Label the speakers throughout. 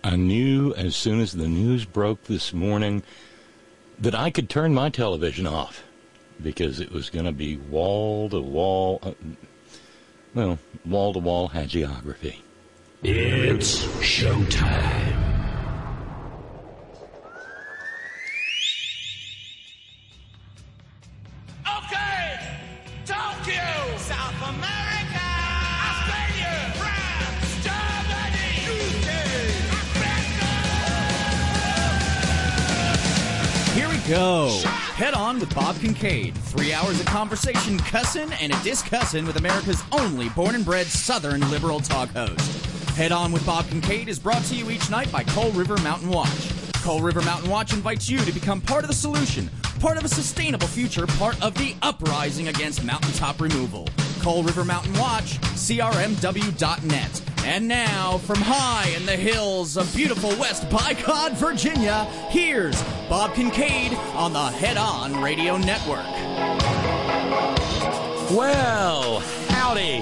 Speaker 1: I knew as soon as the news broke this morning that I could turn my television off because it was going to be wall-to-wall hagiography.
Speaker 2: It's showtime.
Speaker 3: Okay, Tokyo, South America, Australia, France, Germany, UK, Africa.
Speaker 4: Here we go. Head On with Bob Kincaid. 3 hours of conversation, cussing, and a discussin' with America's only born and bred Southern liberal talk host. Head On with Bob Kincaid is brought to you each night by Coal River Mountain Watch. Coal River Mountain Watch invites you to become part of the solution, part of a sustainable future, part of the uprising against mountaintop removal. Coal River Mountain Watch, crmw.net. And now, from high in the hills of beautiful West Bicod, Virginia, here's Bob Kincaid on the Head On Radio Network.
Speaker 1: Well, howdy.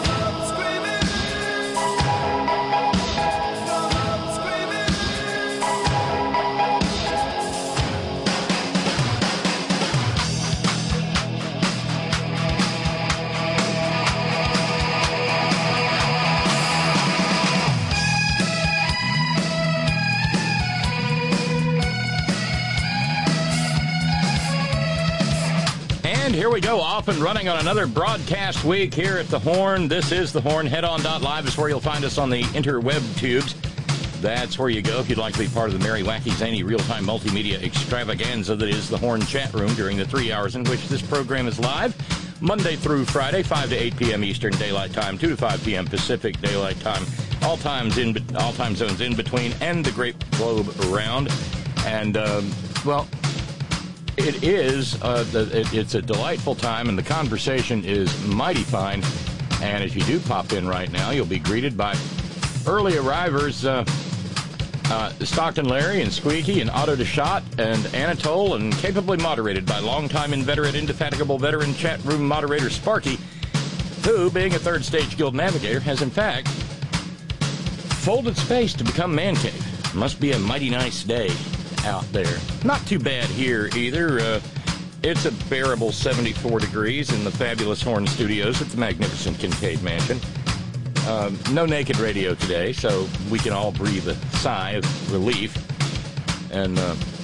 Speaker 1: And here we go, off and running on another broadcast week here at the Horn. This is the Horn. Headon.live is where you'll find us on the interweb tubes. That's where you go if you'd like to be part of the merry, wacky, zany, real-time multimedia extravaganza that is the Horn chat room during the 3 hours in which this program is live, Monday through Friday, 5 to 8 p.m. Eastern Daylight Time, 2 to 5 p.m. Pacific Daylight Time, all time zones in between, and the great globe around. And, well, it is, it's a delightful time, and the conversation is mighty fine. And if you do pop in right now, you'll be greeted by early arrivers, Stockton Larry and Squeaky and Otto DeShot and Anatole, and capably moderated by longtime inveterate, indefatigable veteran chat room moderator Sparky, who, being a third stage guild navigator, has in fact folded space to become man cave. Must be a mighty nice day out there. Not too bad here either. It's a bearable 74 degrees in the fabulous Horn Studios at the magnificent Kincaid Mansion. No naked radio today, so we can all breathe a sigh of relief. And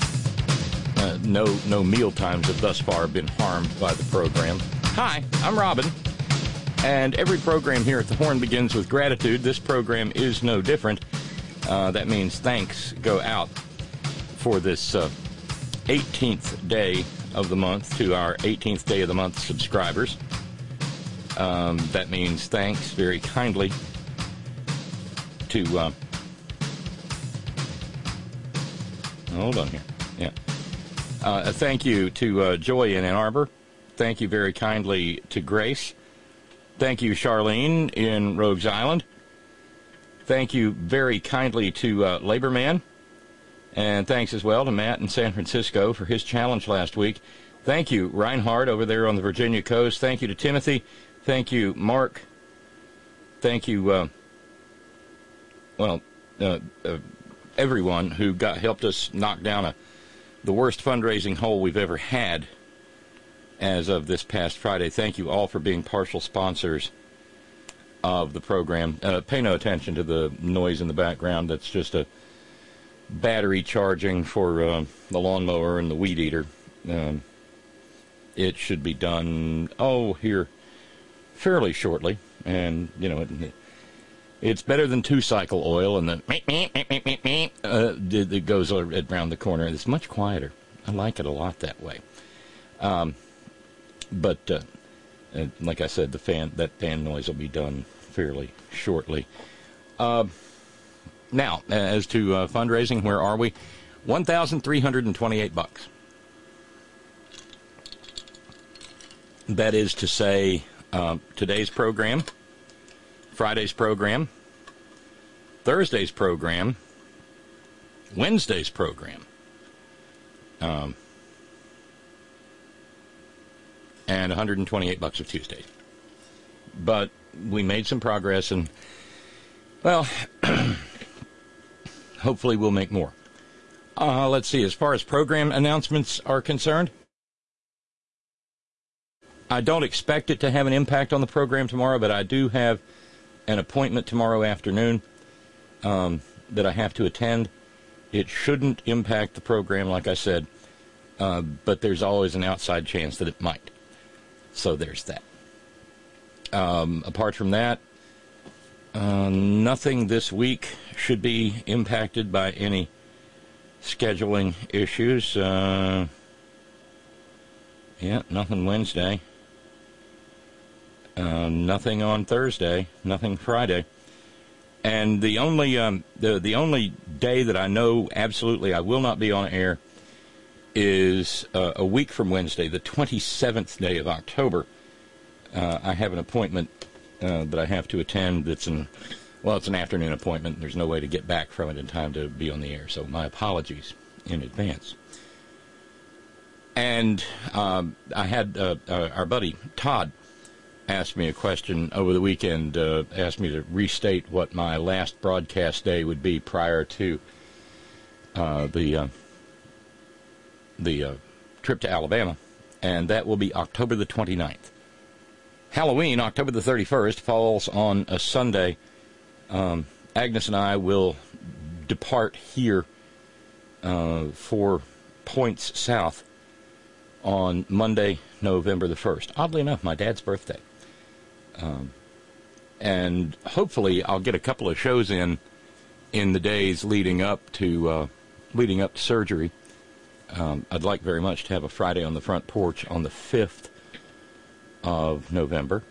Speaker 1: no meal times have thus far been harmed by the program. Hi, I'm Robin, and every program here at the Horn begins with gratitude. This program is no different. That means thanks go out for this 18th day of the month to our 18th day of the month subscribers. That means thanks very kindly to, hold on here. Yeah. Thank you to Joy in Ann Arbor. Thank you very kindly to Grace. Thank you, Charlene in Rogues Island. Thank you very kindly to Labor Man. And thanks as well to Matt in San Francisco for his challenge last week. Thank you, Reinhard, over there on the Virginia coast. Thank you to Timothy. Thank you, Mark. Thank you, everyone who helped us knock down the worst fundraising hole we've ever had as of this past Friday. Thank you all for being partial sponsors of the program. Pay no attention to the noise in the background. That's just a battery charging for the lawnmower and the weed eater. It should be done, here fairly shortly. And, it's better than two-cycle oil, and the that goes around the corner. It's much quieter. I like it a lot that way. But like I said, that fan noise will be done fairly shortly. Now, as to fundraising, where are we? $1,328. That is to say, today's program, Friday's program, Thursday's program, Wednesday's program, and $128 of Tuesday. But we made some progress, and, well, hopefully we'll make more. Let's see, as far as program announcements are concerned, I don't expect it to have an impact on the program tomorrow, but I do have an appointment tomorrow afternoon that I have to attend. It shouldn't impact the program, like I said, but there's always an outside chance that it might. So there's that. Apart from that, nothing this week should be impacted by any scheduling issues. Nothing Wednesday. Nothing on Thursday. Nothing Friday. And the only the only day that I know absolutely I will not be on air is a week from Wednesday, the 27th day of October. I have an appointment that I have to attend. It's an afternoon appointment. There's no way to get back from it in time to be on the air. So my apologies in advance. And I had our buddy Todd asked me a question over the weekend, asked me to restate what my last broadcast day would be prior to the trip to Alabama, and that will be October the 29th. Halloween, October the 31st, falls on a Sunday. Agnes and I will depart here for points south on Monday, November the 1st. Oddly enough, my dad's birthday. And hopefully I'll get a couple of shows in the days leading up to surgery. I'd like very much to have a Friday on the Front Porch on the 5th of November.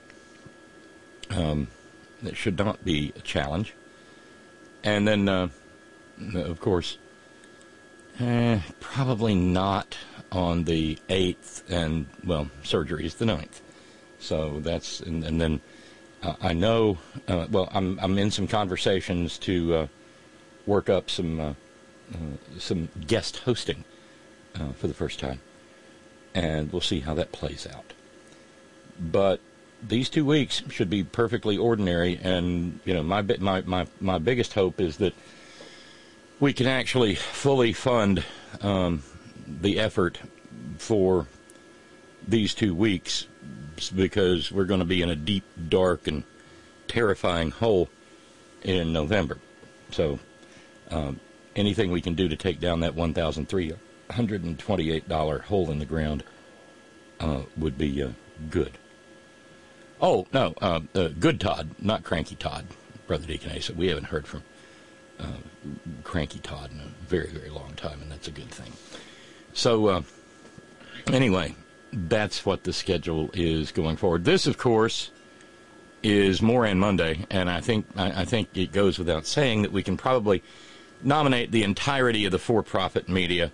Speaker 1: That should not be a challenge. And then, of course, probably not on the 8th, and, well, surgery is the 9th. So that's, and then I know, I'm in some conversations to work up some guest hosting for the first time, and we'll see how that plays out. But these 2 weeks should be perfectly ordinary, and my biggest hope is that we can actually fully fund the effort for these 2 weeks, because we're going to be in a deep, dark, and terrifying hole in November. So anything we can do to take down that $1,328 hole in the ground would be good. Oh, no, good Todd, not Cranky Todd, Brother Deacon Asa. We haven't heard from Cranky Todd in a very, very long time, and that's a good thing. So, anyway, that's what the schedule is going forward. This, of course, is Moran Monday, and I think it goes without saying that we can probably nominate the entirety of the for-profit media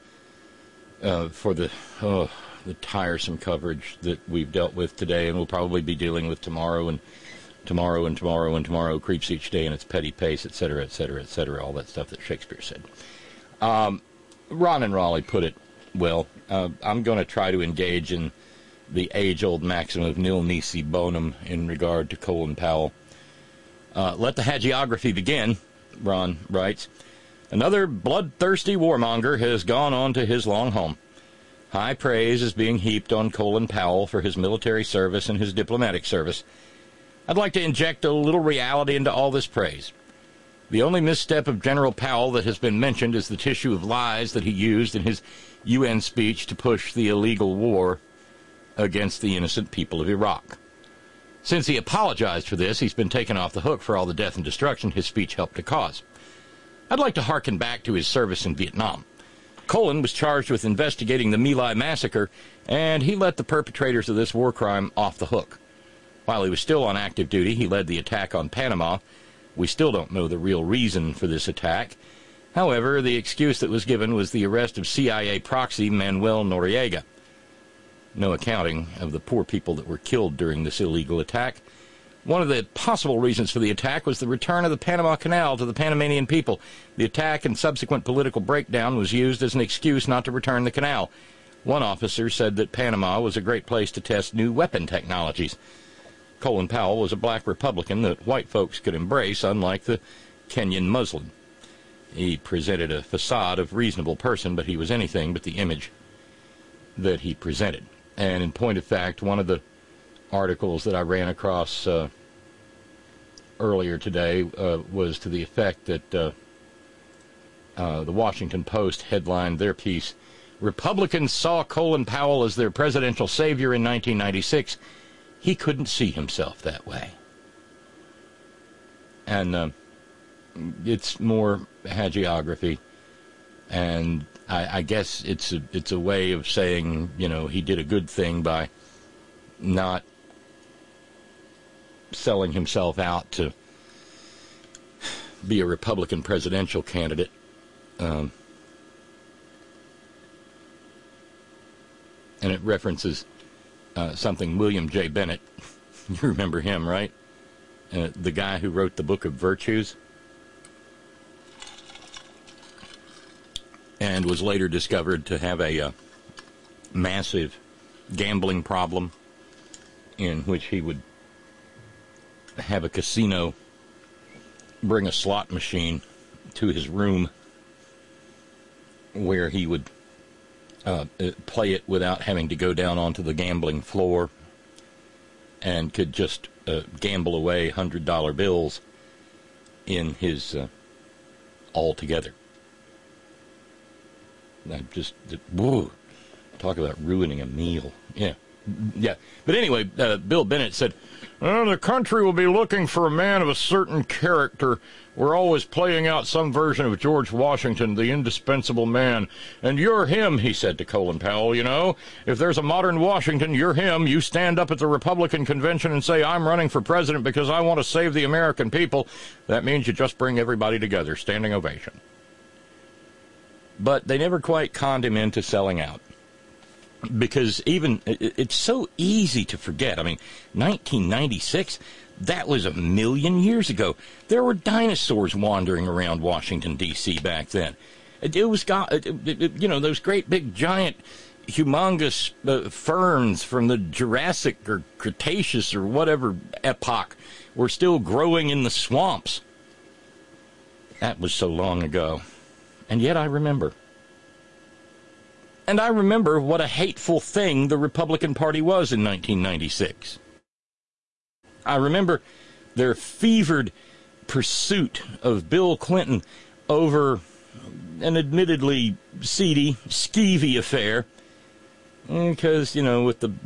Speaker 1: for the tiresome coverage that we've dealt with today, and we'll probably be dealing with tomorrow, and tomorrow, and tomorrow, and tomorrow creeps each day in its petty pace, et cetera, et cetera, et cetera, all that stuff that Shakespeare said. Ron and Raleigh put it well. I'm going to try to engage in the age-old maxim of nil nisi bonum in regard to Colin Powell. Let the hagiography begin, Ron writes. Another bloodthirsty warmonger has gone on to his long home. High praise is being heaped on Colin Powell for his military service and his diplomatic service. I'd like to inject a little reality into all this praise. The only misstep of General Powell that has been mentioned is the tissue of lies that he used in his UN speech to push the illegal war against the innocent people of Iraq. Since he apologized for this, he's been taken off the hook for all the death and destruction his speech helped to cause. I'd like to hearken back to his service in Vietnam. Colin was charged with investigating the My Lai massacre, and he let the perpetrators of this war crime off the hook. While he was still on active duty, he led the attack on Panama. We still don't know the real reason for this attack. However, the excuse that was given was the arrest of CIA proxy Manuel Noriega. No accounting of the poor people that were killed during this illegal attack. One of the possible reasons for the attack was the return of the Panama Canal to the Panamanian people. The attack and subsequent political breakdown was used as an excuse not to return the canal. One officer said that Panama was a great place to test new weapon technologies. Colin Powell was a black Republican that white folks could embrace, unlike the Kenyan Muslim. He presented a facade of reasonable person, but he was anything but the image that he presented. And in point of fact, one of the articles that I ran across earlier today was to the effect that the Washington Post headlined their piece, "Republicans saw Colin Powell as their presidential savior in 1996. He couldn't see himself that way." And it's more hagiography, and I guess it's a way of saying, you know, he did a good thing by not selling himself out to be a Republican presidential candidate. And it references something William J. Bennett. You remember him, right? The guy who wrote the Book of Virtues and was later discovered to have a massive gambling problem in which he would have a casino bring a slot machine to his room where he would play it without having to go down onto the gambling floor, and could just gamble away $100 bills in his altogether. Whoa, talk about ruining a meal. Yeah. But anyway, Bill Bennett said, the country will be looking for a man of a certain character. We're always playing out some version of George Washington, the indispensable man. And you're him, he said to Colin Powell, you know. If there's a modern Washington, you're him. You stand up at the Republican convention and say, I'm running for president because I want to save the American people. That means you just bring everybody together. Standing ovation. But they never quite conned him into selling out. Because even, it's so easy to forget. I mean, 1996, that was 1 million years ago. There were dinosaurs wandering around Washington, D.C. back then. It was, you know, those great big giant, humongous ferns from the Jurassic or Cretaceous or whatever epoch were still growing in the swamps. That was so long ago. And yet I remember. And I remember what a hateful thing the Republican Party was in 1996. I remember their fevered pursuit of Bill Clinton over an admittedly seedy, skeevy affair. Because, you know, with the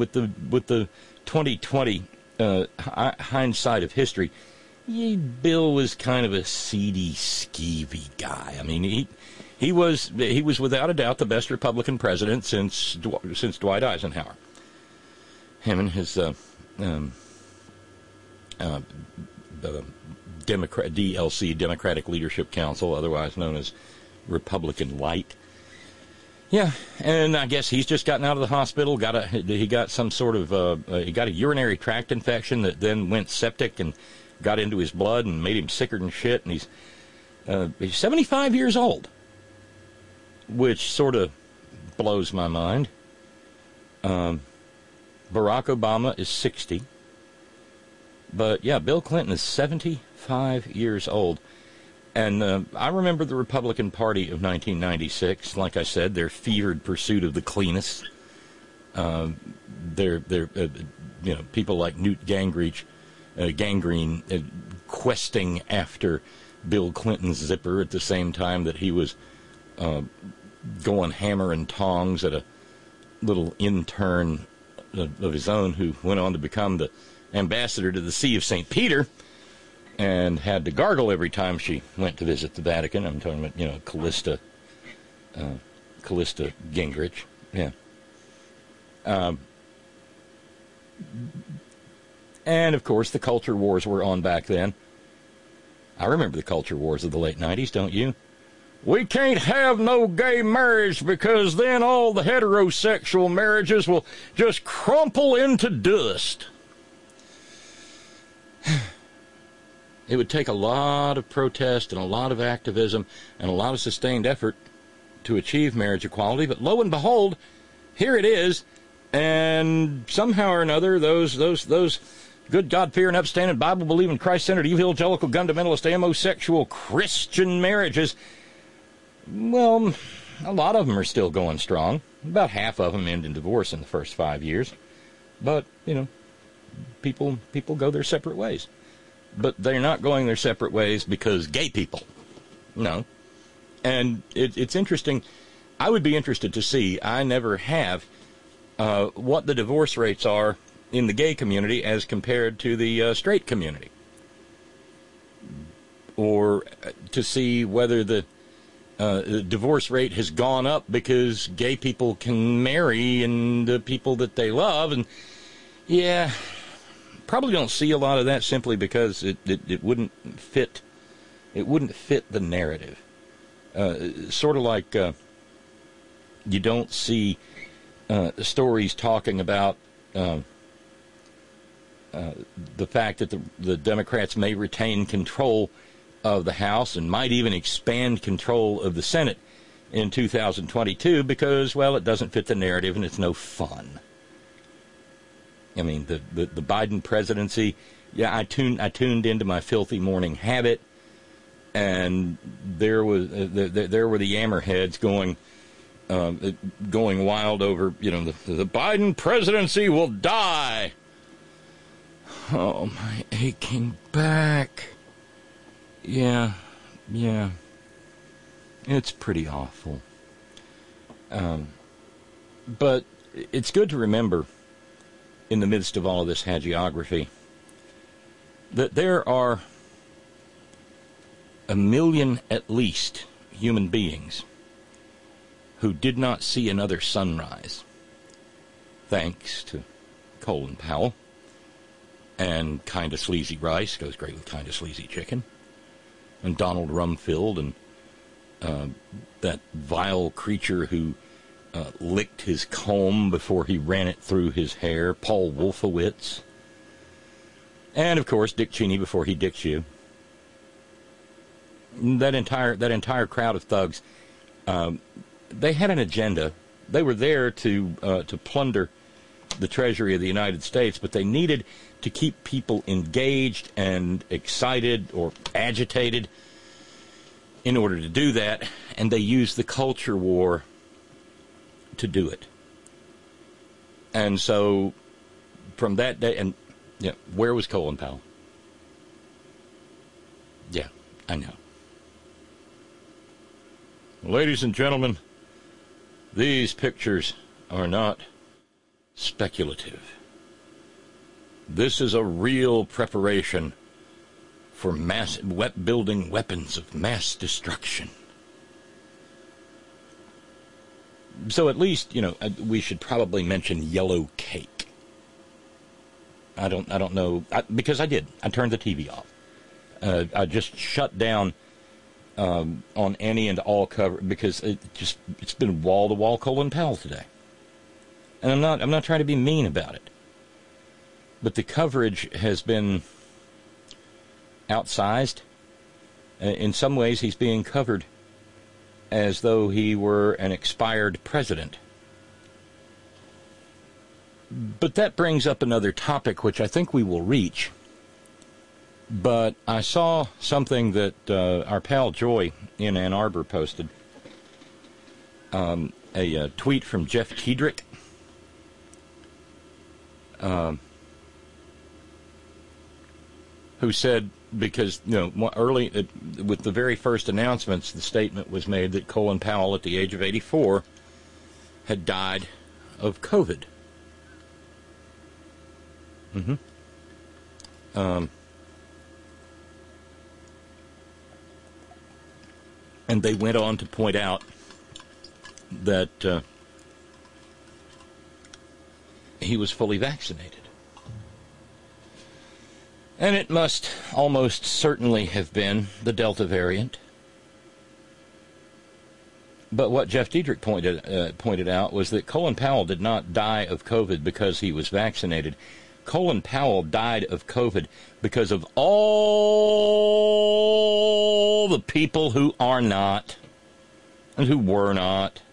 Speaker 1: 2020 hindsight of history, Bill was kind of a seedy, skeevy guy. I mean, he was without a doubt the best Republican president since Dwight Eisenhower. Him and his DLC, Democratic Leadership Council, otherwise known as Republican Light. Yeah, and I guess he's just gotten out of the hospital. He got some sort of he got a urinary tract infection that then went septic and got into his blood and made him sicker than shit. And he's 75 years old. Which sort of blows my mind. Barack Obama is 60. But, yeah, Bill Clinton is 75 years old. And I remember the Republican Party of 1996. Like I said, their fevered pursuit of the cleanest. People like Newt Gingrich, Gangrene, questing after Bill Clinton's zipper at the same time that he was going hammer and tongs at a little intern of his own who went on to become the ambassador to the See of St. Peter and had to gargle every time she went to visit the Vatican. I'm talking about, you know, Callista Gingrich. Yeah. And, of course, the culture wars were on back then. I remember the culture wars of the late 90s, don't you? We can't have no gay marriage because then all the heterosexual marriages will just crumple into dust. It would take a lot of protest and a lot of activism and a lot of sustained effort to achieve marriage equality, but lo and behold, here it is, and somehow or another those good, God-fearing, upstanding, Bible-believing, Christ-centered, evangelical, gun-fundamentalist, homosexual Christian marriages, well, a lot of them are still going strong. About half of them end in divorce in the first 5 years. But, people go their separate ways. But they're not going their separate ways because gay people. No. And it's interesting. I would be interested to see, I never have, what the divorce rates are in the gay community as compared to the straight community. Or to see whether the divorce rate has gone up because gay people can marry and the people that they love. And, yeah, probably don't see a lot of that simply because it wouldn't fit. It wouldn't fit the narrative. Sort of like you don't see stories talking about the fact that the Democrats may retain control of the House and might even expand control of the Senate in 2022 because, well, it doesn't fit the narrative and it's no fun. I mean, the Biden presidency, yeah, I tuned into my filthy morning habit, and there were the Yammerheads going wild over, the Biden presidency will die. Oh, my aching back. Yeah. It's pretty awful. But it's good to remember, in the midst of all of this hagiography, that there are 1 million at least human beings who did not see another sunrise, thanks to Colin Powell and Kinda Sleazy Rice, goes great with Kinda Sleazy Chicken, and Donald Rumfield, and that vile creature who licked his comb before he ran it through his hair, Paul Wolfowitz, and of course Dick Cheney before he dicked you. That entire crowd of thugs, they had an agenda. They were there to plunder the Treasury of the United States, but they needed to keep people engaged and excited or agitated in order to do that, and they used the culture war to do it. And so, from that day, and yeah, where was Colin Powell? Yeah, I know. Ladies and gentlemen, these pictures are not speculative. This is a real preparation for building weapons of mass destruction. So at least, we should probably mention yellow cake. I don't know, because I did. I turned the TV off. I just shut down on any and all cover because it's been wall to wall Colin Powell today, and I'm not trying to be mean about it, but the coverage has been outsized. In some ways, he's being covered as though he were an expired president. But that brings up another topic, which I think we will reach. But I saw something that our pal Joy in Ann Arbor posted. A tweet from Jeff Tiedrick. Who said, because, early, with the very first announcements, the statement was made that Colin Powell, at the age of 84, had died of COVID. And they went on to point out that he was fully vaccinated. And it must almost certainly have been the Delta variant. But what Jeff Tiedrick pointed out was that Colin Powell did not die of COVID because he was vaccinated. Colin Powell died of COVID because of all the people who are not and who were not.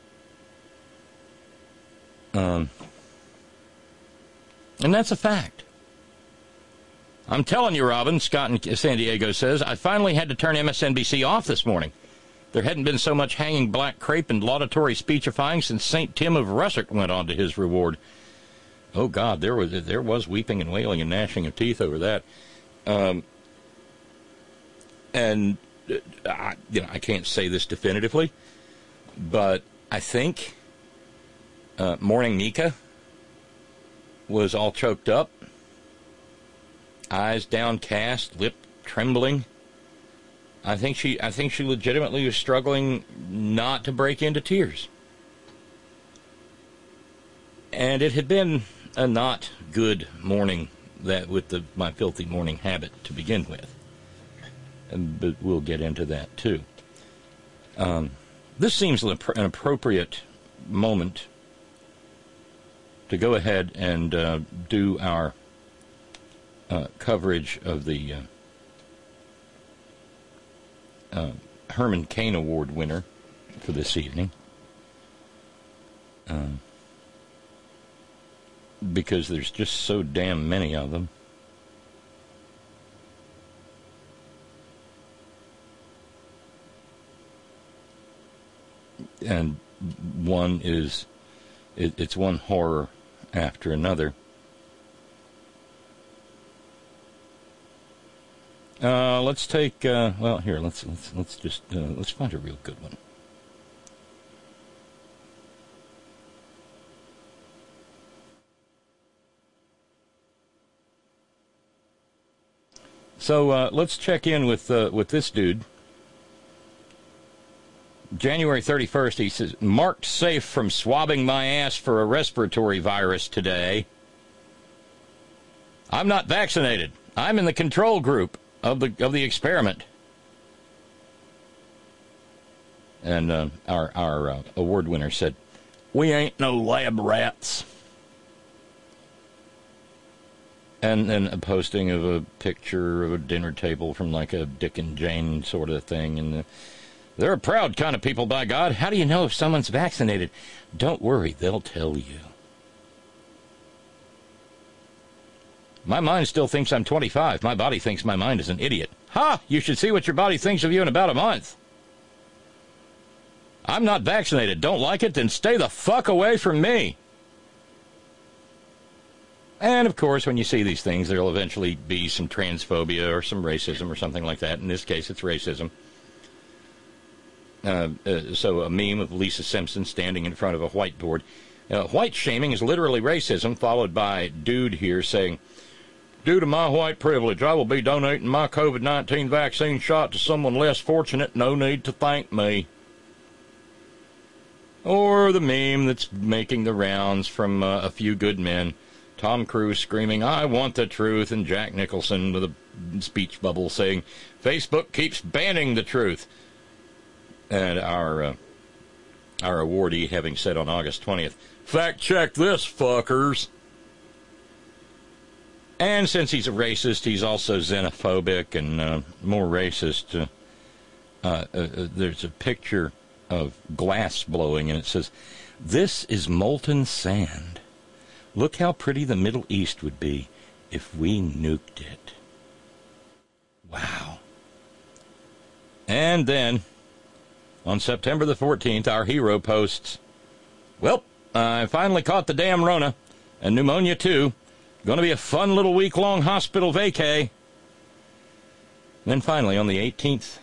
Speaker 1: And that's a fact. I'm telling you, Robin, Scott in San Diego says, I finally had to turn MSNBC off this morning. There hadn't been so much hanging black crepe and laudatory speechifying since St. Tim of Russock went on to his reward. Oh, God, there was weeping and wailing and gnashing of teeth over that. I can't say this definitively, but I think Morning Nika was all choked up, eyes downcast, lip trembling. I think she legitimately was struggling not to break into tears. And it had been a not good morning, that with my filthy morning habit to begin with. But we'll get into that too. This seems an appropriate moment to go ahead and do our coverage of the Herman Cain Award winner for this evening. Because there's just so damn many of them. And one is, it's one horror after another. Let's take, let's find a real good one. So let's check in with this dude. January 31st, he says, marked safe from swabbing my ass for a respiratory virus today. I'm not vaccinated. I'm in the control group of the experiment. And our award winner said, we ain't no lab rats. And then a posting of a picture of a dinner table from like a Dick and Jane sort of thing. And they're a proud kind of people, by God. How do you know if someone's vaccinated? Don't worry, they'll tell you. My mind still thinks I'm 25. My body thinks my mind is an idiot. Ha! You should see what your body thinks of you in about a month. I'm not vaccinated. Don't like it? Then stay the fuck away from me. And, of course, when you see these things, there'll eventually be some transphobia or some racism or something like that. In this case, it's racism. So a meme of Lisa Simpson standing in front of a whiteboard. White shaming is literally racism, followed by dude here saying, due to my white privilege, I will be donating my COVID-19 vaccine shot to someone less fortunate. No need to thank me. Or the meme that's making the rounds from A Few Good Men. Tom Cruise screaming, I want the truth, and Jack Nicholson with a speech bubble saying, Facebook keeps banning the truth. And our awardee having said on August 20th, fact check this, fuckers. And since he's a racist, he's also xenophobic and more racist. There's a picture of glass blowing, and it says, this is molten sand. Look how pretty the Middle East would be if we nuked it. Wow. And then, on September the 14th, our hero posts, well, I finally caught the damn Rona, and pneumonia too. Going to be a fun little week-long hospital vacay. Then finally, on the 18th,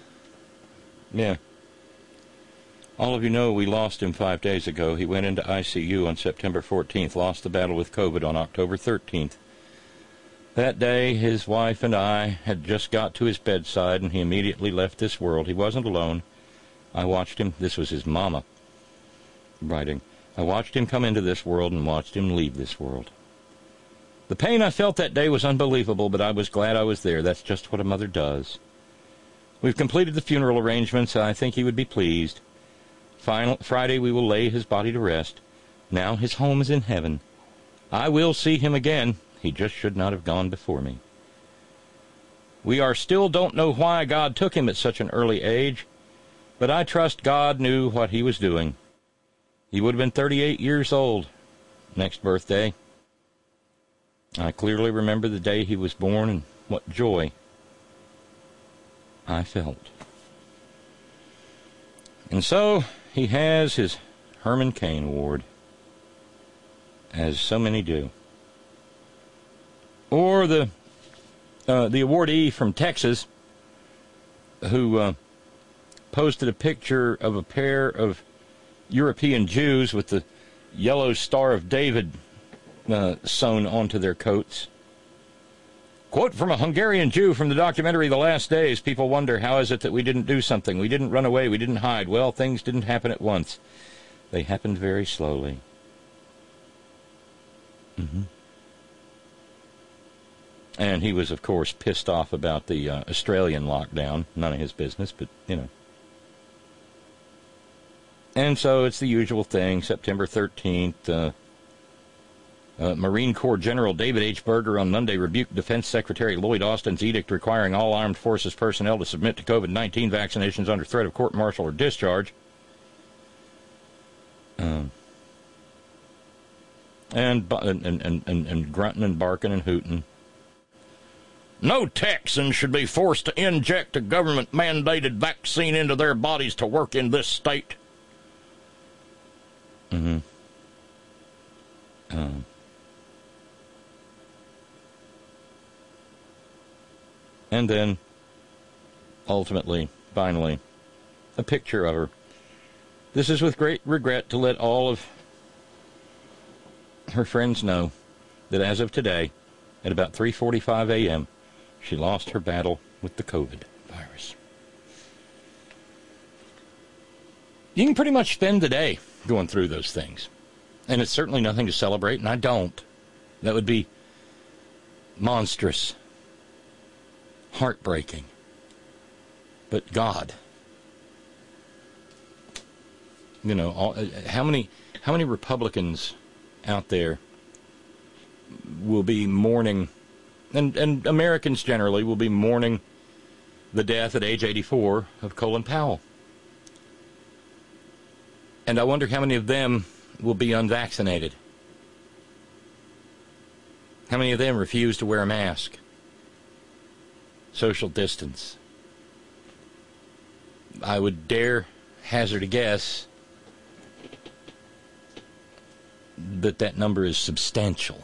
Speaker 1: all of you know we lost him 5 days ago. He went into ICU on September 14th, lost the battle with COVID on October 13th. That day, his wife and I had just got to his bedside, and he immediately left this world. He wasn't alone. I watched him. This was his mama writing. I watched him come into this world and watched him leave this world. The pain I felt that day was unbelievable, but I was glad I was there. That's just what a mother does. We've completed the funeral arrangements, and I think he would be pleased. Friday we will lay his body to rest. Now his home is in heaven. I will see him again. He just should not have gone before me. We still don't know why God took him at such an early age, but I trust God knew what he was doing. He would have been 38 years old next birthday. I clearly remember the day he was born and what joy I felt. And so he has his Herman Cain Award, as so many do. Or the awardee from Texas who posted a picture of a pair of European Jews with the yellow Star of David sewn onto their coats. Quote from a Hungarian Jew from the documentary The Last Days. People wonder, how is it that we didn't do something? We didn't run away. We didn't hide. Well, things didn't happen at once. They happened very slowly. And he was, of course, pissed off about the Australian lockdown. None of his business, but, you know. And so it's the usual thing. September 13th, Marine Corps General David H. Berger on Monday rebuked Defense Secretary Lloyd Austin's edict requiring all armed forces personnel to submit to COVID-19 vaccinations under threat of court-martial or discharge. And grunting and barking and hooting. No Texan should be forced to inject a government-mandated vaccine into their bodies to work in this state. And then, ultimately, finally, a picture of her. This is with great regret to let all of her friends know that as of today, at about 3:45 a.m., she lost her battle with the COVID virus. You can pretty much spend the day going through those things. And it's certainly nothing to celebrate, and I don't. That would be monstrous, heartbreaking. But God, you know, how many Republicans out there will be mourning, and Americans generally will be mourning the death at age 84 of Colin Powell. And I wonder how many of them will be unvaccinated. How many of them refuse to wear a mask? Social distance. I would dare hazard a guess that number is substantial.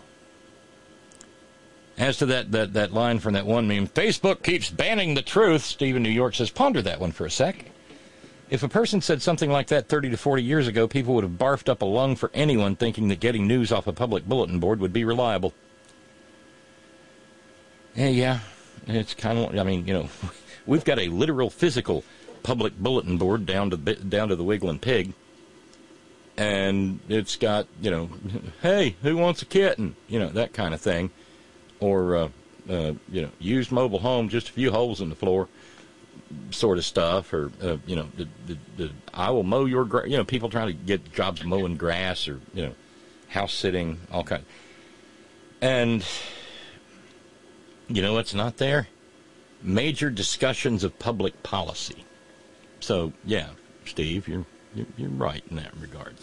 Speaker 1: As to that line from that one meme, Facebook keeps banning the truth. Steve in New York says, ponder that one for a sec. If a person said something like that 30 to 40 years ago, people would have barfed up a lung for anyone thinking that getting news off a public bulletin board would be reliable. Yeah, it's kind of, I mean, you know, we've got a literal physical public bulletin board down to the Wiggling Pig. And it's got, you know, hey, who wants a kitten? You know, that kind of thing. Or, you know, used mobile home, just a few holes in the floor sort of stuff. Or, you know, the I will mow your grass. You know, people trying to get jobs mowing grass or, you know, house sitting, all kinds. And, you know what's not there? Major discussions of public policy. So, yeah, Steve, you're right in that regard.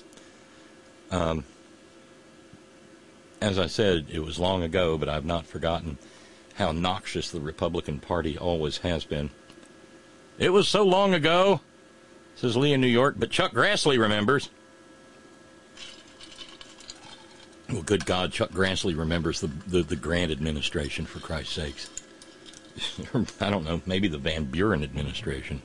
Speaker 1: As I said, it was long ago, but I've not forgotten how noxious the Republican Party always has been. It was so long ago, says Lee in New York, but Chuck Grassley remembers. Well, good God, Chuck Grassley remembers the Grant administration, for Christ's sakes. I don't know, maybe the Van Buren administration.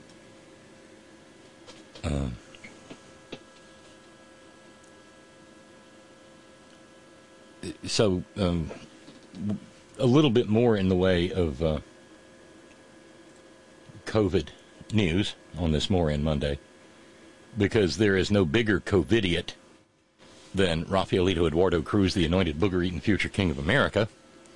Speaker 1: So, a little bit more in the way of COVID news on this Moran Monday, because there is no bigger COVIDiot than Rafaelito Eduardo Cruz, the anointed booger-eating future king of America.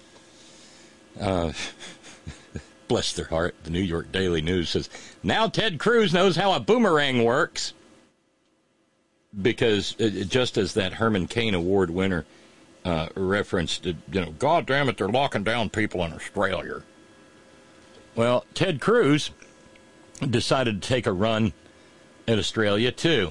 Speaker 1: Bless their heart. The New York Daily News says, now Ted Cruz knows how a boomerang works. Because just as that Herman Cain Award winner referenced, you know, God damn it, they're locking down people in Australia. Well, Ted Cruz decided to take a run at Australia, too.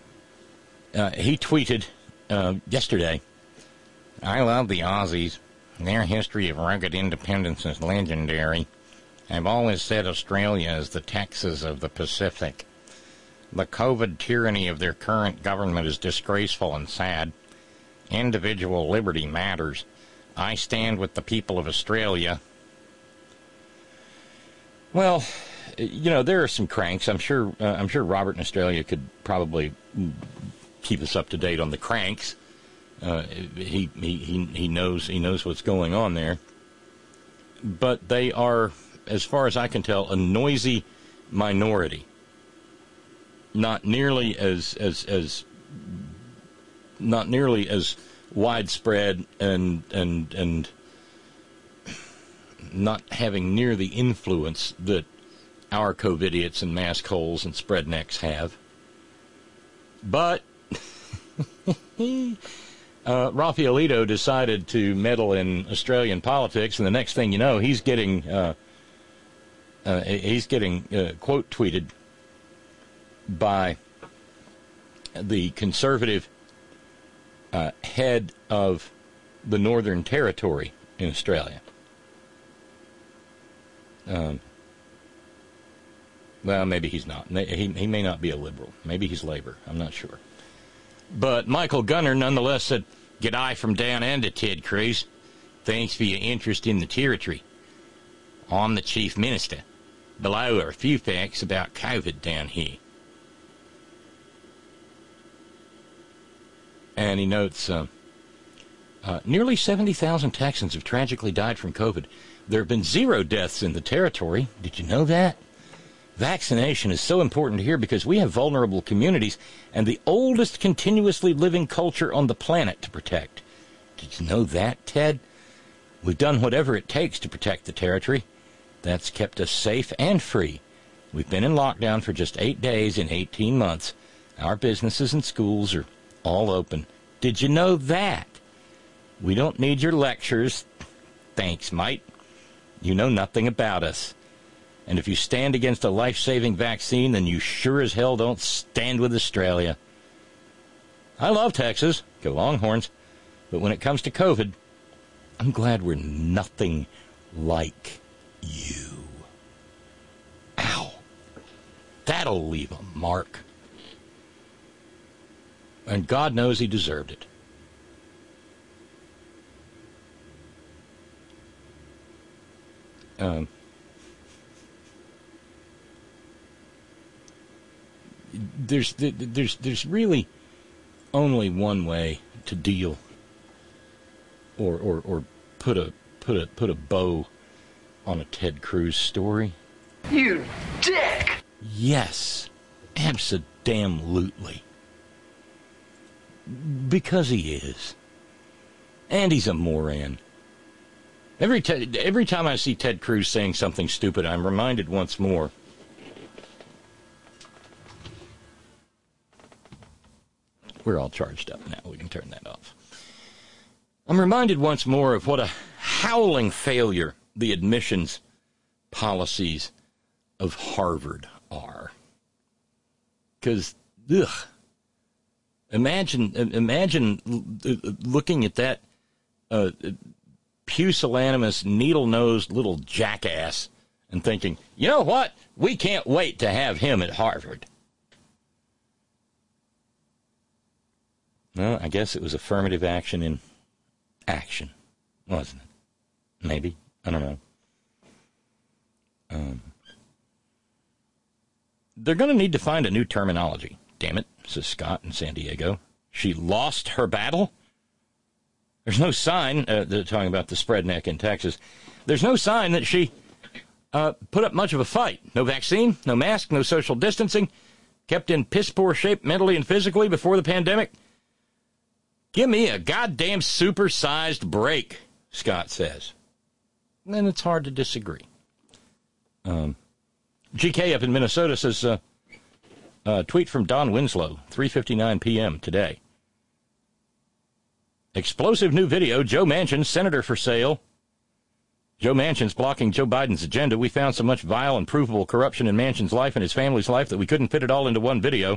Speaker 1: He tweeted yesterday, I love the Aussies. Their history of rugged independence is legendary. I've always said Australia is the Texas of the Pacific. The COVID tyranny of their current government is disgraceful and sad. Individual liberty matters. I stand with the people of Australia. Well, you know, there are some cranks. I'm sure Robert in Australia could probably keep us up to date on the cranks. He knows what's going on there. But they are, as far as I can tell, a noisy minority. Not nearly as widespread and not having near the influence that our COVIDiots and mask holes and spreadnecks have. But Rafaelito decided to meddle in Australian politics, and the next thing you know, he's getting quote tweeted by the conservative head of the Northern Territory in Australia. Well, maybe he's not. He may not be a liberal. Maybe he's Labour. I'm not sure. But Michael Gunner nonetheless said, "G'day from down under, Ted Cruz. Thanks for your interest in the territory. I'm the Chief Minister. Below are a few facts about COVID down here." And he notes, nearly 70,000 Texans have tragically died from COVID. There have been 0 deaths in the territory. Did you know that? Vaccination is so important here because we have vulnerable communities and the oldest continuously living culture on the planet to protect. Did you know that, Ted? We've done whatever it takes to protect the territory. That's kept us safe and free. We've been in lockdown for just 8 days in 18 months. Our businesses and schools are all open. Did you know that? We don't need your lectures. Thanks, mate. You know nothing about us. And if you stand against a life-saving vaccine, then you sure as hell don't stand with Australia. I love Texas. Go Longhorns. But when it comes to COVID, I'm glad we're nothing like you. Ow. That'll leave a mark. And God knows he deserved it. There's really only one way to deal or put a bow on a Ted Cruz story.
Speaker 3: You dick!
Speaker 1: Yes, abso-damn-lutely. Because he is. And he's a moron. Every time I see Ted Cruz saying something stupid, I'm reminded once more. We're all charged up now. We can turn that off. I'm reminded once more of what a howling failure the admissions policies of Harvard are. Because, imagine looking at that pusillanimous, needle-nosed little jackass and thinking, you know what? We can't wait to have him at Harvard. Well, I guess it was affirmative action in action, wasn't it? Maybe. I don't know. They're going to need to find a new terminology. Damn it, says Scott in San Diego. She lost her battle? There's no sign, they're talking about the spreadneck in Texas, there's no sign that she put up much of a fight. No vaccine, no mask, no social distancing, kept in piss-poor shape mentally and physically before the pandemic. Give me a goddamn super-sized break, Scott says. And it's hard to disagree. GK up in Minnesota says, tweet from Don Winslow, 3:59 p.m. today. Explosive new video, Joe Manchin, senator for sale. Joe Manchin's blocking Joe Biden's agenda. We found so much vile and provable corruption in Manchin's life and his family's life that we couldn't fit it all into one video.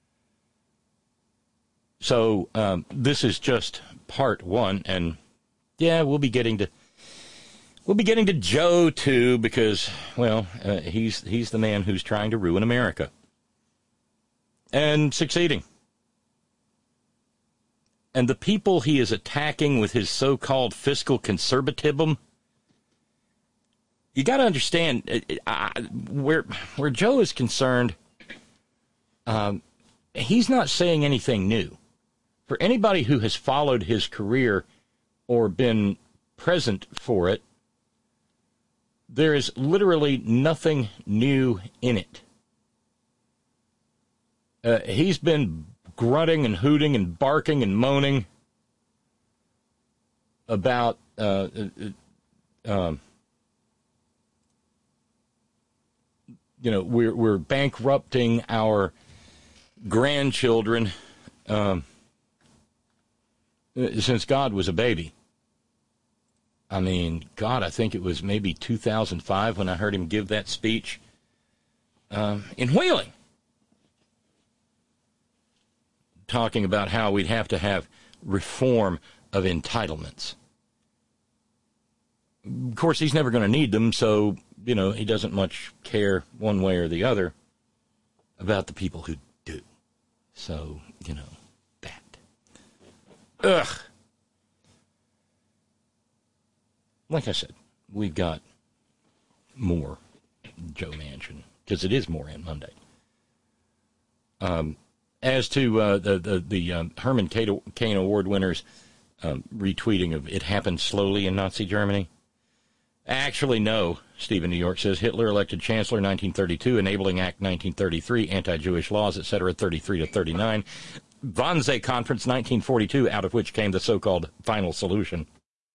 Speaker 1: So this is just part one, and Yeah, we'll be getting to Joe too, because he's the man who's trying to ruin America and succeeding. And the people he is attacking with his so-called fiscal conservatism, you got to understand where Joe is concerned. He's not saying anything new. For anybody who has followed his career or been present for it, there is literally nothing new in it. He's been grunting and hooting and barking and moaning about we're bankrupting our grandchildren since God was a baby. I mean, God, I think it was maybe 2005 when I heard him give that speech in Wheeling, talking about how we'd have to have reform of entitlements. Of course, he's never going to need them, so, he doesn't much care one way or the other about the people who do. So, that. Ugh. Like I said, we've got more Joe Manchin, because it is more on Monday. As to the Herman Cain Award winners retweeting of "It happened slowly in Nazi Germany." Actually, no, Stephen New York says Hitler elected Chancellor 1932, Enabling Act 1933, anti-Jewish laws, etc., 33 to 39. Wannsee Conference 1942, out of which came the so-called final solution.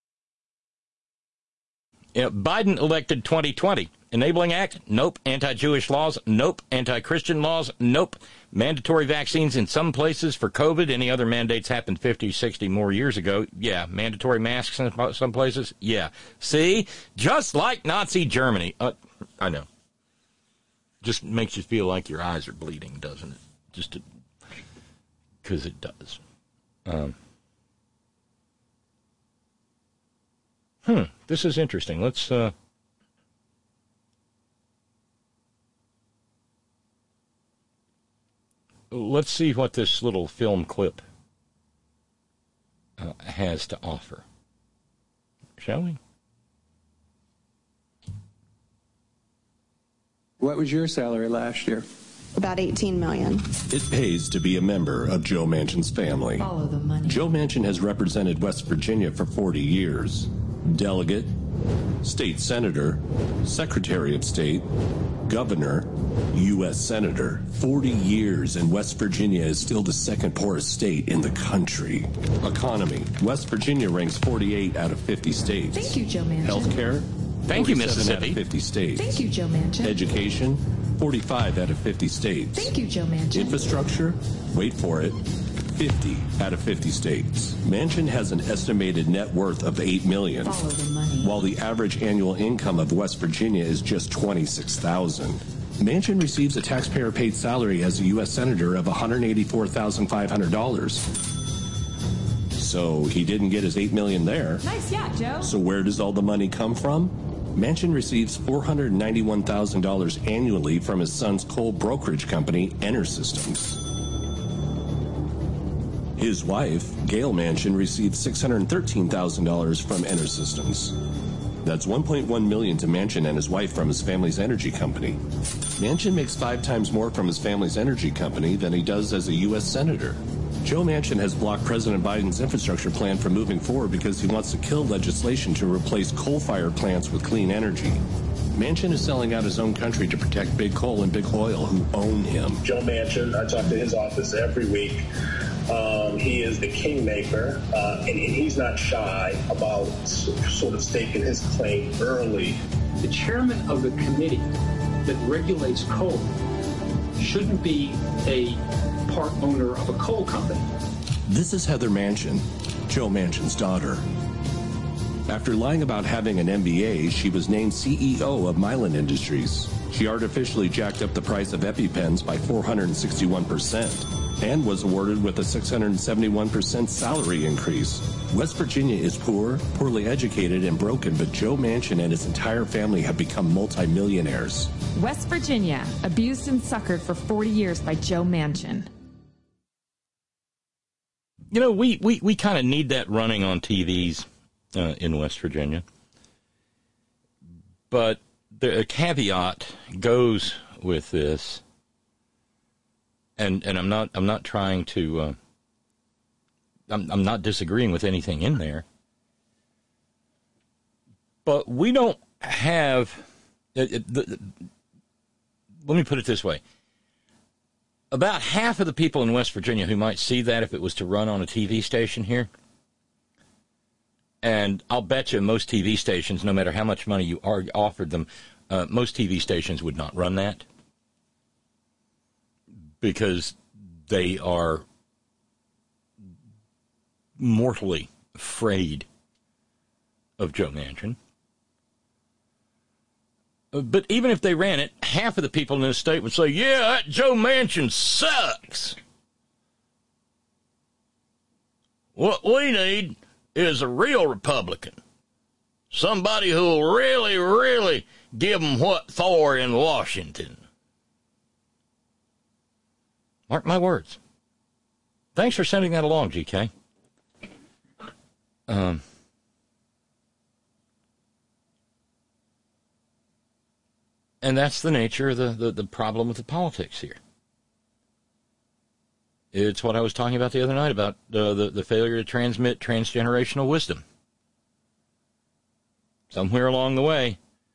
Speaker 1: Biden elected 2020. Enabling Act? Nope. Anti-Jewish laws? Nope. Anti-Christian laws? Nope. Mandatory vaccines in some places for COVID. Any other mandates happened 50, 60 more years ago? Yeah. Mandatory masks in some places? Yeah. See? Just like Nazi Germany. I know. Just makes you feel like your eyes are bleeding, doesn't it? Just because it does. This is interesting. Let's see what this little film clip has to offer. Shall we?
Speaker 5: What was your salary last year?
Speaker 6: About $18 million.
Speaker 7: It pays to be a member of Joe Manchin's family.
Speaker 6: Follow the money.
Speaker 7: Joe Manchin has represented West Virginia for 40 years. Delegate, state senator, secretary of state, governor, U.S. senator. 40 years, and West Virginia is still the second poorest state in the country. Economy. West Virginia ranks 48 out of 50 states.
Speaker 6: Thank you, Joe Manchin.
Speaker 7: Healthcare.
Speaker 1: Thank you, Mississippi.
Speaker 7: Out of 50 states.
Speaker 6: Thank you, Joe Manchin.
Speaker 7: Education. 45 out of 50 states.
Speaker 6: Thank you, Joe Manchin.
Speaker 7: Infrastructure. Wait for it. 50 out of 50 states. Manchin has an estimated net worth of $8 million,
Speaker 6: Follow the money.
Speaker 7: while the average annual income of West Virginia is just $26,000. Manchin receives a taxpayer-paid salary as a U.S. Senator of $184,500. So he didn't get his $8 million there.
Speaker 6: Nice, yeah, Joe.
Speaker 7: So where does all the money come from? Manchin receives $491,000 annually from his son's coal brokerage company, EnerSystems. His wife, Gail Manchin, received $613,000 from EnerSystems. That's $1.1 million to Manchin and his wife from his family's energy company. Manchin makes 5 times more from his family's energy company than he does as a U.S. Senator. Joe Manchin has blocked President Biden's infrastructure plan from moving forward because he wants to kill legislation to replace coal-fired plants with clean energy. Manchin is selling out his own country to protect big coal and big oil who own him.
Speaker 8: Joe Manchin, I talk to his office every week. He is the kingmaker, and he's not shy about sort of staking his claim early.
Speaker 9: The chairman of the committee that regulates coal shouldn't be a part owner of a coal company.
Speaker 7: This is Heather Manchin, Joe Manchin's daughter. After lying about having an MBA, she was named CEO of Mylan Industries. She artificially jacked up the price of EpiPens by 461%. and was awarded with a 671% salary increase. West Virginia is poor, poorly educated, and broken, but Joe Manchin and his entire family have become multimillionaires.
Speaker 6: West Virginia, abused and suckered for 40 years by Joe Manchin.
Speaker 1: You know, we kind of need that running on TVs in West Virginia. But the caveat goes with this, and I'm not trying to I'm not disagreeing with anything in there, but we don't have let me put it this way. About half of the people in West Virginia who might see that if it was to run on a TV station here, and I'll bet you most TV stations, no matter how much money you offered them, most TV stations would not run that because they are mortally afraid of Joe Manchin. But even if they ran it, half of the people in this state would say, yeah, that Joe Manchin sucks. What we need is a real Republican. Somebody who will really, really give them what for in Washington. Mark my words. Thanks for sending that along, GK. And that's the nature of the problem with the politics here. It's what I was talking about the other night about the failure to transmit transgenerational wisdom. Somewhere along the way,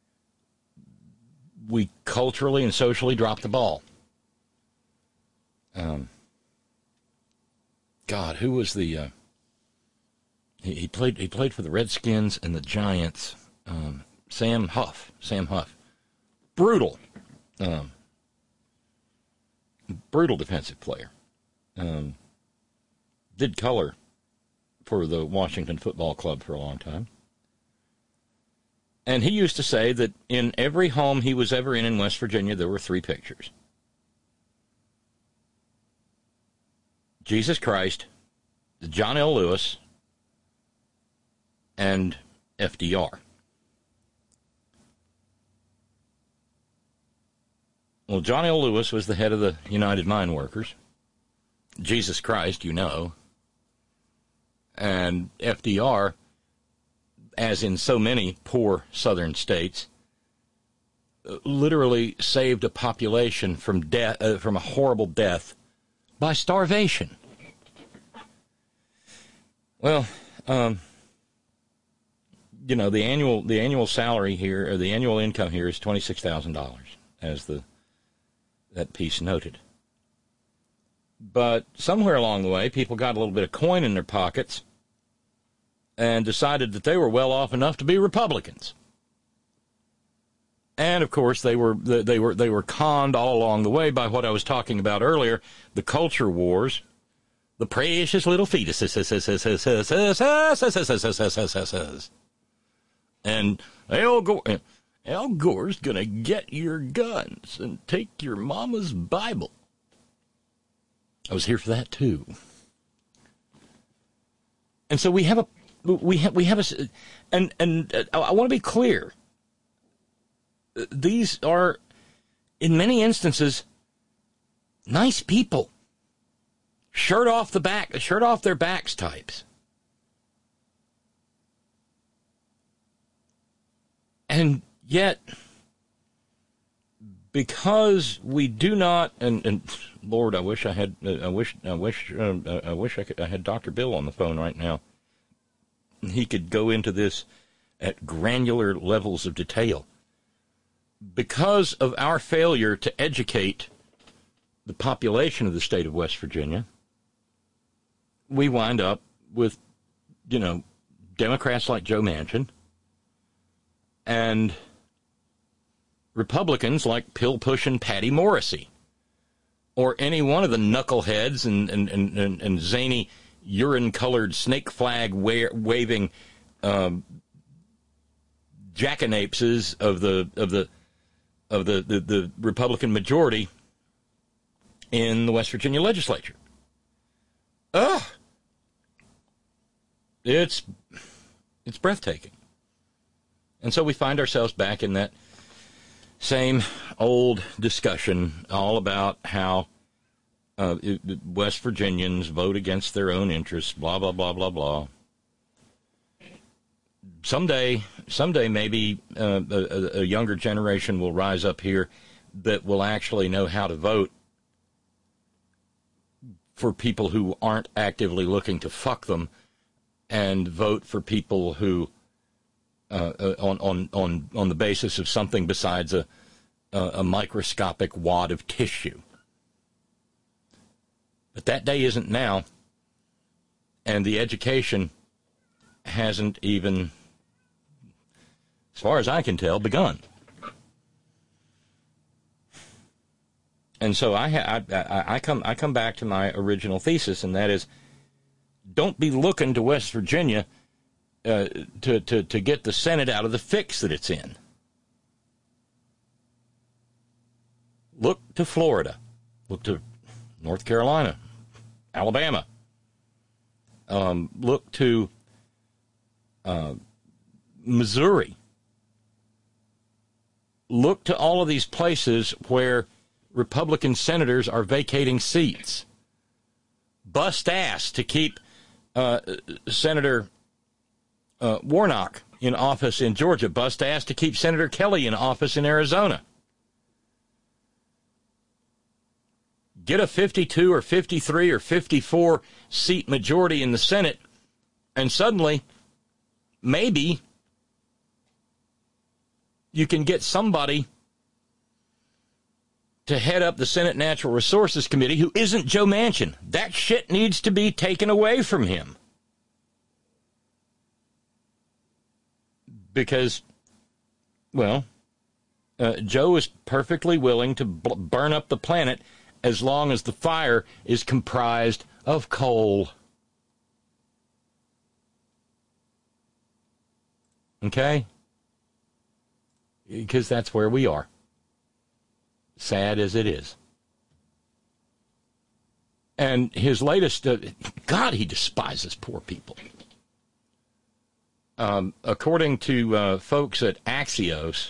Speaker 1: we culturally and socially dropped the ball. God, who was the... He played for the Redskins and the Giants. Sam Huff. Brutal defensive player. Did color for the Washington Football Club for a long time. And he used to say that in every home he was ever in West Virginia, there were 3 pictures. Jesus Christ, John L. Lewis, and FDR. Well, John L. Lewis was the head of the United Mine Workers. Jesus Christ, you know. And FDR, as in so many poor southern states, literally saved a population from from a horrible death by starvation. Well, you know, the annual salary here, or the annual income here, is $26,000, as that piece noted. But somewhere along the way, people got a little bit of coin in their pockets and decided that they were well off enough to be Republicans. And of course, they were conned all along the way by what I was talking about earlier, the culture wars, the precious little fetuses, and Al Gore's gonna get your guns and take your mama's Bible. I was here for that too. And so I want to be clear. These are, in many instances, nice people. Shirt off their backs types. And yet, because we do not, and Lord, I wish I had Dr. Bill on the phone right now. He could go into this at granular levels of detail. Because of our failure to educate the population of the state of West Virginia, we wind up with, Democrats like Joe Manchin and Republicans like pill-pushing Patty Morrissey, or any one of the knuckleheads and zany urine-colored snake flag waving jackanapes of the Republican majority in the West Virginia legislature. It's breathtaking. And so we find ourselves back in that same old discussion all about how West Virginians vote against their own interests, blah, blah, blah, blah, blah. Someday, maybe a younger generation will rise up here that will actually know how to vote for people who aren't actively looking to fuck them, and vote for people who, on the basis of something besides a microscopic wad of tissue. But that day isn't now, and the education hasn't even, as far as I can tell, begun. And so I come back to my original thesis, and that is, don't be looking to West Virginia to get the Senate out of the fix that it's in. Look to Florida. Look to North Carolina, Alabama. Look to Missouri. Look to all of these places where Republican senators are vacating seats. Bust ass to keep Senator Warnock in office in Georgia. Bust ass to keep Senator Kelly in office in Arizona. Get a 52 or 53 or 54 seat majority in the Senate, and suddenly, maybe, you can get somebody to head up the Senate Natural Resources Committee who isn't Joe Manchin. That shit needs to be taken away from him. Because, well, Joe is perfectly willing to burn up the planet as long as the fire is comprised of coal. Okay? Because that's where we are. Sad as it is. And his latest, God, he despises poor people. According to folks at Axios,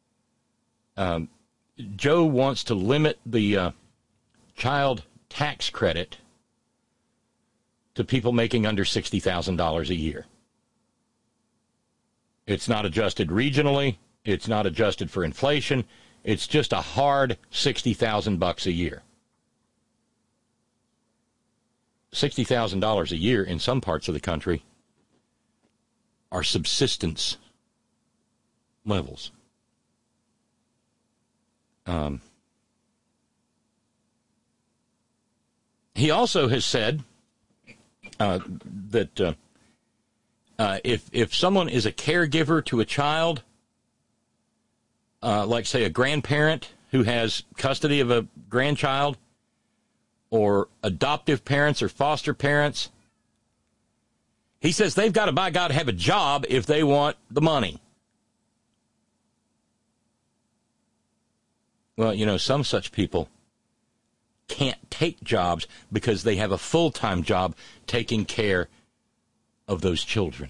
Speaker 1: Joe wants to limit the child tax credit to people making under $60,000 a year. It's not adjusted regionally. It's not adjusted for inflation. It's just a hard $60,000 a year. $60,000 a year in some parts of the country are subsistence levels. He also has said that if someone is a caregiver to a child, like, say, a grandparent who has custody of a grandchild, or adoptive parents or foster parents, he says they've got to, by God, have a job if they want the money. Well, you know, some such people can't take jobs because they have a full-time job taking care of those children.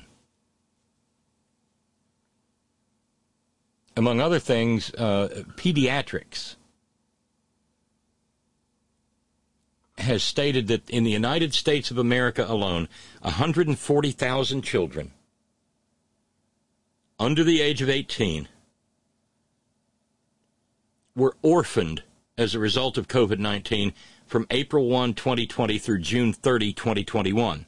Speaker 1: Among other things, pediatrics has stated that in the United States of America alone, 140,000 children under the age of 18 were orphaned as a result of COVID-19 from April 1, 2020 through June 30, 2021.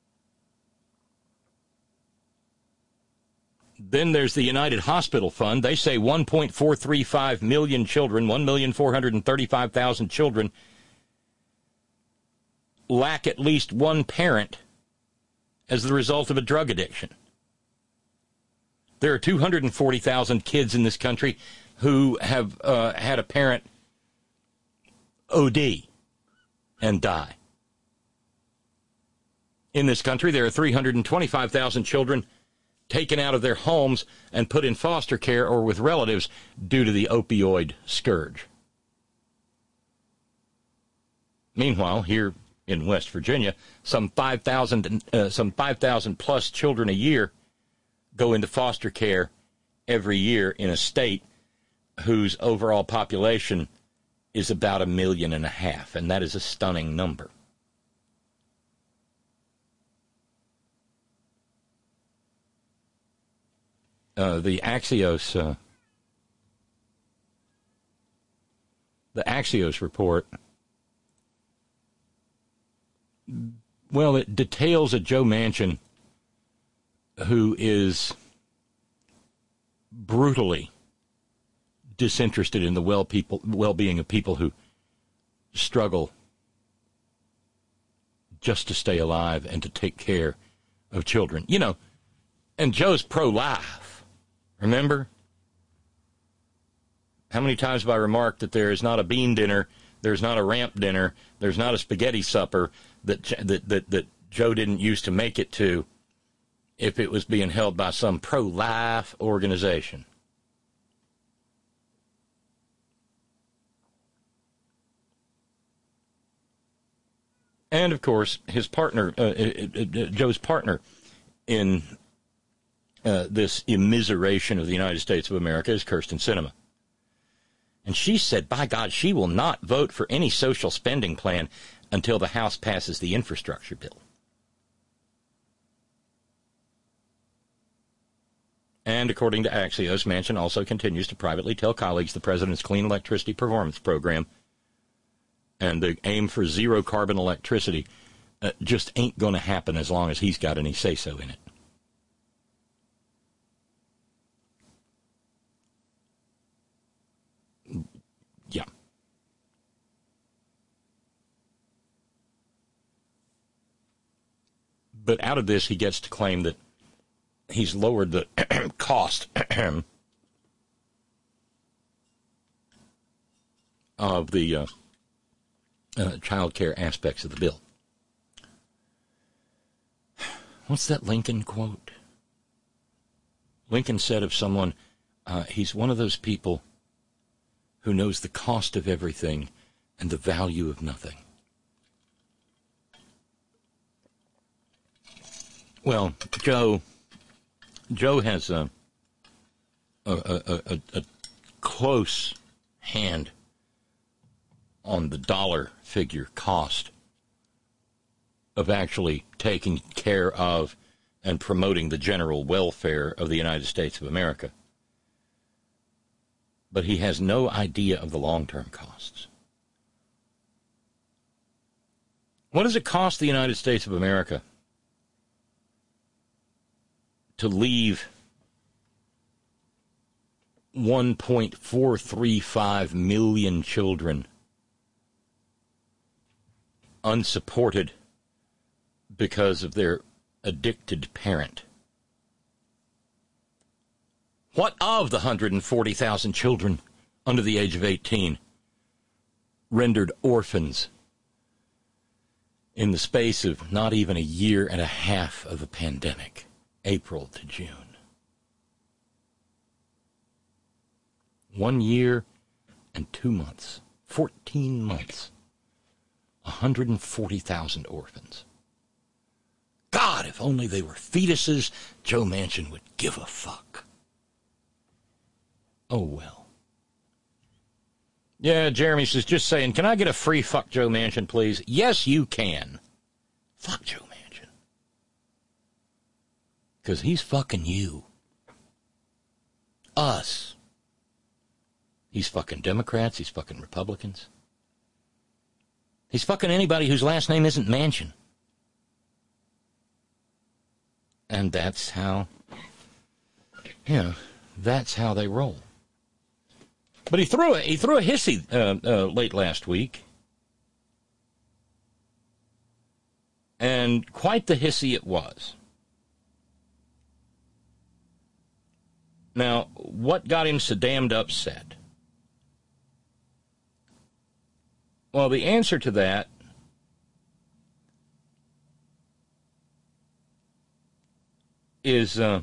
Speaker 1: Then there's the United Hospital Fund. They say 1.435 million children, 1,435,000 children, lack at least one parent as the result of a drug addiction. There are 240,000 kids in this country who have had a parent OD and die. In this country, there are 325,000 children taken out of their homes and put in foster care or with relatives due to the opioid scourge. Meanwhile, here in West Virginia. Some 5,000 plus children a year go into foster care every year in a state whose overall population is about 1.5 million, and that is a stunning number. The Axios report, well, it details a Joe Manchin who is brutally disinterested in the well-being of people who struggle just to stay alive and to take care of children. You know, and Joe's pro-life. Remember? How many times have I remarked that there is not a bean dinner, there's not a ramp dinner, there's not a spaghetti supper that Joe didn't used to make it to if it was being held by some pro-life organization. And, of course, his partner, Joe's partner in this immiseration of the United States of America is Kyrsten Sinema. And she said, by God, she will not vote for any social spending plan until the House passes the infrastructure bill. And according to Axios, Manchin also continues to privately tell colleagues the president's Clean Electricity Performance Program and the aim for zero-carbon electricity just ain't going to happen as long as he's got any say-so in it. Yeah. But out of this, he gets to claim that he's lowered the cost of the child care aspects of the bill. What's that Lincoln quote? Lincoln said of someone, he's one of those people who knows the cost of everything and the value of nothing. Well, Joe has a close hand on the dollar figure cost of actually taking care of and promoting the general welfare of the United States of America. But he has no idea of the long-term costs. What does it cost the United States of America to leave 1.435 million children unsupported because of their addicted parent? What of the 140,000 children under the age of 18 rendered orphans in the space of not even a year and a half of the pandemic, April to June? 1 year and 2 months, 14 months, 140,000 orphans. God, if only they were fetuses, Joe Manchin would give a fuck. Oh, well. Yeah, Jeremy says, just saying, can I get a free fuck Joe Manchin, please? Yes, you can. Fuck Joe Manchin. Because he's fucking you. Us. He's fucking Democrats. He's fucking Republicans. He's fucking anybody whose last name isn't Manchin. And that's how, that's how they roll. But he threw a hissy late last week. And quite the hissy it was. Now, what got him so damned upset? Well, the answer to that is an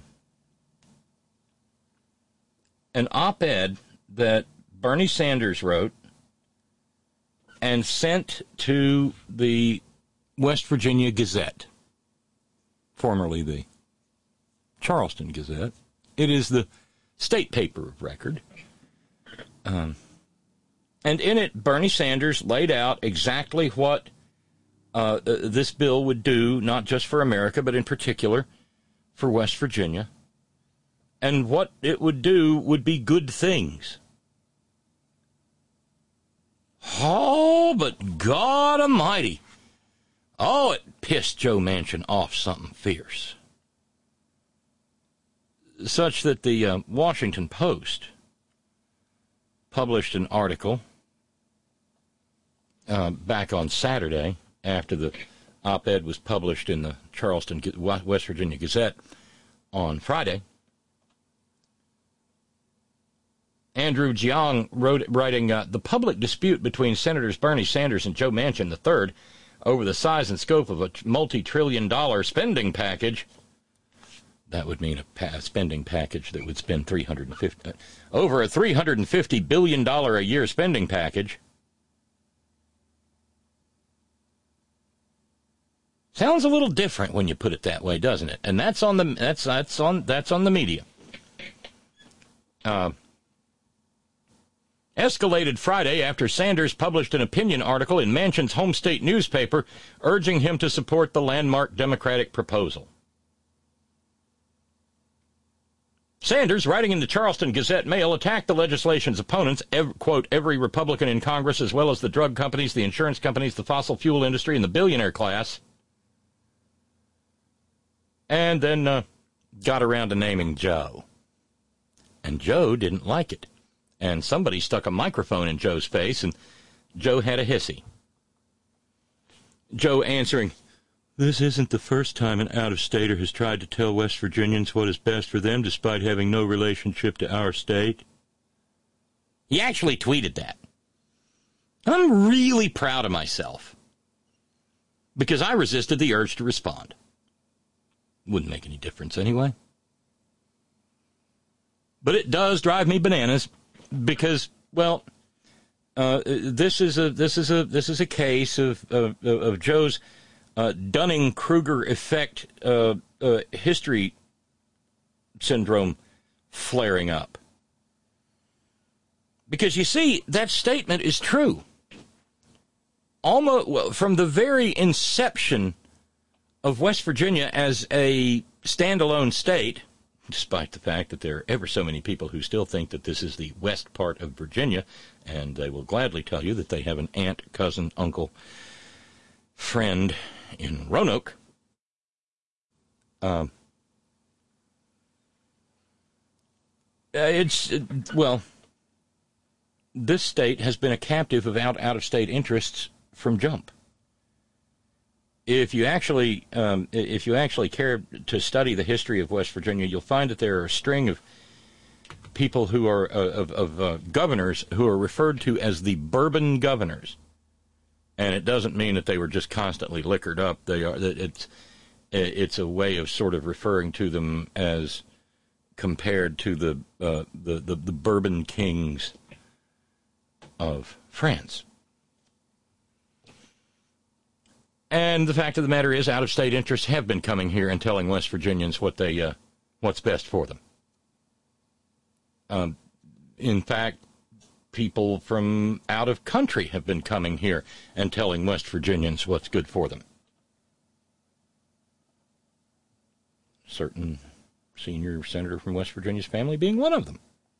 Speaker 1: op-ed that Bernie Sanders wrote and sent to the West Virginia Gazette, formerly the Charleston Gazette. It is the state paper of record. And in it, Bernie Sanders laid out exactly what this bill would do, not just for America, but in particular for West Virginia. And what it would do would be good things. Oh, but God Almighty. Oh, it pissed Joe Manchin off something fierce. Such that the Washington Post published an article back on Saturday after the op-ed was published in the Charleston, West Virginia Gazette on Friday. Andrew Jiang writing, the public dispute between Senators Bernie Sanders and Joe Manchin III over the size and scope of a multi-trillion-dollar spending package. That would mean a spending package that would spend over a $350 billion a year spending package. Sounds a little different when you put it that way, doesn't it? And that's on the that's on the media. Escalated Friday after Sanders published an opinion article in Manchin's home state newspaper urging him to support the landmark Democratic proposal. Sanders, writing in the Charleston Gazette-Mail, attacked the legislation's opponents, quote, every Republican in Congress, as well as the drug companies, the insurance companies, the fossil fuel industry, and the billionaire class. And then got around to naming Joe. And Joe didn't like it. And somebody stuck a microphone in Joe's face, and Joe had a hissy. Joe answering, "This isn't the first time an out-of-stater has tried to tell West Virginians what is best for them despite having no relationship to our state." He actually tweeted that. I'm really proud of myself because I resisted the urge to respond. Wouldn't make any difference anyway. But it does drive me bananas because, well, this is a case of Joe's Dunning-Kruger effect history syndrome flaring up. Because you see, that statement is true. Almost from the very inception of West Virginia as a standalone state, despite the fact that there are ever so many people who still think that this is the west part of Virginia, and they will gladly tell you that they have an aunt, cousin, uncle, friend in Roanoke. This state has been a captive of out-of-state interests from jump. If you actually care to study the history of West Virginia, you'll find that there are a string of people who are of governors who are referred to as the Bourbon governors, and it doesn't mean that they were just constantly liquored up. They are. It's a way of sort of referring to them as compared to the Bourbon kings of France. And the fact of the matter is, out-of-state interests have been coming here and telling West Virginians what's best for them. In fact, people from out of country have been coming here and telling West Virginians what's good for them. Certain senior senator from West Virginia's family being one of them.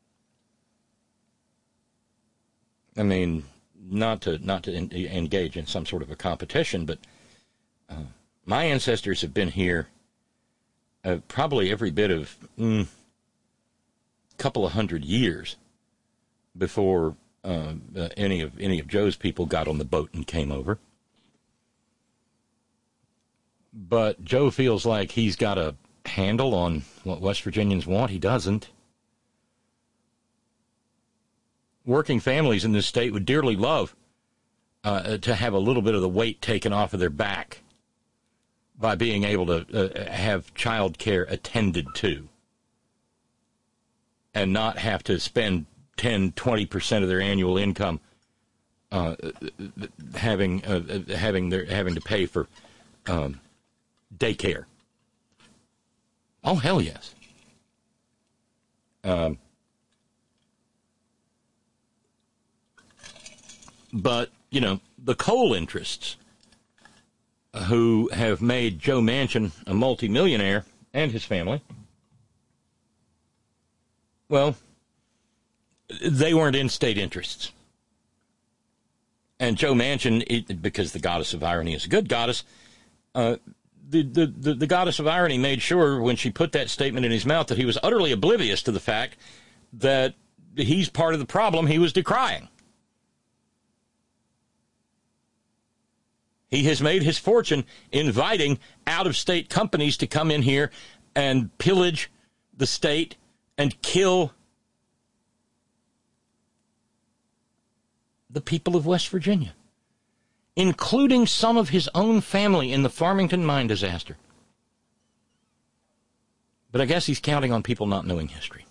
Speaker 1: I mean, not to engage in some sort of a competition, but my ancestors have been here probably every bit of couple of 100 years before any of Joe's people got on the boat and came over. But Joe feels like he's got a handle on what West Virginians want. He doesn't. Working families in this state would dearly love to have a little bit of the weight taken off of their back by being able to have child care attended to and not have to spend 10-20% of their annual income having to pay for daycare. Oh, hell yes. But, you know, the coal interests who have made Joe Manchin a multimillionaire and his family, well, they weren't in state interests. And Joe Manchin, because the goddess of irony is a good goddess, the goddess of irony made sure when she put that statement in his mouth that he was utterly oblivious to the fact that he's part of the problem he was decrying. He has made his fortune inviting out-of-state companies to come in here and pillage the state and kill the people of West Virginia, including some of his own family in the Farmington mine disaster. But I guess he's counting on people not knowing history.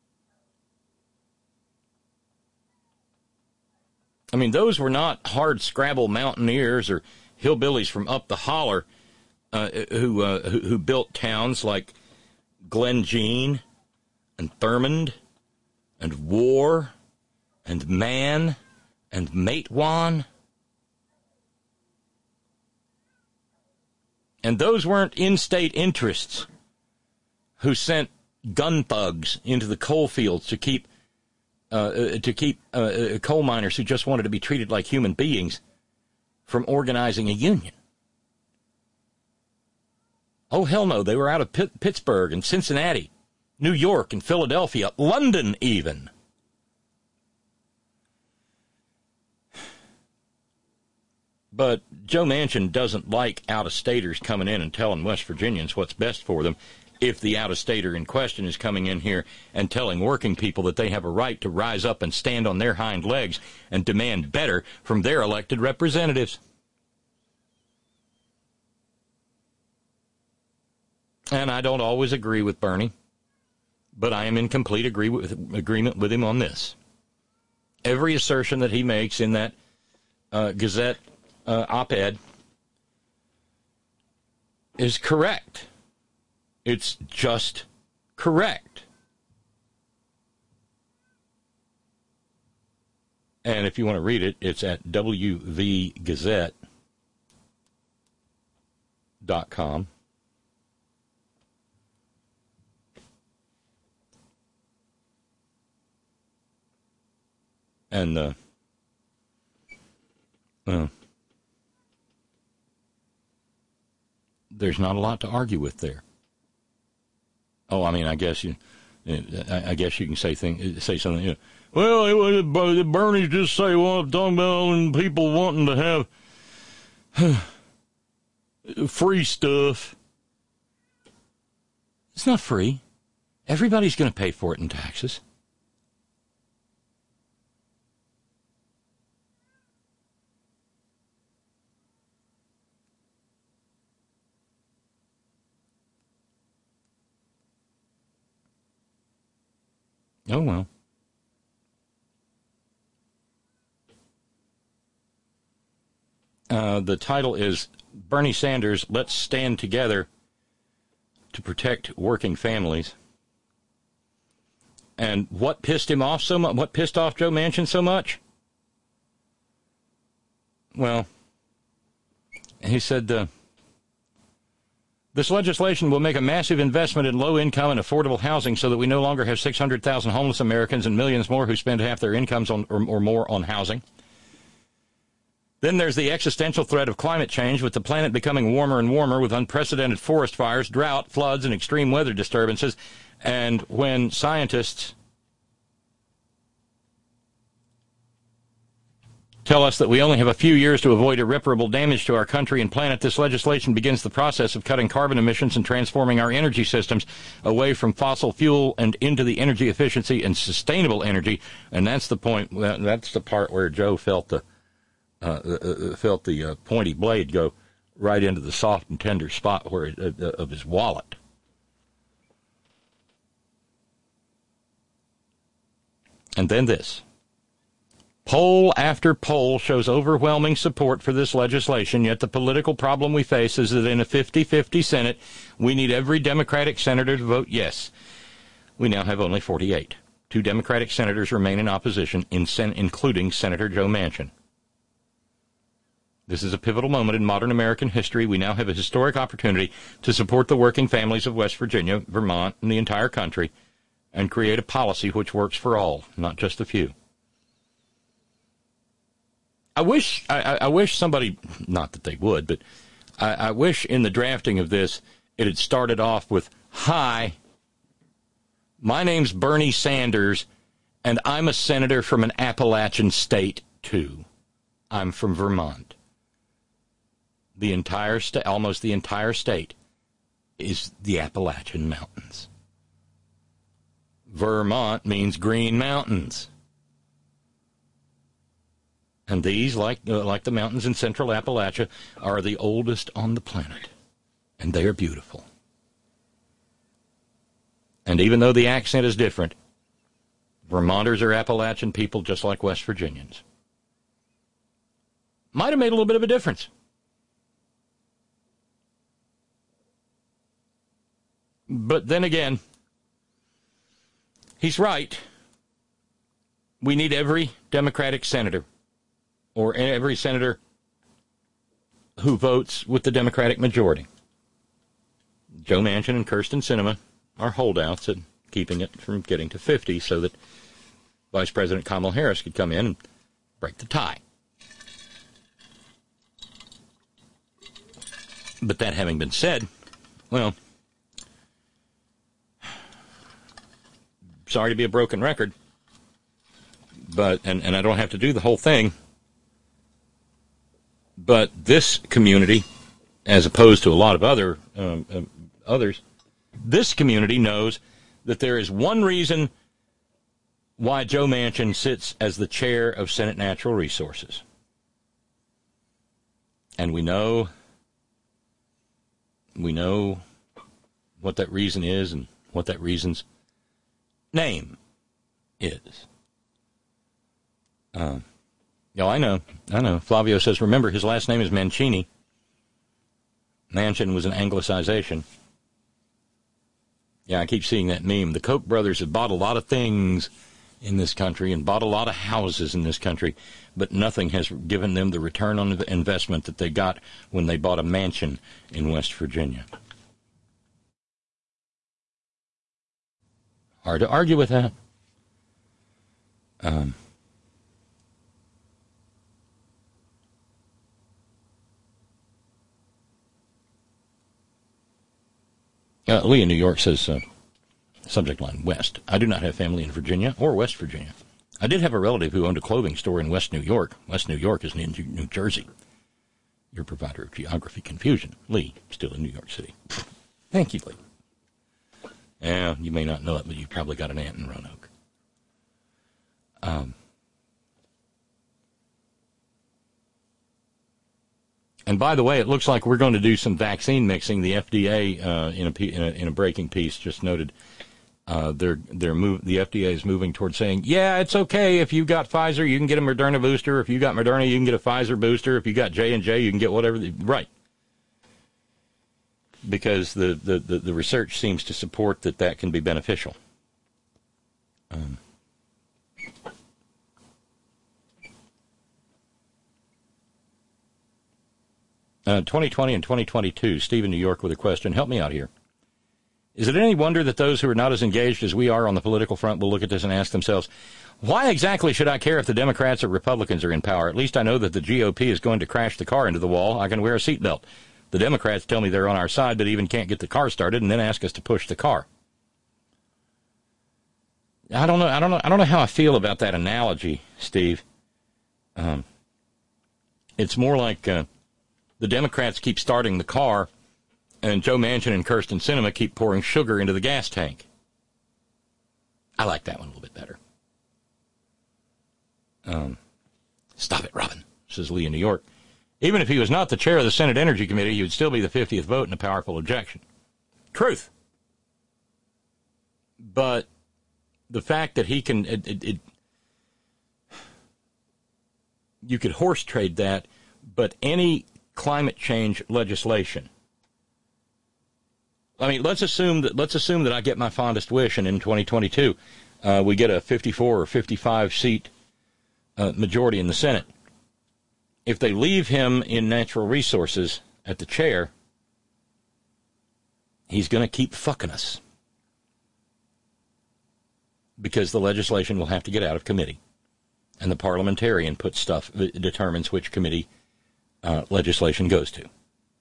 Speaker 1: I mean, those were not hard-scrabble mountaineers or hillbillies from up the holler who built towns like Glen Jean and Thurmond and War and Man and Matewan. And those weren't in-state interests who sent gun thugs into the coal fields to keep coal miners who just wanted to be treated like human beings from organizing a union. Oh, hell no. They were out of Pittsburgh and Cincinnati, New York and Philadelphia, London even. But Joe Manchin doesn't like out-of-staters coming in and telling West Virginians what's best for them if the out-of-stater in question is coming in here and telling working people that they have a right to rise up and stand on their hind legs and demand better from their elected representatives. And I don't always agree with Bernie, but I am in complete agreement with him on this. Every assertion that he makes in that Gazette op-ed is correct. It's just correct. And if you want to read it, it's at wvgazette.com. And there's not a lot to argue with there. Oh, I mean, I guess you can say something. You know, well, Bernie just say, well, I'm talking about people wanting to have free stuff. It's not free. Everybody's going to pay for it in taxes. Oh, well. The title is Bernie Sanders, Let's Stand Together to Protect Working Families. And what pissed him off so much? What pissed off Joe Manchin so much? Well, he said, this legislation will make a massive investment in low-income and affordable housing so that we no longer have 600,000 homeless Americans and millions more who spend half their incomes on or more on housing. Then there's the existential threat of climate change, with the planet becoming warmer and warmer with unprecedented forest fires, drought, floods, and extreme weather disturbances. And when scientists tell us that we only have a few years to avoid irreparable damage to our country and planet, this legislation begins the process of cutting carbon emissions and transforming our energy systems away from fossil fuel and into the energy efficiency and sustainable energy. And that's the point. That's the part where Joe felt the pointy blade go right into the soft and tender spot of his wallet. And then this. Poll after poll shows overwhelming support for this legislation, yet the political problem we face is that in a 50-50 Senate, we need every Democratic senator to vote yes. We now have only 48. 2 Democratic senators remain in opposition, including Senator Joe Manchin. This is a pivotal moment in modern American history. We now have a historic opportunity to support the working families of West Virginia, Vermont, and the entire country, and create a policy which works for all, not just a few. I wish somebody, not that they would, but I wish in the drafting of this it had started off with, "Hi, my name's Bernie Sanders, and I'm a senator from an Appalachian state, too. I'm from Vermont." The entire state, almost the entire state, is the Appalachian Mountains. Vermont means green mountains. And these, like the mountains in central Appalachia, are the oldest on the planet. And they are beautiful. And even though the accent is different, Vermonters are Appalachian people just like West Virginians. Might have made a little bit of a difference. But then again, he's right. We need every Democratic senator, or every senator who votes with the Democratic majority. Joe Manchin and Kyrsten Sinema are holdouts at keeping it from getting to 50 so that Vice President Kamala Harris could come in and break the tie. But that having been said, well, sorry to be a broken record, but and I don't have to do the whole thing, but this community, as opposed to a lot of others, this community knows that there is one reason why Joe Manchin sits as the chair of Senate Natural Resources. And we know what that reason is and what that reason's name is. I know. Flavio says, remember, his last name is Mancini. Manchin was an anglicization. Yeah, I keep seeing that meme. The Koch brothers have bought a lot of things in this country and bought a lot of houses in this country, but nothing has given them the return on the investment that they got when they bought a mansion in West Virginia. Hard to argue with that. Lee in New York says, subject line, West. I do not have family in Virginia or West Virginia. I did have a relative who owned a clothing store in West New York. West New York is in New Jersey. Your provider of geography confusion. Lee, still in New York City. Thank you, Lee. Yeah, you may not know it, but you probably got an aunt in Roanoke. And by the way, it looks like we're going to do some vaccine mixing. The FDA, in a breaking piece, just noted the FDA is moving towards saying, yeah, it's okay if you got Pfizer, you can get a Moderna booster. If you got Moderna, you can get a Pfizer booster. If you got J&J, you can get whatever. Right. Because the research seems to support that can be beneficial. 2020 and 2022, Steve in New York with a question. Help me out here. Is it any wonder that those who are not as engaged as we are on the political front will look at this and ask themselves, why exactly should I care if the Democrats or Republicans are in power? At least I know that the GOP is going to crash the car into the wall. I can wear a seatbelt. The Democrats tell me they're on our side, but even can't get the car started and then ask us to push the car. I don't know how I feel about that analogy, Steve. It's more like the Democrats keep starting the car, and Joe Manchin and Kyrsten Sinema keep pouring sugar into the gas tank. I like that one a little bit better. Stop it, Robin, says Lee in New York. Even if he was not the chair of the Senate Energy Committee, he would still be the 50th vote in a powerful objection. Truth. But the fact that he can... you could horse trade that, but any climate change legislation. I mean, let's assume that I get my fondest wish, and in 2022 we get a 54 or 55 seat majority in the Senate. If they leave him in natural resources at the chair, he's going to keep fucking us, because the legislation will have to get out of committee, and the parliamentarian puts stuff that determines which committee legislation goes to.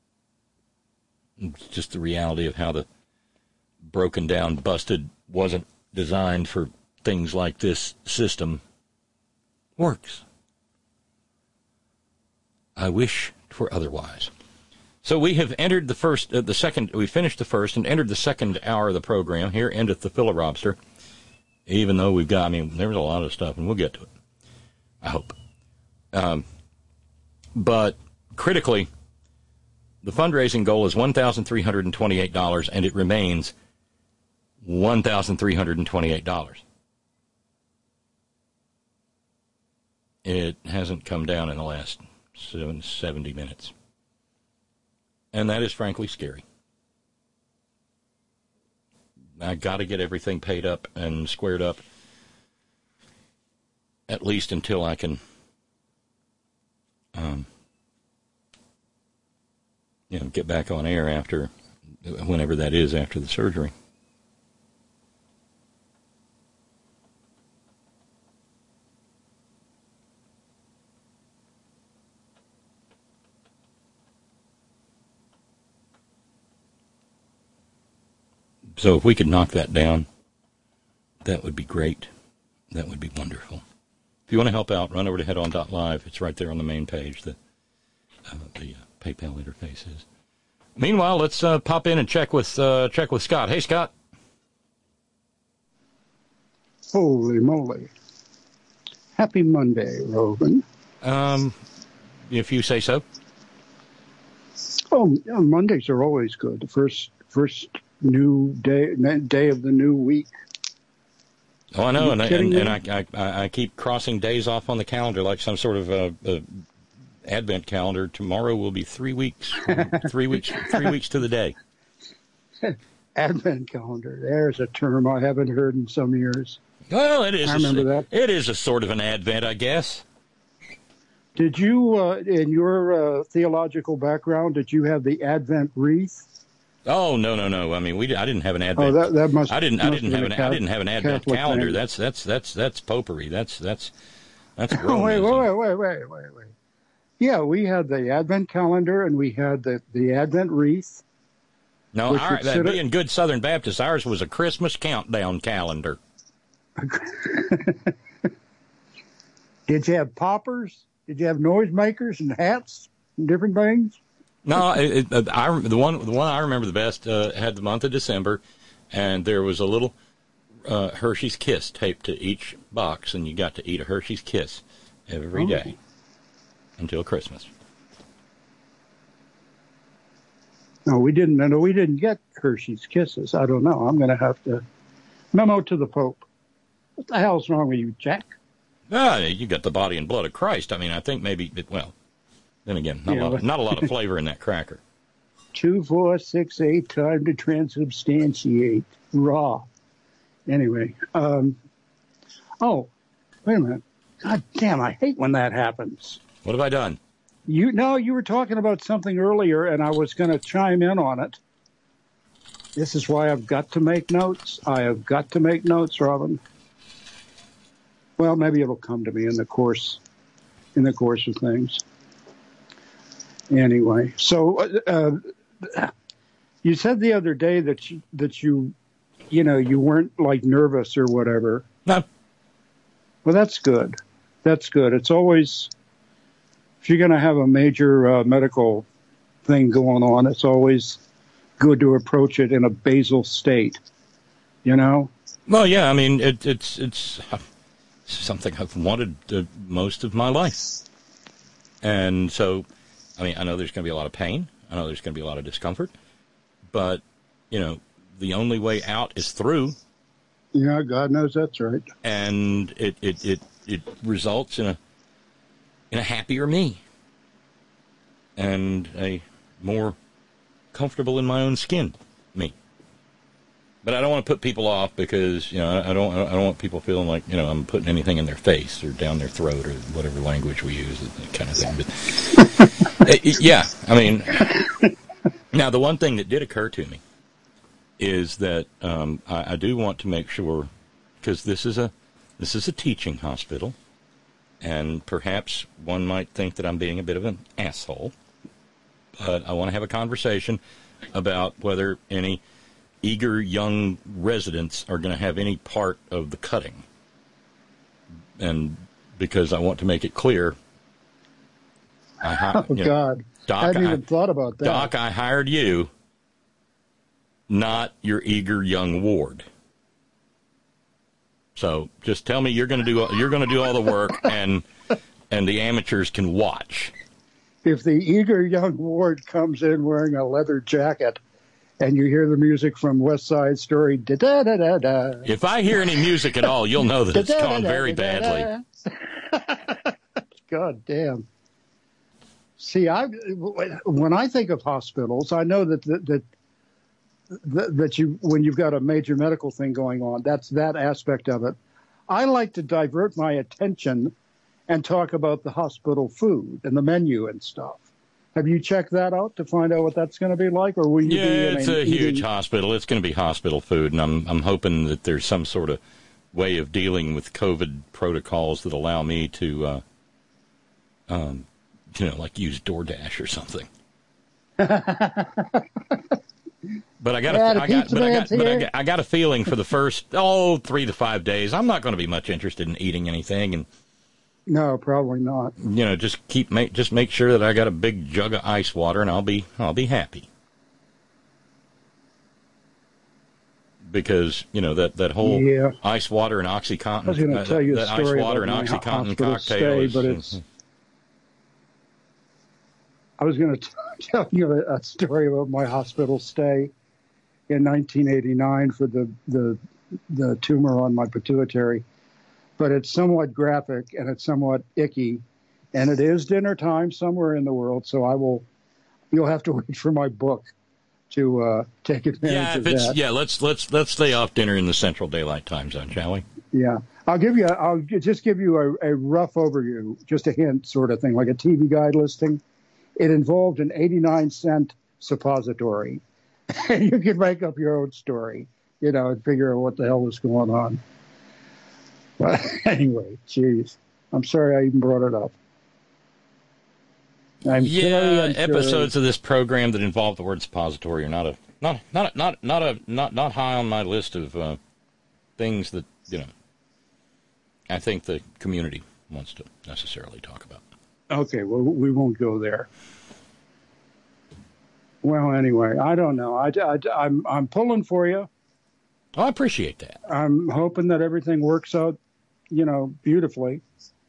Speaker 1: It's just the reality of how the broken down, busted, wasn't designed for things like this system works. I wish for otherwise. So we have entered we finished the first and entered the second hour of the program. Here endeth the Philorobster, even though there's a lot of stuff, and we'll get to it, I hope. But critically, the fundraising goal is $1,328, and it remains $1,328. It hasn't come down in the last 70 minutes. And that is frankly scary. I got to get everything paid up and squared up, at least until I can, get back on air after, whenever that is, after the surgery. So if we could knock that down, that would be great. That would be wonderful. If you want to help out, run over to headon.live. It's right there on the main page, the PayPal interface is. Meanwhile, let's pop in and check with Scott. Hey, Scott.
Speaker 10: Holy moly. Happy Monday, Robin.
Speaker 1: If you say so.
Speaker 10: Oh, yeah, Mondays are always good. The first new day of the new week.
Speaker 1: Oh, I know, and I keep crossing days off on the calendar like some sort of advent calendar. Tomorrow will be 3 weeks, 3 weeks to the day.
Speaker 10: Advent calendar. There's a term I haven't heard in some years.
Speaker 1: Well, it is.
Speaker 10: I remember that.
Speaker 1: It is a sort of an advent, I guess.
Speaker 10: Did you, in your theological background, did you have the Advent wreath?
Speaker 1: Oh, no. I mean, I didn't have an Advent.
Speaker 10: Oh, that must.
Speaker 1: I didn't have an Advent
Speaker 10: Catholic
Speaker 1: calendar.
Speaker 10: thing.
Speaker 1: That's popery. That's
Speaker 10: Oh, wait. Yeah, we had the Advent calendar and we had the Advent wreath.
Speaker 1: No, being good Southern Baptist, ours was a Christmas countdown calendar.
Speaker 10: Did you have poppers? Did you have noisemakers and hats and different things?
Speaker 1: No, the one I remember the best had the month of December, and there was a little Hershey's Kiss taped to each box, and you got to eat a Hershey's Kiss every day until Christmas.
Speaker 10: No, we didn't. No, we didn't get Hershey's Kisses. I don't know. I'm going to have to memo to the Pope. What the hell's wrong with you, Jack?
Speaker 1: You got the body and blood of Christ. I mean, I think maybe. Then again, not a lot of flavor in that cracker.
Speaker 10: 2, 4, 6, 8, time to transubstantiate. Raw. Anyway. Oh, wait a minute. God damn, I hate when that happens.
Speaker 1: What have I done?
Speaker 10: You were talking about something earlier, and I was going to chime in on it. This is why I've got to make notes. I have got to make notes, Robin. Well, maybe it'll come to me in the course of things. Anyway, so you said the other day that you weren't like nervous or whatever.
Speaker 1: No.
Speaker 10: Well, that's good. That's good. It's always, if you're going to have a major medical thing going on, it's always good to approach it in a basal state. Well,
Speaker 1: yeah. I mean, it's something I've wanted most of my life, and so. I mean, I know there's going to be a lot of pain. I know there's going to be a lot of discomfort. But, the only way out is through.
Speaker 10: Yeah, God knows that's right.
Speaker 1: And it results in in a happier me and a more comfortable in my own skin me. But I don't want to put people off because, you know, I don't want people feeling like, you know, I'm putting anything in their face or down their throat or whatever language we use, that kind of thing. But, yeah, I mean, now the one thing that did occur to me is that I do want to make sure, because this is a teaching hospital, and perhaps one might think that I'm being a bit of an asshole, but I want to have a conversation about whether any eager young residents are going to have any part of the cutting. And because I want to make it clear.
Speaker 10: God.
Speaker 1: Doc,
Speaker 10: I hadn't even thought about that.
Speaker 1: Doc, I hired you, not your eager young ward. So just tell me you're going to do all the work and the amateurs can watch.
Speaker 10: If the eager young ward comes in wearing a leather jacket, and you hear the music from West Side Story, da-da-da-da-da.
Speaker 1: If I hear any music at all, you'll know that it's gone very badly.
Speaker 10: God damn. See, when I think of hospitals, I know that you, when you've got a major medical thing going on, that's that aspect of it. I like to divert my attention and talk about the hospital food and the menu and stuff. Have you checked that out to find out what that's going to be like, or will you?
Speaker 1: Yeah, it's a huge hospital. It's going to be hospital food, and I'm hoping that there's some sort of way of dealing with COVID protocols that allow me to, like use DoorDash or something. But I got a feeling for the first 3 to 5 days, I'm not going to be much interested in eating anything, and.
Speaker 10: No, probably not.
Speaker 1: You know, just make sure that I got a big jug of ice water, and I'll be happy. Because you know that whole ice water and OxyContin.
Speaker 10: I was going to tell you a story about my hospital stay, but I was going to tell you a story about my hospital stay in 1989 for the tumor on my pituitary. But it's somewhat graphic and it's somewhat icky, and it is dinner time somewhere in the world. So you'll have to wait for my book to take advantage of that.
Speaker 1: Yeah, let's stay off dinner in the Central Daylight Time Zone, shall we?
Speaker 10: Yeah, I'll just give you a rough overview, just a hint sort of thing, like a TV guide listing. It involved an 89-cent suppository, and you can make up your own story, and figure out what the hell was going on. But anyway, geez, I'm sorry I even brought it up.
Speaker 1: Episodes of this program that involve the word suppository are not high on my list of things that I think the community wants to necessarily talk about.
Speaker 10: Okay, well, we won't go there. Well, anyway, I don't know. I'm pulling for you.
Speaker 1: Oh, I appreciate that.
Speaker 10: I'm hoping that everything works out, beautifully.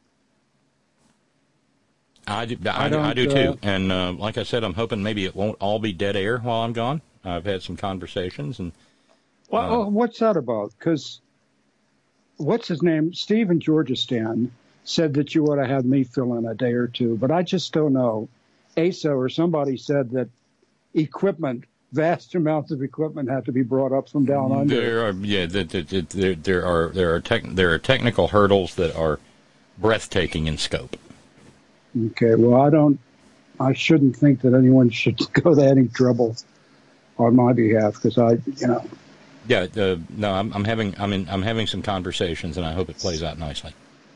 Speaker 1: I do too. And like I said, I'm hoping maybe it won't all be dead air while I'm gone. I've had some conversations. And
Speaker 10: what's that about? Because what's his name? Steve in Georgistan said that you ought to have me fill in a day or two, but I just don't know. Asa or somebody said that vast amounts of equipment have to be brought up from down under.
Speaker 1: There are technical hurdles that are breathtaking in scope.
Speaker 10: Okay, well, I shouldn't think that anyone should go to any trouble on my behalf because
Speaker 1: Yeah, no, I'm having some conversations and I hope it plays out nicely.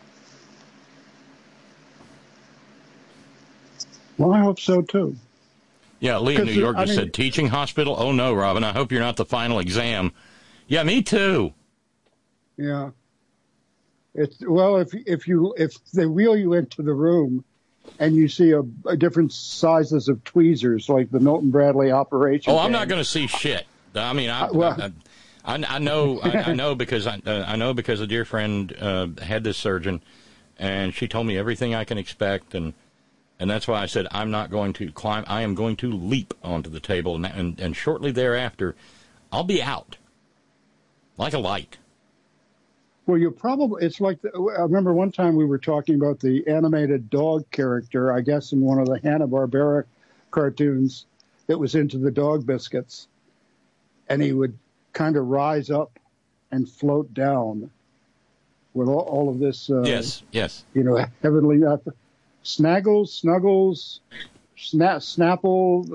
Speaker 10: Well, I hope so too.
Speaker 1: Yeah, Lee in New York just said, teaching hospital? Oh, no, Robin, I hope you're not the final exam. Yeah, me too.
Speaker 10: Yeah. If they wheel you into the room and you see a different sizes of tweezers, like the Milton Bradley operation.
Speaker 1: Oh, I'm not going to see shit. I mean, I know because a dear friend had this surgeon, and she told me everything I can expect, and that's why I said I'm not going to climb. I am going to leap onto the table, and shortly thereafter, I'll be out like a light.
Speaker 10: Well, it's like, I remember one time we were talking about the animated dog character, I guess in one of the Hanna-Barbera cartoons that was into the dog biscuits. And he would kind of rise up and float down with all of this.
Speaker 1: Yes.
Speaker 10: Heavenly Snaggles, Snuggles, Snapple.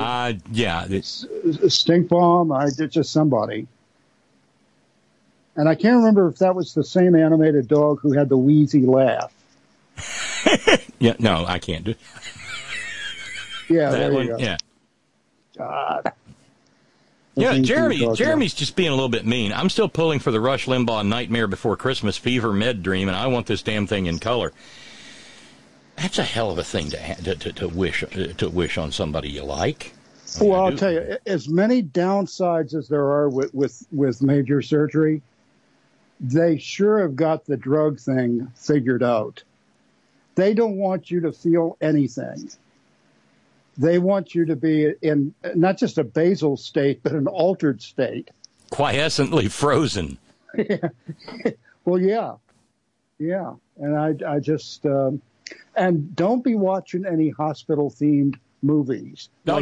Speaker 10: Stink Bomb. It's just somebody. And I can't remember if that was the same animated dog who had the wheezy laugh.
Speaker 1: Yeah, no, I can't do.
Speaker 10: Yeah,
Speaker 1: that
Speaker 10: there
Speaker 1: one.
Speaker 10: You go.
Speaker 1: Yeah.
Speaker 10: God.
Speaker 1: Yeah, Jeremy's just being a little bit mean. I'm still pulling for the Rush Limbaugh Nightmare Before Christmas Fever Med Dream, and I want this damn thing in color. That's a hell of a thing to wish on somebody you like.
Speaker 10: Well, I'll tell you, as many downsides as there are with major surgery, they sure have got the drug thing figured out. They don't want you to feel anything. They want you to be in not just a basal state, but an altered state.
Speaker 1: Quiescently frozen.
Speaker 10: Well, yeah. And I just, and don't be watching any hospital-themed movies.
Speaker 1: No.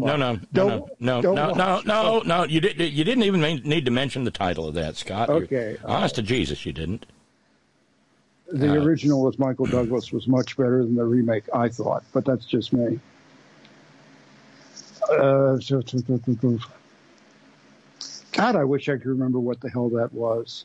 Speaker 1: You didn't even need to mention the title of that, Scott.
Speaker 10: Okay.
Speaker 1: Honest to Jesus, you didn't.
Speaker 10: The original with Michael Douglas was much better than the remake, I thought, but that's just me. God, I wish I could remember what the hell that was.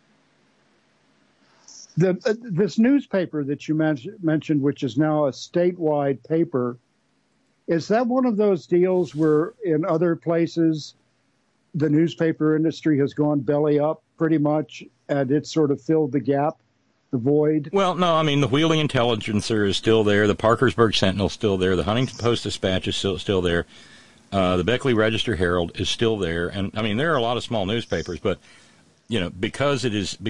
Speaker 10: This newspaper that you mentioned, which is now a statewide paper, is that one of those deals where in other places the newspaper industry has gone belly up pretty much and it's sort of filled the gap, the void?
Speaker 1: Well, no, I mean, the Wheeling Intelligencer is still there. The Parkersburg Sentinel is still there. The Huntington Post-Dispatch is still there. The Beckley Register Herald is still there. And, I mean, there are a lot of small newspapers, but, because it is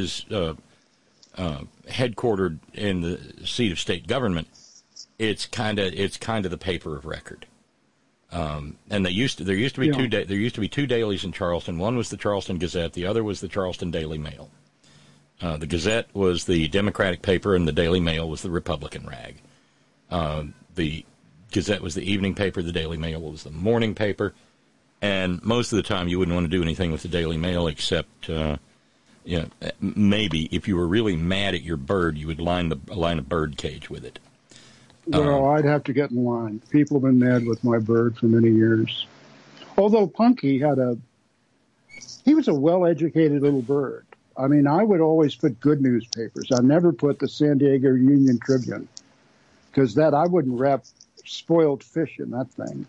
Speaker 1: headquartered in the seat of state government, it's kind of the paper of record. And there used to be two dailies in Charleston. One was the Charleston Gazette. The other was the Charleston Daily Mail. The Gazette was the Democratic paper, and the Daily Mail was the Republican rag. The Gazette was the evening paper. The Daily Mail was the morning paper. And most of the time, you wouldn't want to do anything with the Daily Mail except, maybe if you were really mad at your bird, you would line a bird cage with it.
Speaker 10: Well, I'd have to get in line. People have been mad with my bird for many years. Although Punky he was a well-educated little bird. I mean, I would always put good newspapers. I never put the San Diego Union Tribune because I wouldn't wrap spoiled fish in that thing.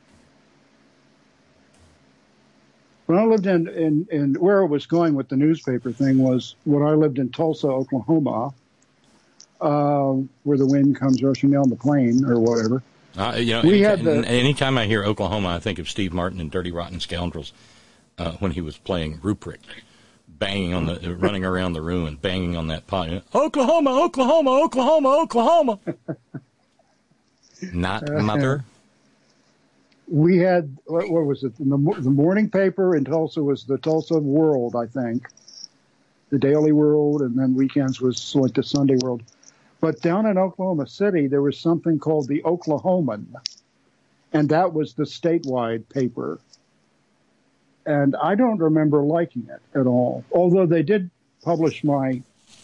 Speaker 10: When I lived in where I was going with the newspaper thing was when I lived in Tulsa, Oklahoma, where the wind comes rushing down the plain or whatever.
Speaker 1: Anytime I hear Oklahoma, I think of Steve Martin and Dirty Rotten Scoundrels when he was playing Ruprecht, running around the room and banging on that pot. Oklahoma, Oklahoma, Oklahoma, Oklahoma. Not mother.
Speaker 10: We had, what was it? The morning paper in Tulsa was the Tulsa World, I think. The Daily World, and then weekends was like the Sunday World. But down in Oklahoma City, there was something called the Oklahoman, and that was the statewide paper. And I don't remember liking it at all, although they did publish my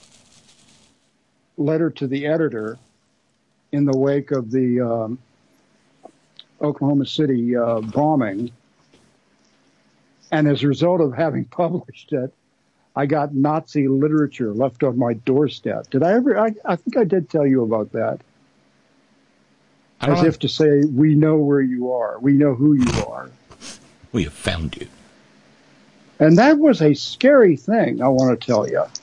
Speaker 10: letter to the editor in the wake of the Oklahoma City bombing. And as a result of having published it, I got Nazi literature left on my doorstep. Did I ever? I think I did tell you about that. As if to say, we know where you are. We know who you are.
Speaker 1: We have found you.
Speaker 10: And that was a scary thing, I want to tell you.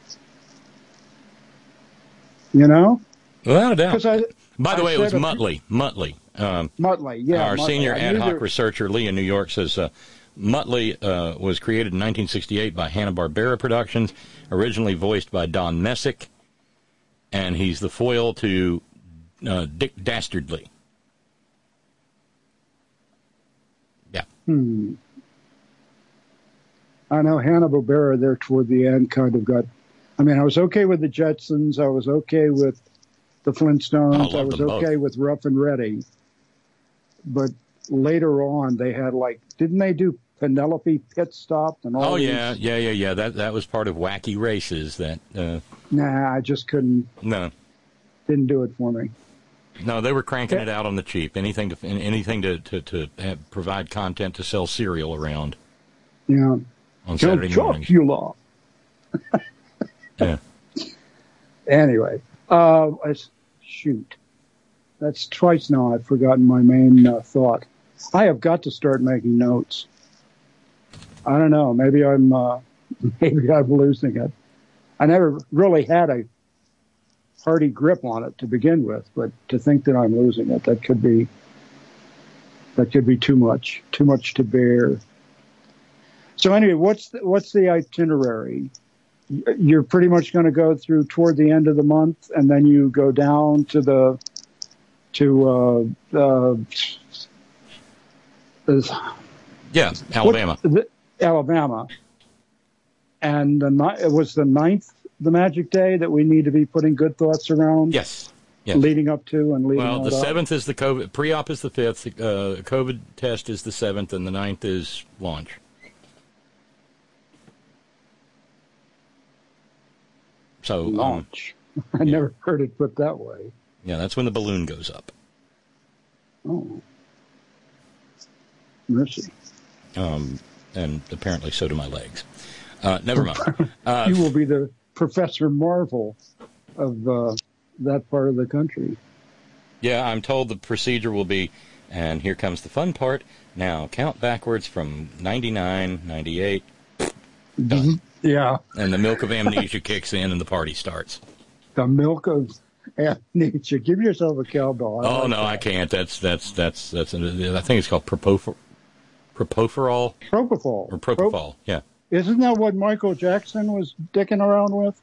Speaker 1: Without a doubt. By the way, it was
Speaker 10: Muttley.
Speaker 1: Muttley,
Speaker 10: yeah.
Speaker 1: Our senior ad hoc researcher, Lee in New York, says Muttley was created in 1968 by Hanna-Barbera Productions, originally voiced by Don Messick, and he's the foil to Dick Dastardly. Yeah.
Speaker 10: I know Hanna-Barbera there toward the end kind of got I mean, I was okay with the Jetsons. I was okay with the Flintstones. I was okay with Rough and Ready. But later on, they had didn't they do Penelope Pit Stop and all?
Speaker 1: Oh yeah. That was part of Wacky Races.
Speaker 10: Nah, I just couldn't.
Speaker 1: No,
Speaker 10: didn't do it for me.
Speaker 1: No, they were cranking it out on the cheap. Anything to provide content to sell cereal around.
Speaker 10: Yeah.
Speaker 1: On Saturday mornings. Yeah.
Speaker 10: Anyway, shoot. That's twice now I've forgotten my main thought. I have got to start making notes. I don't know. Maybe I'm losing it. I never really had a hearty grip on it to begin with, but to think that I'm losing it, that could be too much to bear. So anyway, what's the itinerary? You're pretty much going to go through toward the end of the month, and then you go down to
Speaker 1: Alabama.
Speaker 10: Alabama. And it was the 9th, the magic day that we need to be putting good thoughts around.
Speaker 1: Yes.
Speaker 10: Leading up to and leading.
Speaker 1: Well, the 7th is the COVID pre-op is the 5th. COVID test is the 7th, and the 9th is launch. So
Speaker 10: launch. I never heard it put that way.
Speaker 1: Yeah, that's when the balloon goes up.
Speaker 10: Oh, mercy.
Speaker 1: And apparently so do my legs. Never mind.
Speaker 10: You will be the Professor Marvel of that part of the country.
Speaker 1: Yeah, I'm told the procedure will be, and here comes the fun part, now count backwards from 99, 98, done.
Speaker 10: Yeah.
Speaker 1: And the milk of amnesia kicks in and the party starts.
Speaker 10: The milk of amnesia. Give yourself a cowbell.
Speaker 1: I can't. That's I think it's called propofol. Propofol. Or propofol, yeah.
Speaker 10: Isn't that what Michael Jackson was dicking around with?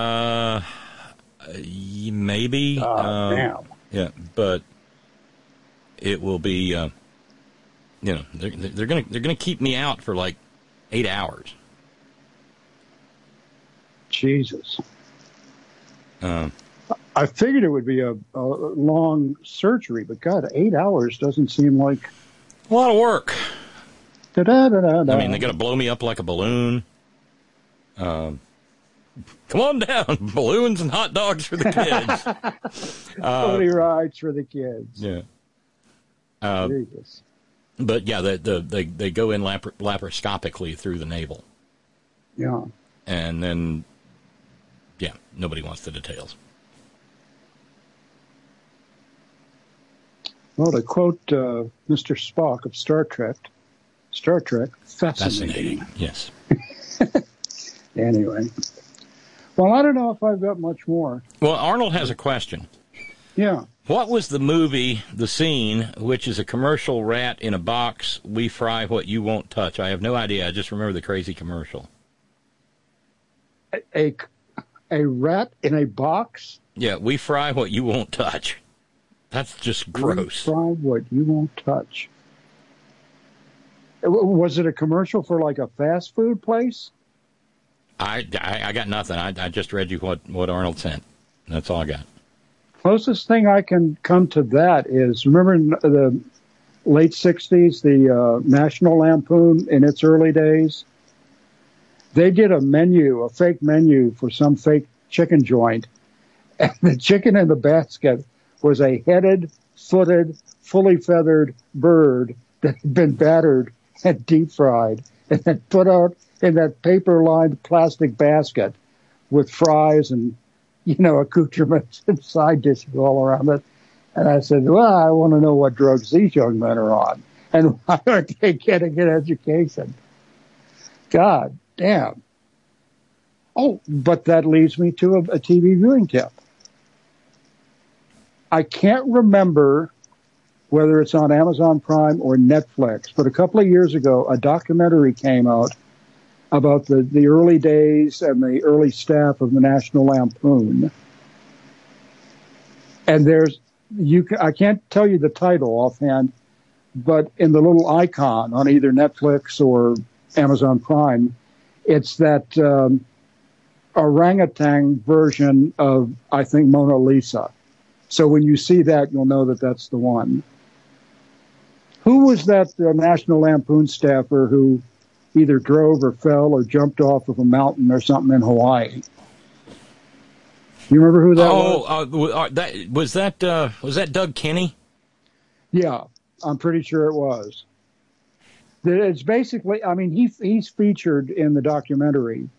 Speaker 1: Maybe.
Speaker 10: Damn.
Speaker 1: Yeah, but it will be. They're gonna keep me out for 8 hours.
Speaker 10: Jesus. I figured it would be a long surgery, but God, 8 hours doesn't seem like
Speaker 1: a lot of work.
Speaker 10: Da-da-da-da-da.
Speaker 1: I mean, they're going to blow me up like a balloon. Come on down. Balloons and hot dogs for the kids.
Speaker 10: Pony rides for the kids.
Speaker 1: Yeah.
Speaker 10: Jesus.
Speaker 1: But, yeah, they go in laparoscopically through the navel.
Speaker 10: Yeah.
Speaker 1: And then, yeah, nobody wants the details.
Speaker 10: Well, to quote Mr. Spock of Star Trek, fascinating.
Speaker 1: Yes.
Speaker 10: Anyway. Well, I don't know if I've got much more.
Speaker 1: Well, Arnold has a question.
Speaker 10: Yeah.
Speaker 1: What was the movie, the scene, which is a commercial rat in a box, we fry what you won't touch? I have no idea. I just remember the crazy commercial.
Speaker 10: A rat in a box?
Speaker 1: Yeah, we fry what you won't touch. That's just gross.
Speaker 10: We fry what you won't touch. Was it a commercial for a fast food place?
Speaker 1: I got nothing. I just read you what Arnold sent. That's all I got.
Speaker 10: Closest thing I can come to that is, remember in the late 60s, the National Lampoon in its early days? They did a fake menu for some fake chicken joint. And the chicken in the basket was a headed, footed, fully feathered bird that had been battered and deep fried and then put out in that paper-lined plastic basket with fries and, accoutrements and side dishes all around it. And I said, well, I want to know what drugs these young men are on and why aren't they getting an education? God damn. Oh, but that leads me to a TV viewing tip. I can't remember whether it's on Amazon Prime or Netflix, but a couple of years ago, a documentary came out about the early days and the early staff of the National Lampoon. And I can't tell you the title offhand, but in the little icon on either Netflix or Amazon Prime, it's that orangutan version of, I think, Mona Lisa. So when you see that, you'll know that that's the one. Who was that National Lampoon staffer who either drove or fell or jumped off of a mountain or something in Hawaii? You remember who that was? Was that Doug Kenny? Yeah, I'm pretty sure it was. It's basically, I mean, he's featured in the documentary,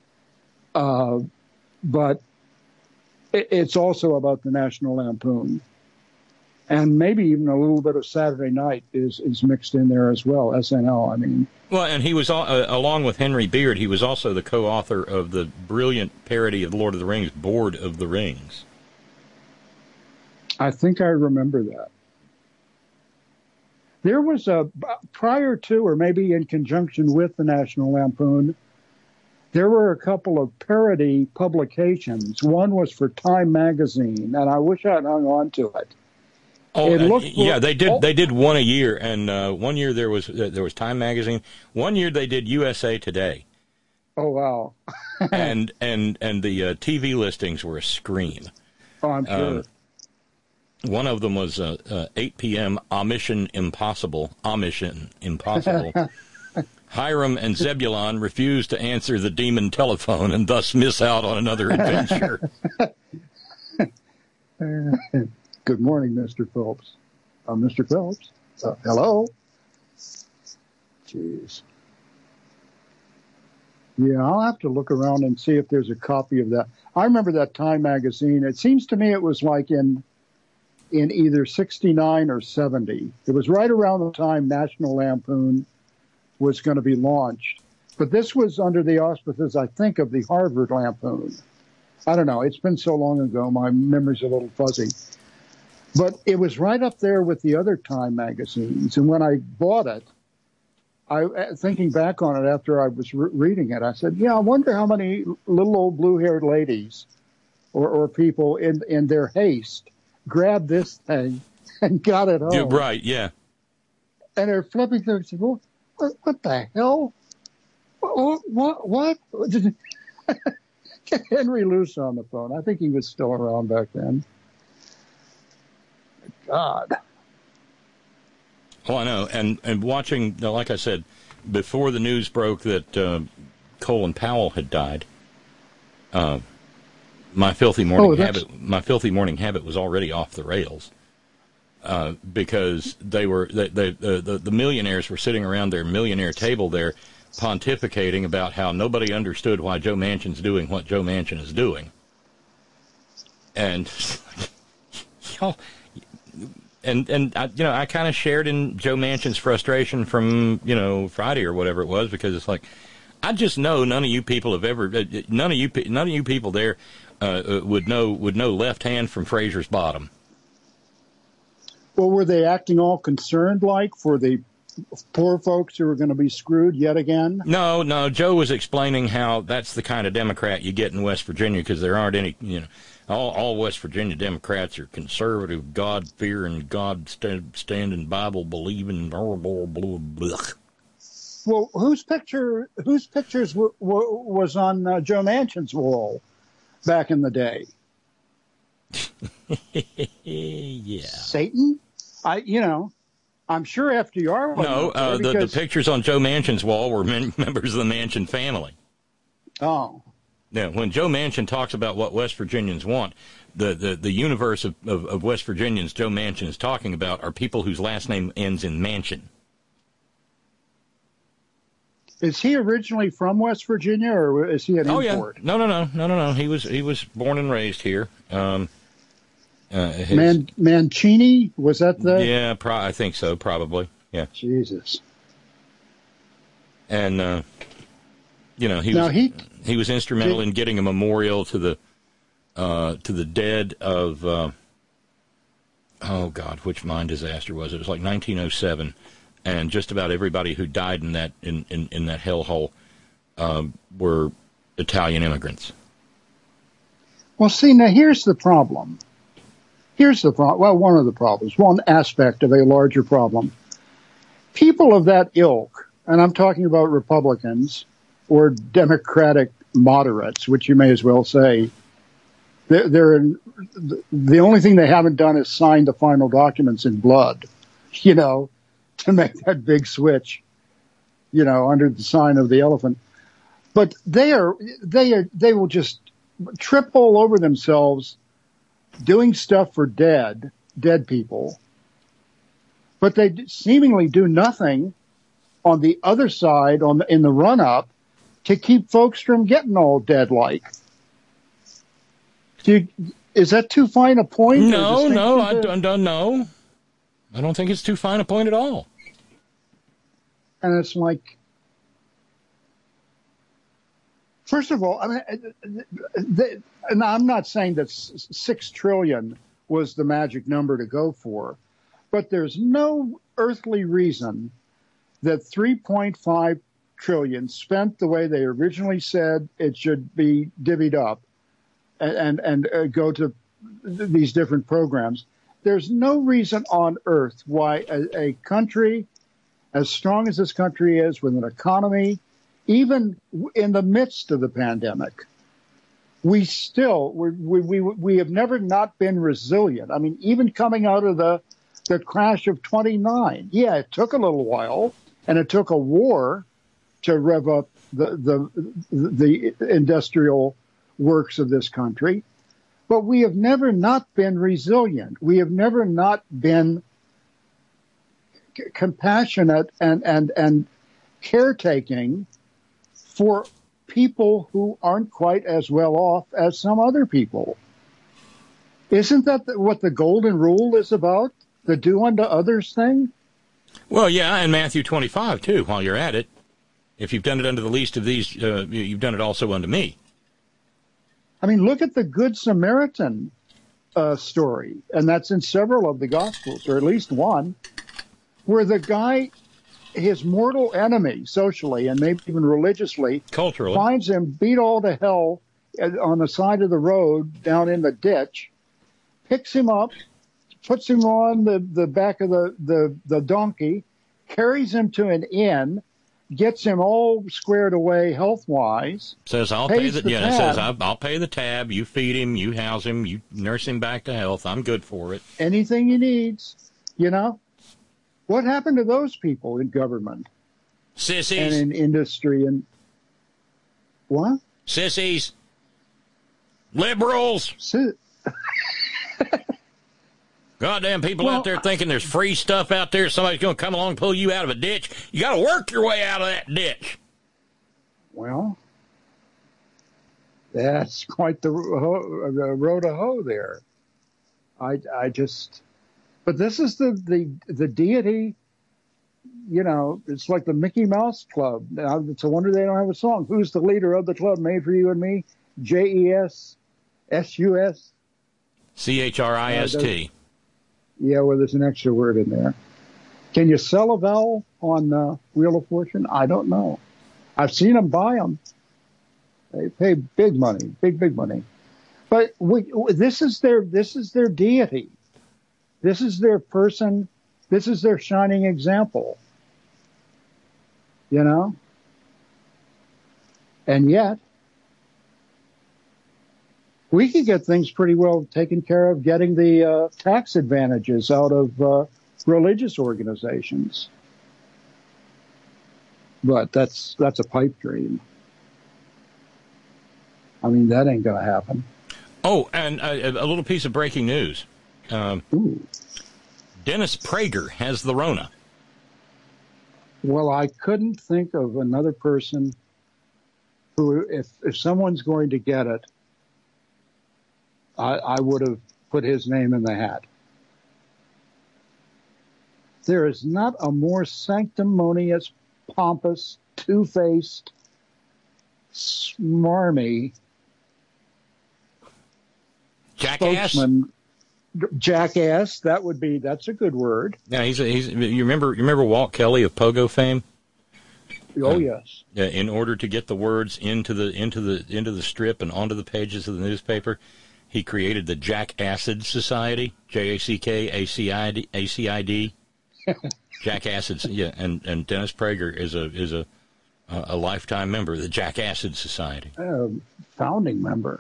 Speaker 10: but it's also about the National Lampoon. And maybe even a little bit of Saturday Night is mixed in there as well, SNL, I mean. Well, and he was, along with Henry Beard, he was also the co-author of the brilliant parody of Lord of the Rings, Board of the Rings. I think I remember that. There was prior to, or maybe in conjunction with the National Lampoon, there were a couple of parody publications. One was for Time Magazine, and I wish I'd hung on to it. Oh, yeah, they did one a year, and 1 year there was Time Magazine. 1 year they did USA Today. Oh wow! and the TV listings were a scream. Oh, I'm sure. One of them was 8 p.m. Amish Impossible. Hiram and Zebulon refuse to answer the demon telephone and thus miss out on another adventure. Good morning, Mr. Phelps. Mr. Phelps. Hello. Jeez. Yeah, I'll have to look around and see if there's a copy of that. I remember that Time magazine. It seems to me it was like in either 69 or 70. It was right around the time National Lampoon was going to be launched. But this was under the auspices, I think, of the Harvard Lampoon. I don't know. It's been so long ago, my memory's a little fuzzy. But it was right up there with the other Time magazines. And when I bought it, thinking back on it after I was reading it, I said, yeah, I wonder how many little old blue-haired ladies or people in their haste grabbed this thing and got it home. Yeah, right, yeah. And they're flipping through and said, well, what the hell? What? Get Henry Luce on the phone. I think he was still around back then. God. Oh, I know. And watching, like I said, before the news broke that Colin Powell had died, my filthy morning habit was already off the rails. Because the millionaires were sitting around their millionaire table there pontificating about how nobody understood why Joe Manchin's doing what Joe Manchin is doing. And, I kind of shared in Joe Manchin's frustration from, Friday or whatever it was, because it's like, I just know none of you people have ever, none of you people there would know left hand from Fraser's bottom. Well, were they acting all concerned, like, for the poor folks who were going to be screwed yet again? No. Joe was explaining how that's the kind of Democrat you get in West Virginia, because there aren't any, all West Virginia Democrats are conservative, God-fearing, God-standing, Bible-believing, blah, blah, blah, blah. Well, whose pictures was on Joe Manchin's wall back in the day? Yeah. Satan? I'm sure FDR was. No, the pictures on Joe Manchin's wall were members of the Manchin family. Oh. Yeah, when Joe Manchin talks about what West Virginians want, the universe of West Virginians Joe Manchin is talking about are people whose last name ends in Manchin. Is he originally from West Virginia, or is he an import? Yeah. No. He was born and raised here. Mancini, was that the? Yeah, I think so, probably. Yeah. Jesus. And he was instrumental in getting a memorial to the dead of which mine disaster was it? It was like 1907, and just about everybody who died in that in that hellhole were Italian immigrants. Well, see, now here's the problem. Well, one of the problems, one aspect of a larger problem. People of that ilk, and I'm talking about Republicans or Democratic moderates, which you may as well say, the only thing they haven't done is sign the final documents in blood, to make that big switch, under the sign of the elephant. But they will just trip all over themselves doing stuff for dead people, but they seemingly do nothing on the other side in the run up to keep folks from getting all dead-like. Is that too fine a point?
Speaker 1: No, I don't know. I don't think it's too fine a point at all.
Speaker 10: And it's like, first of all, I mean, and I'm not saying that 6 trillion was the magic number to go for, but there's no earthly reason that 3.5 trillion spent the way they originally said it should be divvied up and go to these different programs. There's no reason on earth why a country as strong as this country is, with an economy, even in the midst of the pandemic, we have never not been resilient. I mean, even coming out of the crash of 29, yeah, it took a little while, and it took a war to rev up the industrial works of this country. But we have never not been resilient. We have never not been compassionate and caretaking for people who aren't quite as well off as some other people. Isn't that what the golden rule is about? The do unto others thing?
Speaker 1: Well, yeah, and Matthew 25, too, while you're at it. If you've done it unto the least of these, you've done it also unto me.
Speaker 10: I mean, look at the Good Samaritan story, and that's in several of the Gospels, or at least one, where the guy, his mortal enemy, socially and maybe even religiously,
Speaker 1: culturally,
Speaker 10: finds him beat all to hell on the side of the road down in the ditch, picks him up, puts him on the back of the donkey, carries him to an inn, gets him all squared away health-wise.
Speaker 1: Says, I'll pay the tab. You feed him, you house him, you nurse him back to health. I'm good for it.
Speaker 10: Anything he needs, What happened to those people in government?
Speaker 1: Sissies.
Speaker 10: And in industry and what?
Speaker 1: Sissies. Liberals. Goddamn people out there thinking there's free stuff out there. Somebody's going to come along and pull you out of a ditch. You got to work your way out of that ditch.
Speaker 10: Well, that's quite the road to hoe there. But this is the deity, it's like the Mickey Mouse Club. It's a wonder they don't have a song. Who's the leader of the club made for you and me? JESSUS?
Speaker 1: CHRIST.
Speaker 10: Yeah, well, there's an extra word in there. Can you sell a vowel on Wheel of Fortune? I don't know. I've seen them buy them. They pay big money, big money. But this is their deity. This is their person. This is their shining example. And yet, we could get things pretty well taken care of getting the tax advantages out of religious organizations. But that's a pipe dream. I mean, that ain't going to happen.
Speaker 1: Oh, and a little piece of breaking news. Dennis Prager has the Rona.
Speaker 10: Well, I couldn't think of another person who, if someone's going to get it, I would have put his name in the hat. There is not a more sanctimonious, pompous, two-faced, smarmy spokesman. Jackass. That's a good word.
Speaker 1: Yeah, you remember Walt Kelly of Pogo fame?
Speaker 10: Oh yes.
Speaker 1: In order to get the words into the strip and onto the pages of the newspaper, he created the Jack Acid Society, JACKACID. Jack Acid, yeah, and Dennis Prager is a a lifetime member of the Jack Acid Society.
Speaker 10: Founding member.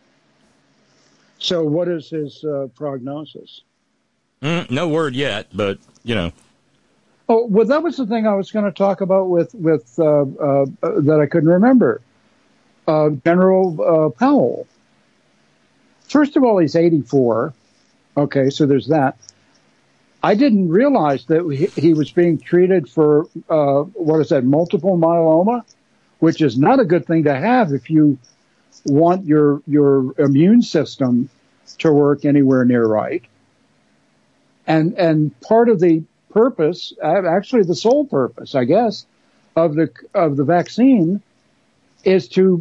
Speaker 10: So what is his prognosis?
Speaker 1: No word yet, but, you know.
Speaker 10: Oh, well, that was the thing I was going to talk about with that I couldn't remember. General Powell. First of all, he's 84. Okay, so there's that. I didn't realize that he was being treated for, multiple myeloma, which is not a good thing to have if you want your immune system to work anywhere near right. And part of the purpose, actually the sole purpose, I guess, of the vaccine is to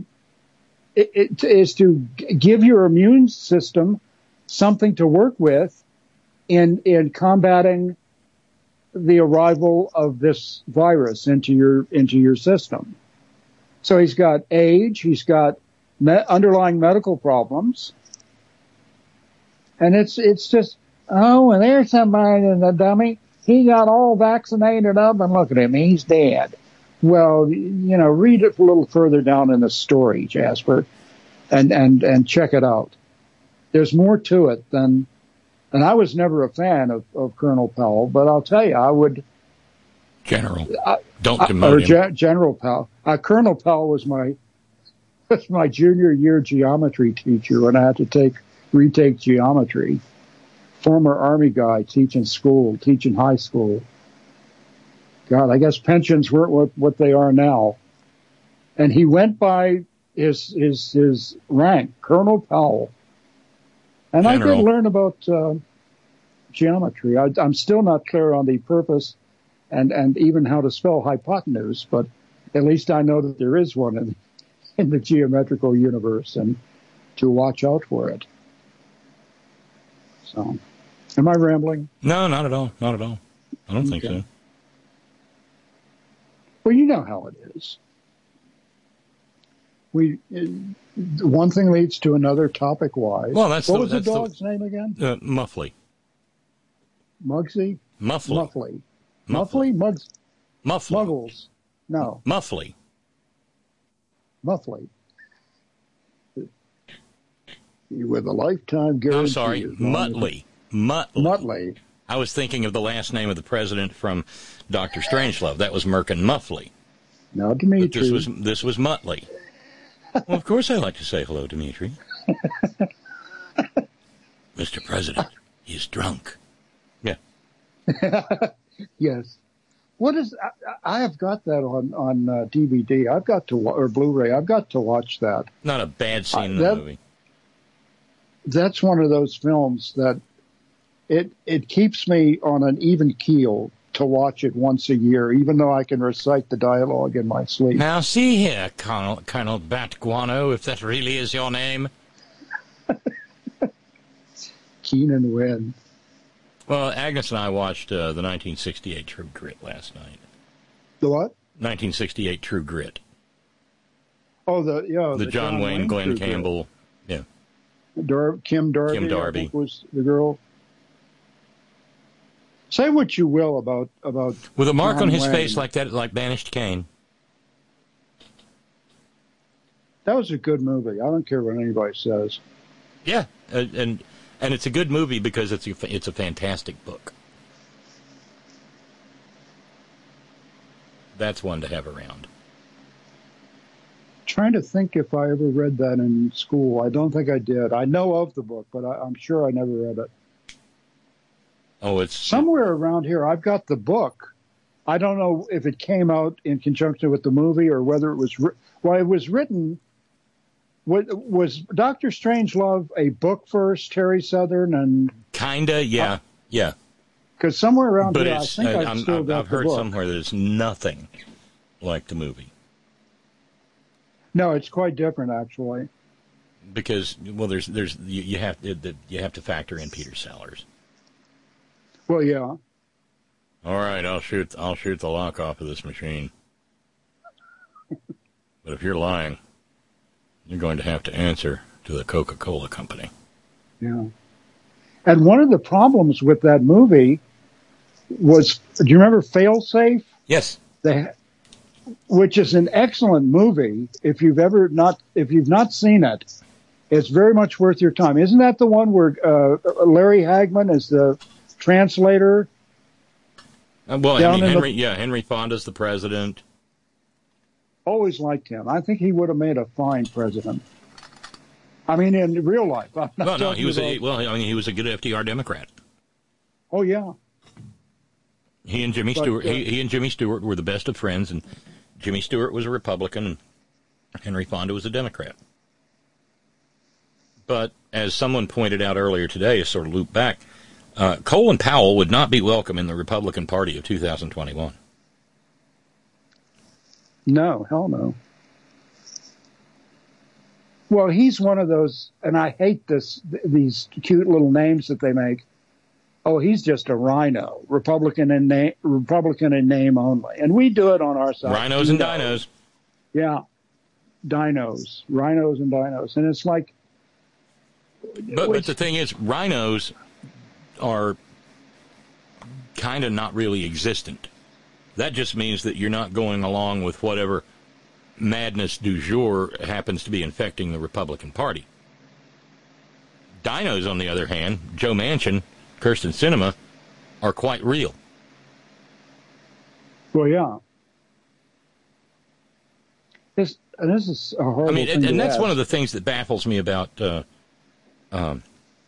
Speaker 10: give your immune system something to work with in combating the arrival of this virus into your system. So he's got age, he's got underlying medical problems, and it's just, oh, and there's somebody in the dummy. He got all vaccinated up, and look at him, he's dead. Well, read it a little further down in the story, Jasper, and check it out. There's more to it than, and I was never a fan of Colonel Powell, but I'll tell you, I would.
Speaker 1: General. Don't demote him.
Speaker 10: General Powell. Colonel Powell was my junior year geometry teacher when I had to retake geometry. Former Army guy, teaching high school. God, I guess pensions weren't what they are now. And he went by his rank, Colonel Powell. And General. I did learn about geometry. I'm still not clear on the purpose and even how to spell hypotenuse, but at least I know that there is one in the geometrical universe, and to watch out for it. So, am I rambling?
Speaker 1: No, not at all. Not at all. I don't think so.
Speaker 10: Well, you know how it is. One thing leads to another topic-wise.
Speaker 1: Well,
Speaker 10: what was the dog's name again?
Speaker 1: Muffley.
Speaker 10: Mugsy?
Speaker 1: Muffley.
Speaker 10: Muffley? Mugs?
Speaker 1: Muffley.
Speaker 10: Muggles. No.
Speaker 1: Muffley.
Speaker 10: Muffley. With a lifetime guarantee.
Speaker 1: I'm sorry, Muttley.
Speaker 10: Muttley.
Speaker 1: I was thinking of the last name of the president from Dr. Strangelove. That was Merkin Muffley.
Speaker 10: Now, Dimitri.
Speaker 1: But this was Muttley. Well, of course I like to say hello, Dimitri. Mr. President, he's drunk. Yeah.
Speaker 10: Yes. What is? I have got that on DVD. I've got to or Blu-ray. I've got to watch that.
Speaker 1: Not a bad scene in the movie.
Speaker 10: That's one of those films that it keeps me on an even keel to watch it once a year, even though I can recite the dialogue in my sleep.
Speaker 1: Now, see here, Colonel Bat Guano, if that really is your name.
Speaker 10: Keenan Wynn.
Speaker 1: Well, Agnes and I watched the 1968 True Grit last night.
Speaker 10: The what?
Speaker 1: 1968 True Grit.
Speaker 10: Oh, the
Speaker 1: John Wayne, Glenn Campbell. Yeah.
Speaker 10: Kim Darby was the girl. Say what you will about
Speaker 1: with a mark
Speaker 10: John
Speaker 1: on his
Speaker 10: Wayne.
Speaker 1: face like that, like Banished Cain.
Speaker 10: That was a good movie. I don't care what anybody says.
Speaker 1: Yeah, and it's a good movie because it's a fantastic book. That's one to have around.
Speaker 10: Trying to think if I ever read that in school. I don't think I did. I know of the book, but I'm sure I never read it.
Speaker 1: Oh, it's
Speaker 10: somewhere around here. I've got the book. I don't know if it came out in conjunction with the movie or whether it was. It was written. Was Dr. Strangelove a book first, Terry Southern and
Speaker 1: kinda, yeah, yeah.
Speaker 10: Because somewhere around
Speaker 1: but
Speaker 10: here, I think
Speaker 1: I've heard somewhere that it's nothing like the movie.
Speaker 10: No, it's quite different actually.
Speaker 1: Because you have to factor in Peter Sellers.
Speaker 10: Well, yeah.
Speaker 1: All right, I'll shoot the lock off of this machine. But if you're lying, you're going to have to answer to the Coca-Cola Company.
Speaker 10: Yeah. And one of the problems with that movie was, do you remember Failsafe?
Speaker 1: Yes.
Speaker 10: which is an excellent movie. If you've not seen it, it's very much worth your time. Isn't that the one where Larry Hagman is the translator?
Speaker 1: Henry Fonda's the president.
Speaker 10: Always liked him. I think he would have made a fine president. I mean, in real life.
Speaker 1: He was a good FDR Democrat.
Speaker 10: Oh yeah.
Speaker 1: He and Jimmy Stewart. He and Jimmy Stewart were the best of friends, and Jimmy Stewart was a Republican, and Henry Fonda was a Democrat. But as someone pointed out earlier today, to sort of loop back, Colin Powell would not be welcome in the Republican Party of 2021.
Speaker 10: No, hell no. Well, he's one of those, and I hate these cute little names that they make. Oh, he's just a rhino, Republican in name only, and we do it on our side.
Speaker 1: Rhinos and dinos.
Speaker 10: Yeah, rhinos and dinos, and it's like.
Speaker 1: But the thing is, rhinos are kind of not really existent. That just means that you're not going along with whatever madness du jour happens to be infecting the Republican Party. Dinos, on the other hand, Joe Manchin, Kyrsten Sinema, are quite real.
Speaker 10: Well, yeah. This is a horrible thing
Speaker 1: and that's one of the things that baffles me about Kyrsten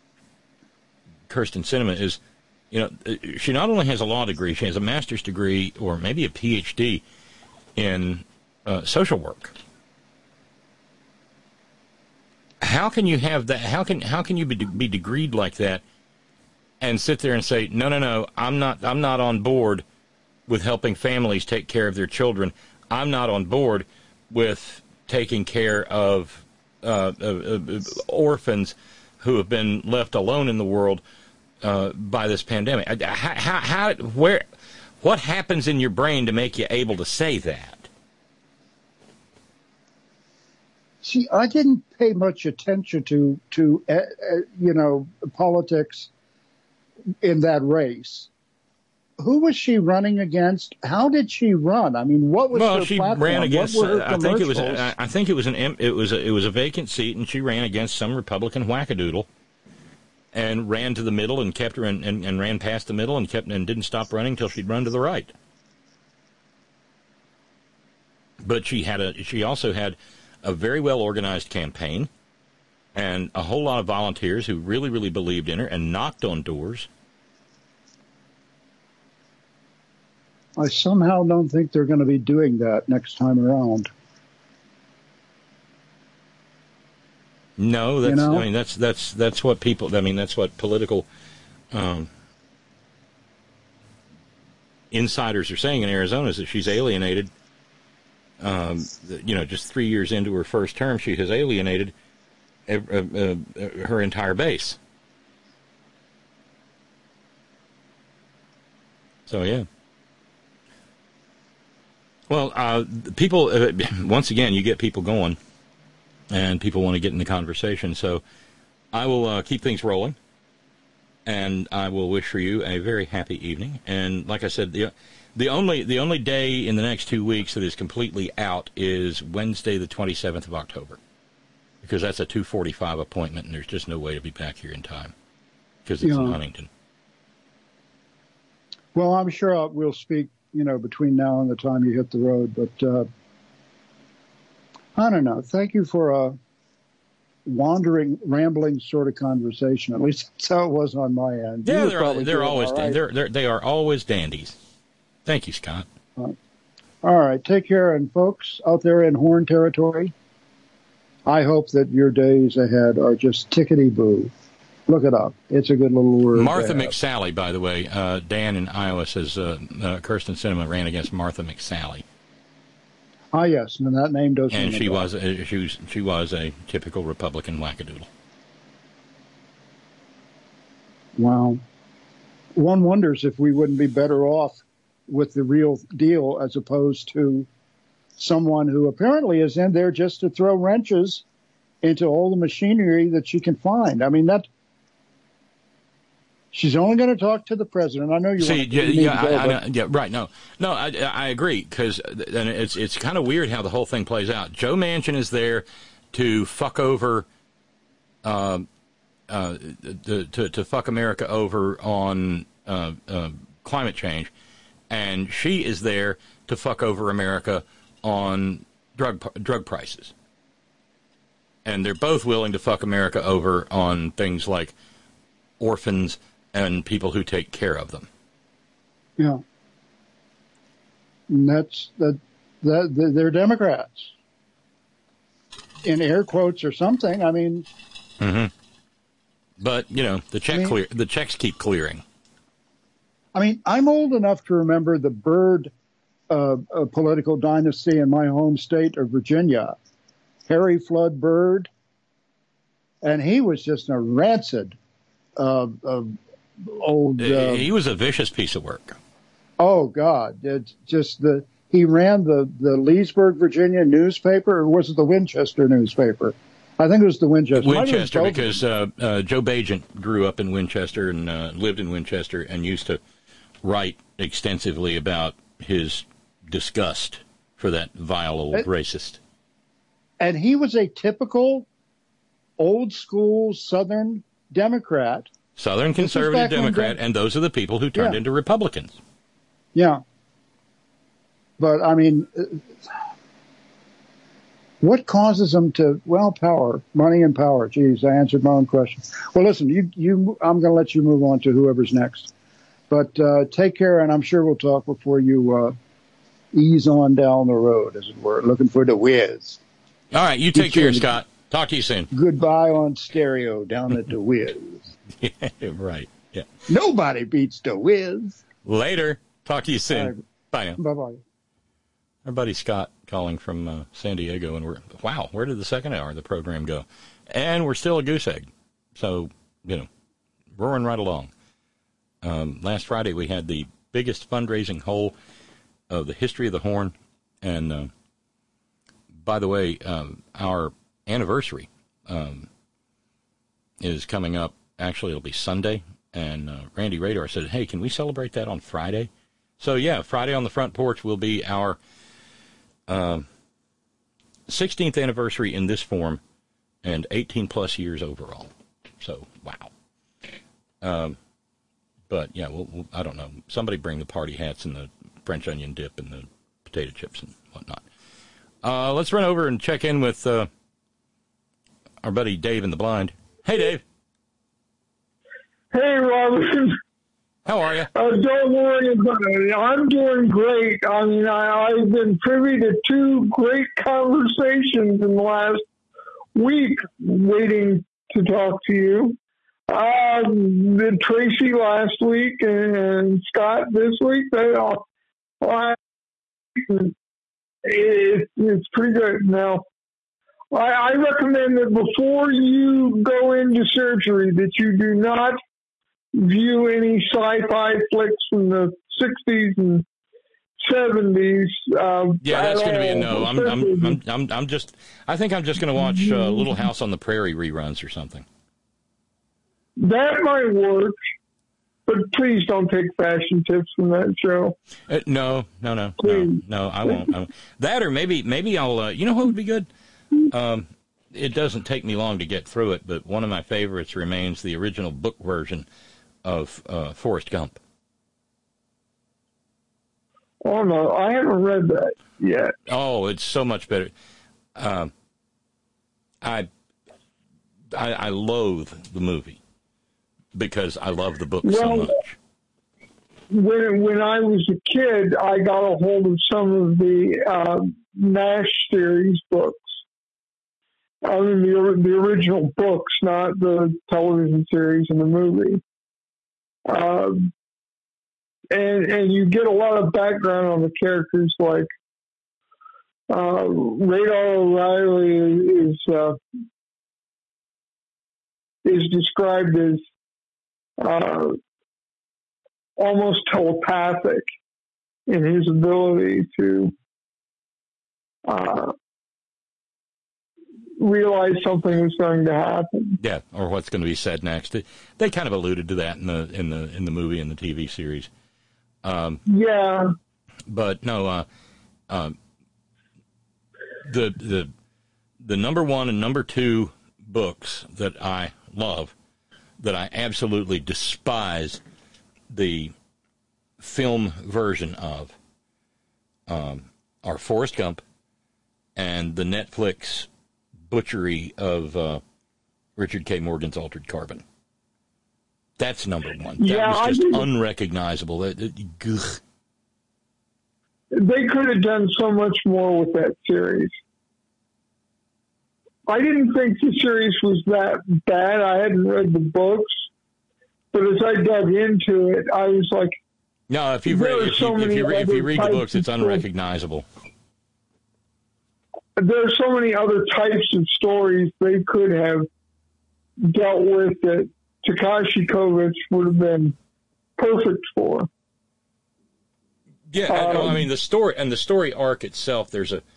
Speaker 1: Sinema is, she not only has a law degree, she has a master's degree or maybe a PhD in social work. How can you have that? How can you be degreed like that and sit there and say, no, I'm not on board with helping families take care of their children. I'm not on board with taking care of orphans who have been left alone in the world by this pandemic. What happens in your brain to make you able to say that?
Speaker 10: See, I didn't pay much attention to politics in that race. Who was she running against? How did she run? I mean, what was her platform?
Speaker 1: Ran against.
Speaker 10: What were her
Speaker 1: I think it was a vacant seat, and she ran against some Republican wackadoodle, and ran to the middle and kept her and ran past the middle and didn't stop running until she'd run to the right. But she also had a very well organized campaign, and a whole lot of volunteers who really, really believed in her and knocked on doors.
Speaker 10: I somehow don't think they're going to be doing that next time around.
Speaker 1: No, that's what people. I mean, that's what political insiders are saying in Arizona, is that she's alienated. Just 3 years into her first term, she has alienated her entire base. So, yeah. Well, people, once again, you get people going, and people want to get in the conversation. So I will keep things rolling, and I will wish for you a very happy evening. And like I said, the only day in the next 2 weeks that is completely out is Wednesday, the 27th of October, because that's a 2:45 appointment, and there's just no way to be back here in time because it's in Huntington.
Speaker 10: Well, I'm sure we'll speak, between now and the time you hit the road, but I don't know. Thank you for a rambling sort of conversation. At least that's how it was on my end.
Speaker 1: Yeah, they're always they are always dandies. Thank you, Scott.
Speaker 10: All right. Take care. And folks out there in Horn Territory, I hope that your days ahead are just tickety-boo. Look it up. It's a good little word.
Speaker 1: Martha McSally, by the way. Dan in Iowa says Kyrsten Sinema ran against Martha McSally.
Speaker 10: Ah, yes. And that name does.
Speaker 1: And she was a typical Republican wackadoodle.
Speaker 10: Wow. One wonders if we wouldn't be better off with the real deal as opposed to someone who apparently is in there just to throw wrenches into all the machinery that she can find. I mean, She's only going to talk to the president. I know you want to
Speaker 1: right. No, I agree, because it's kind of weird how the whole thing plays out. Joe Manchin is there to fuck over, to fuck America over on climate change, and she is there to fuck over America on drug prices. And they're both willing to fuck America over on things like orphans and people who take care of them.
Speaker 10: Yeah. And they're Democrats. In air quotes or something, I mean.
Speaker 1: Mm-hmm. But, the checks keep clearing.
Speaker 10: I mean, I'm old enough to remember the Byrd political dynasty in my home state of Virginia. Harry Flood Byrd. And he was just a rancid old.
Speaker 1: He was a vicious piece of work.
Speaker 10: Oh God! It's just he ran the Leesburg, Virginia newspaper, or was it the Winchester newspaper? I think it was the Winchester.
Speaker 1: Winchester, because Joe Bagent grew up in Winchester and lived in Winchester and used to write extensively about his disgust for that vile old racist.
Speaker 10: And he was a typical old school Southern Democrat.
Speaker 1: Southern conservative Democrat, and those are the people who turned into Republicans.
Speaker 10: Yeah. But, I mean, what causes them to, power, money and power. Geez, I answered my own question. Well, listen, I'm going to let you move on to whoever's next. But take care, and I'm sure we'll talk before you ease on down the road, as it were, looking for the whiz.
Speaker 1: All right, you take care, Scott. Talk to you soon.
Speaker 10: Goodbye on stereo down at the whiz.
Speaker 1: Yeah, right. Yeah.
Speaker 10: Nobody beats the whiz.
Speaker 1: Later. Talk to you soon. Bye now.
Speaker 10: Bye-bye.
Speaker 1: Our buddy Scott calling from San Diego, and where did the second hour of the program go? And we're still a goose egg. So, roaring right along. Last Friday we had the biggest fundraising hole of the history of the Horn. And, by the way, our anniversary is coming up. Actually, it'll be Sunday, and Randy Radar said, hey, can we celebrate that on Friday? So, yeah, Friday on the front porch will be our 16th anniversary in this form and 18-plus years overall. So, wow. But, yeah, I don't know. Somebody bring the party hats and the French onion dip and the potato chips and whatnot. Let's run over and check in with our buddy Dave in the blind. Hey, Dave.
Speaker 11: Hey, Robin.
Speaker 1: How are you?
Speaker 11: Don't worry about it. I'm doing great. I mean, I've been privy to two great conversations in the last week waiting to talk to you. Tracy last week and Scott this week. It's pretty good. Now, I recommend that before you go into surgery that you do not view any sci-fi flicks from the 60s and 70s.
Speaker 1: Yeah, that's going to be a no. I think I'm just going to watch Little House on the Prairie reruns or something.
Speaker 11: That might work, but please don't take fashion tips from that show.
Speaker 1: No, I won't. That, or maybe I'll. You know what would be good? It doesn't take me long to get through it, but one of my favorites remains the original book version of Forrest Gump.
Speaker 11: Oh no, I haven't read that yet.
Speaker 1: Oh, it's so much better. I loathe the movie because I love the book so much.
Speaker 11: When I was a kid, I got a hold of some of the NASH series books. I mean, the original books, not the television series and the movie. And you get a lot of background on the characters, like Radar O'Reilly is described as almost telepathic in his ability to realize something was going to happen.
Speaker 1: Yeah, or what's going to be said next. They kind of alluded to that in the movie and the TV series.
Speaker 11: Yeah.
Speaker 1: But no, the number one and number two books that I love, that I absolutely despise the film version of, are Forrest Gump and the Netflix butchery of Richard K. Morgan's Altered Carbon. That's number one. That was just unrecognizable. They
Speaker 11: could have done so much more with that series. I didn't think the series was that bad. I hadn't read the books, but as I dug into it, I was like,
Speaker 1: no, if you read the books, it's unrecognizable.
Speaker 11: There are so many other types of stories they could have dealt with that Takashi Kovacs would have been perfect for.
Speaker 1: Yeah, I mean the story arc itself. There's a,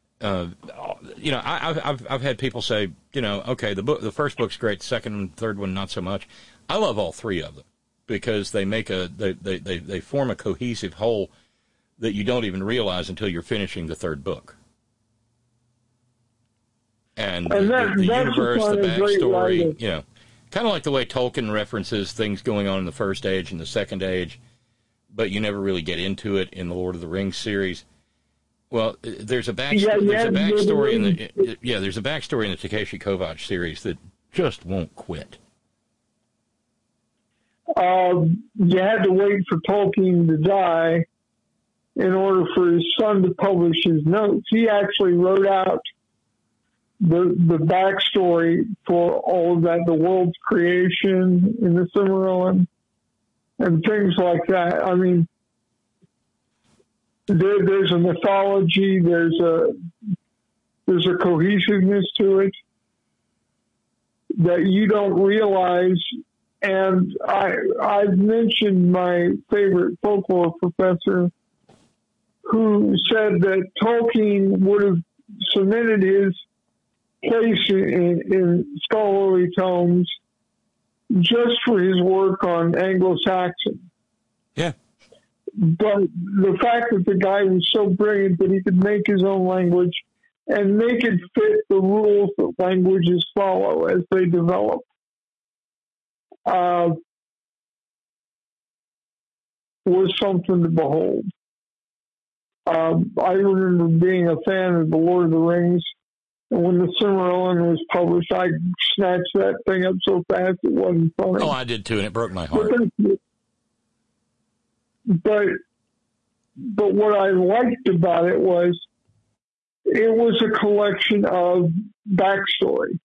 Speaker 1: I've had people say, okay, the first book's great, second and third one not so much. I love all three of them because they make they form a cohesive whole that you don't even realize until you're finishing the third book. And the universe, the backstory, kind of like the way Tolkien references things going on in the first age and the second age, but you never really get into it in the Lord of the Rings series. Well, there's a backstory in the Takeshi Kovacs series that just won't quit.
Speaker 11: You had to wait for Tolkien to die in order for his son to publish his notes. He actually wrote out the backstory for all of that, the world's creation in the Silmarillion and things like that. I mean, there's a mythology, there's a cohesiveness to it that you don't realize. And I've mentioned my favorite folklore professor who said that Tolkien would have cemented his place in scholarly tomes just for his work on Anglo-Saxon.
Speaker 1: Yeah.
Speaker 11: But the fact that the guy was so brilliant that he could make his own language and make it fit the rules that languages follow as they develop, was something to behold. I remember being a fan of The Lord of the Rings, and when the Silmarillion was published, I snatched that thing up so fast it wasn't funny.
Speaker 1: Oh, I did too, and it broke my heart.
Speaker 11: But what I liked about it was a collection of backstory.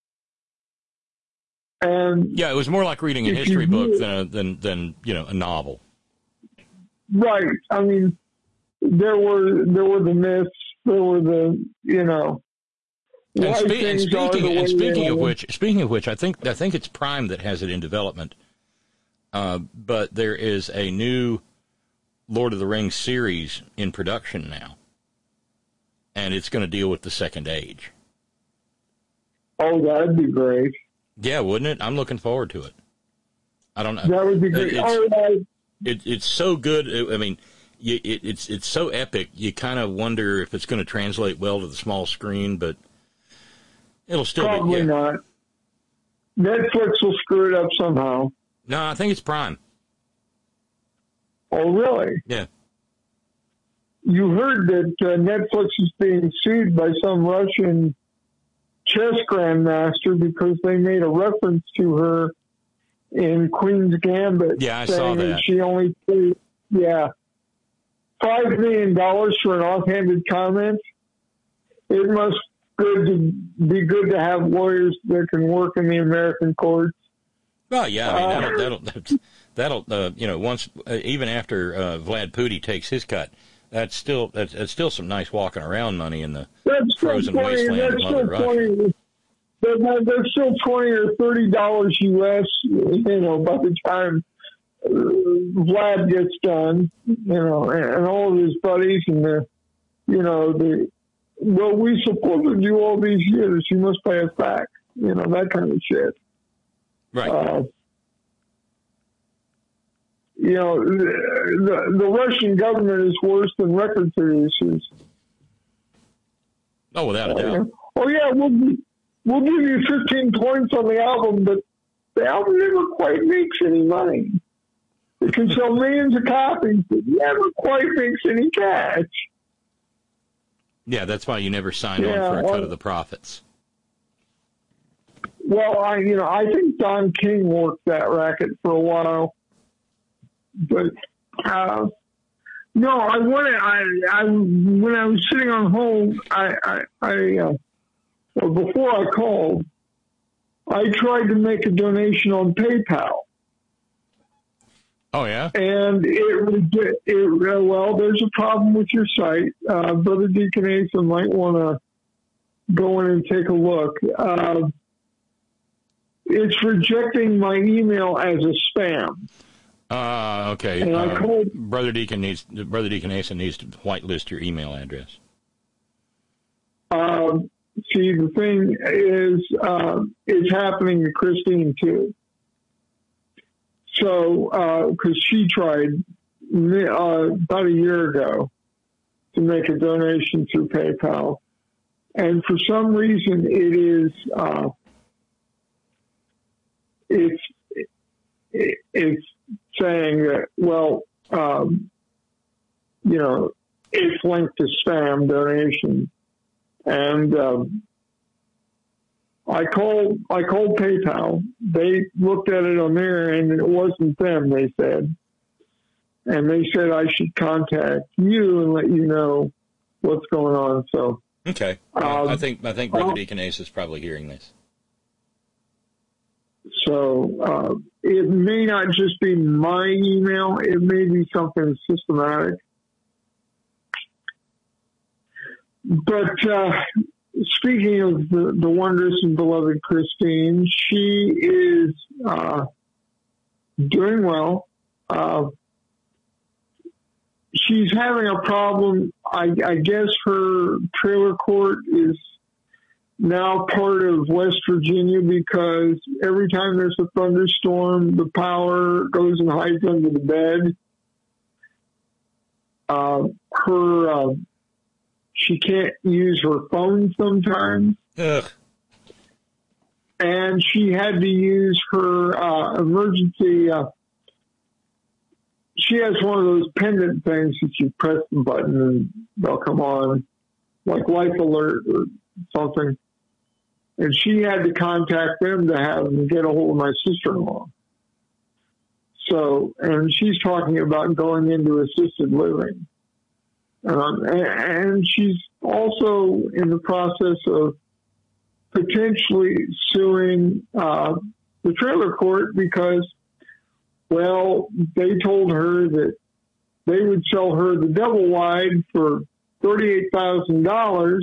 Speaker 11: And
Speaker 1: yeah, it was more like reading a history book than a novel.
Speaker 11: Right. I mean, there were the myths, there were the
Speaker 1: And speaking of which, I think it's Prime that has it in development. But there is a new Lord of the Rings series in production now, and it's going to deal with the Second Age.
Speaker 11: Oh, that'd be great.
Speaker 1: Yeah, wouldn't it? I'm looking forward to it. I don't know.
Speaker 11: That would be great.
Speaker 1: It's so good. I mean, it's so epic. You kind of wonder if it's going to translate well to the small screen, but it'll still
Speaker 11: probably not. Netflix will screw it up somehow.
Speaker 1: No, I think it's Prime.
Speaker 11: Oh, really?
Speaker 1: Yeah.
Speaker 11: You heard that Netflix is being sued by some Russian chess grandmaster because they made a reference to her in Queen's Gambit.
Speaker 1: Yeah, I saw that.
Speaker 11: She only paid, $5 million for an offhanded comment. It must be good to have lawyers that can work in the American courts.
Speaker 1: Well, yeah, I mean, that'll once even after Vlad Putin takes his cut, that's still some nice walking around money in the frozen wasteland of Mother Russia.
Speaker 11: That's still $20 or $30 US, by the time Vlad gets done, and all of his buddies and the well, we supported you all these years. You must pay us back. You know, that kind of shit.
Speaker 1: Right.
Speaker 11: You know, the Russian government is worse than record producers.
Speaker 1: Oh, without a doubt.
Speaker 11: Oh, yeah, we'll give you 15 points on the album, but the album never quite makes any money. It can sell millions of copies, but never quite makes any cash.
Speaker 1: Yeah, that's why you never sign on for a cut of the profits.
Speaker 11: Well, I think Don King worked that racket for a while. But no, when I was sitting on hold, before I called, I tried to make a donation on PayPal.
Speaker 1: Oh yeah,
Speaker 11: and well, there's a problem with your site. Brother Deacon Asa might want to go in and take a look. It's rejecting my email as a spam.
Speaker 1: Okay.
Speaker 11: And I called.
Speaker 1: Brother Deacon Asa needs to whitelist your email address.
Speaker 11: See, the thing is, it's happening to Christine too. So, because she tried about a year ago to make a donation through PayPal, and for some reason it is it's saying that, well, you know, it's linked to spam donation, and I called PayPal. They looked at it on there, and it wasn't them, they said. And they said I should contact you and let you know what's going on. So
Speaker 1: okay, I think Brother Deacon Asa is probably hearing this.
Speaker 11: So it may not just be my email; it may be something systematic. But speaking of the wondrous and beloved Christine, she is doing well. She's having a problem. I guess her trailer court is now part of West Virginia because every time there's a thunderstorm, the power goes and hides under the bed. She can't use her phone sometimes.
Speaker 1: Ugh.
Speaker 11: And she had to use her emergency. She has one of those pendant things that you press the button and they'll come on, like Life Alert or something. And she had to contact them to have them get a hold of my sister-in-law. So, and she's talking about going into assisted living. And she's also in the process of potentially suing the trailer court because, well, they told her that they would sell her the double wide for $38,000.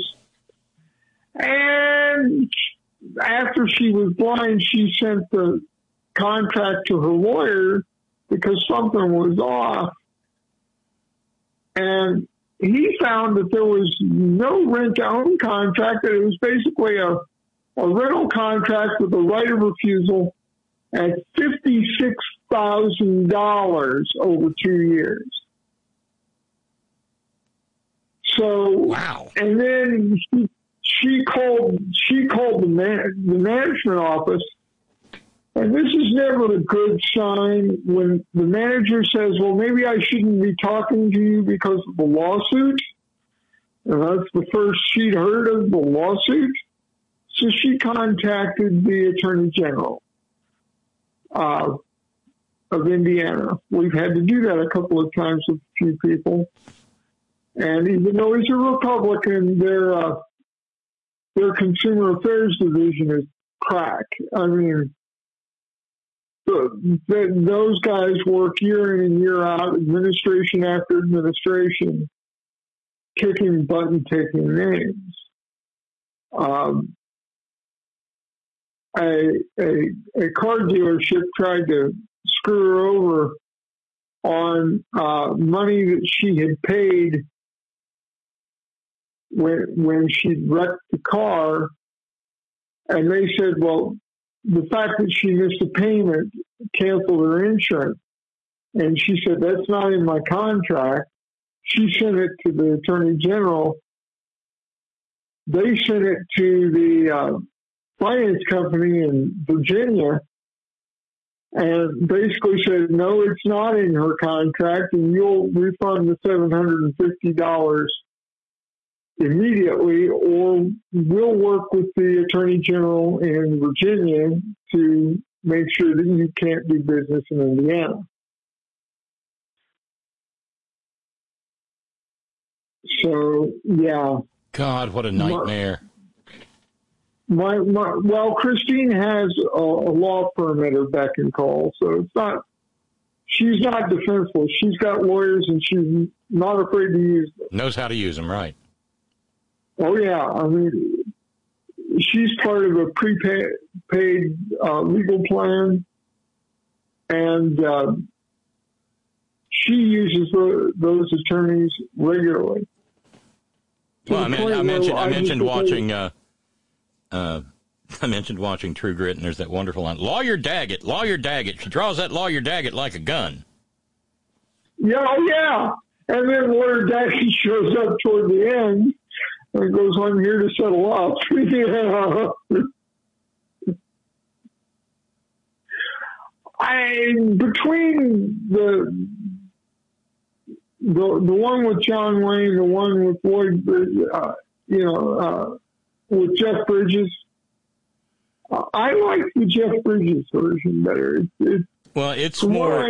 Speaker 11: And after she was blind, she sent the contract to her lawyer because something was off. And he found that there was no rent-to-own contract, that it was basically a rental contract with a right of refusal at $56,000 over 2 years. So,
Speaker 1: wow.
Speaker 11: And then she called the management office. And this is never a good sign when the manager says, well, maybe I shouldn't be talking to you because of the lawsuit. And that's the first she'd heard of the lawsuit. So she contacted the Attorney General of Indiana. We've had to do that a couple of times with a few people. And even though he's a Republican, their Consumer Affairs Division is crack. I mean, those guys work year in and year out, administration after administration, kicking butt and taking names. A car dealership tried to screw her over on money that she had paid when she wrecked the car, and they said, well, the fact that she missed a payment canceled her insurance. And she said, that's not in my contract. She sent it to the Attorney General. They sent it to the finance company in Virginia and basically said, no, it's not in her contract, and you'll refund the $750 immediately, or we'll work with the Attorney General in Virginia to make sure that you can't do business in Indiana. So, yeah.
Speaker 1: God, what a nightmare.
Speaker 11: Well, Christine has a law firm at her beck and call, so she's not defenseless. She's got lawyers, and she's not afraid to use them.
Speaker 1: Knows how to use them, right.
Speaker 11: Oh, yeah. I mean, she's part of a prepaid legal plan, and she uses those attorneys regularly.
Speaker 1: Well, I mentioned watching True Grit, and there's that wonderful line, Lawyer Daggett. She draws that Lawyer Daggett like a gun.
Speaker 11: Yeah, oh, yeah. And then Lawyer Daggett shows up toward the end and goes, I'm here to settle up. Between the one with John Wayne, the one with Lloyd, with Jeff Bridges, I like the Jeff Bridges version better.
Speaker 1: It's more.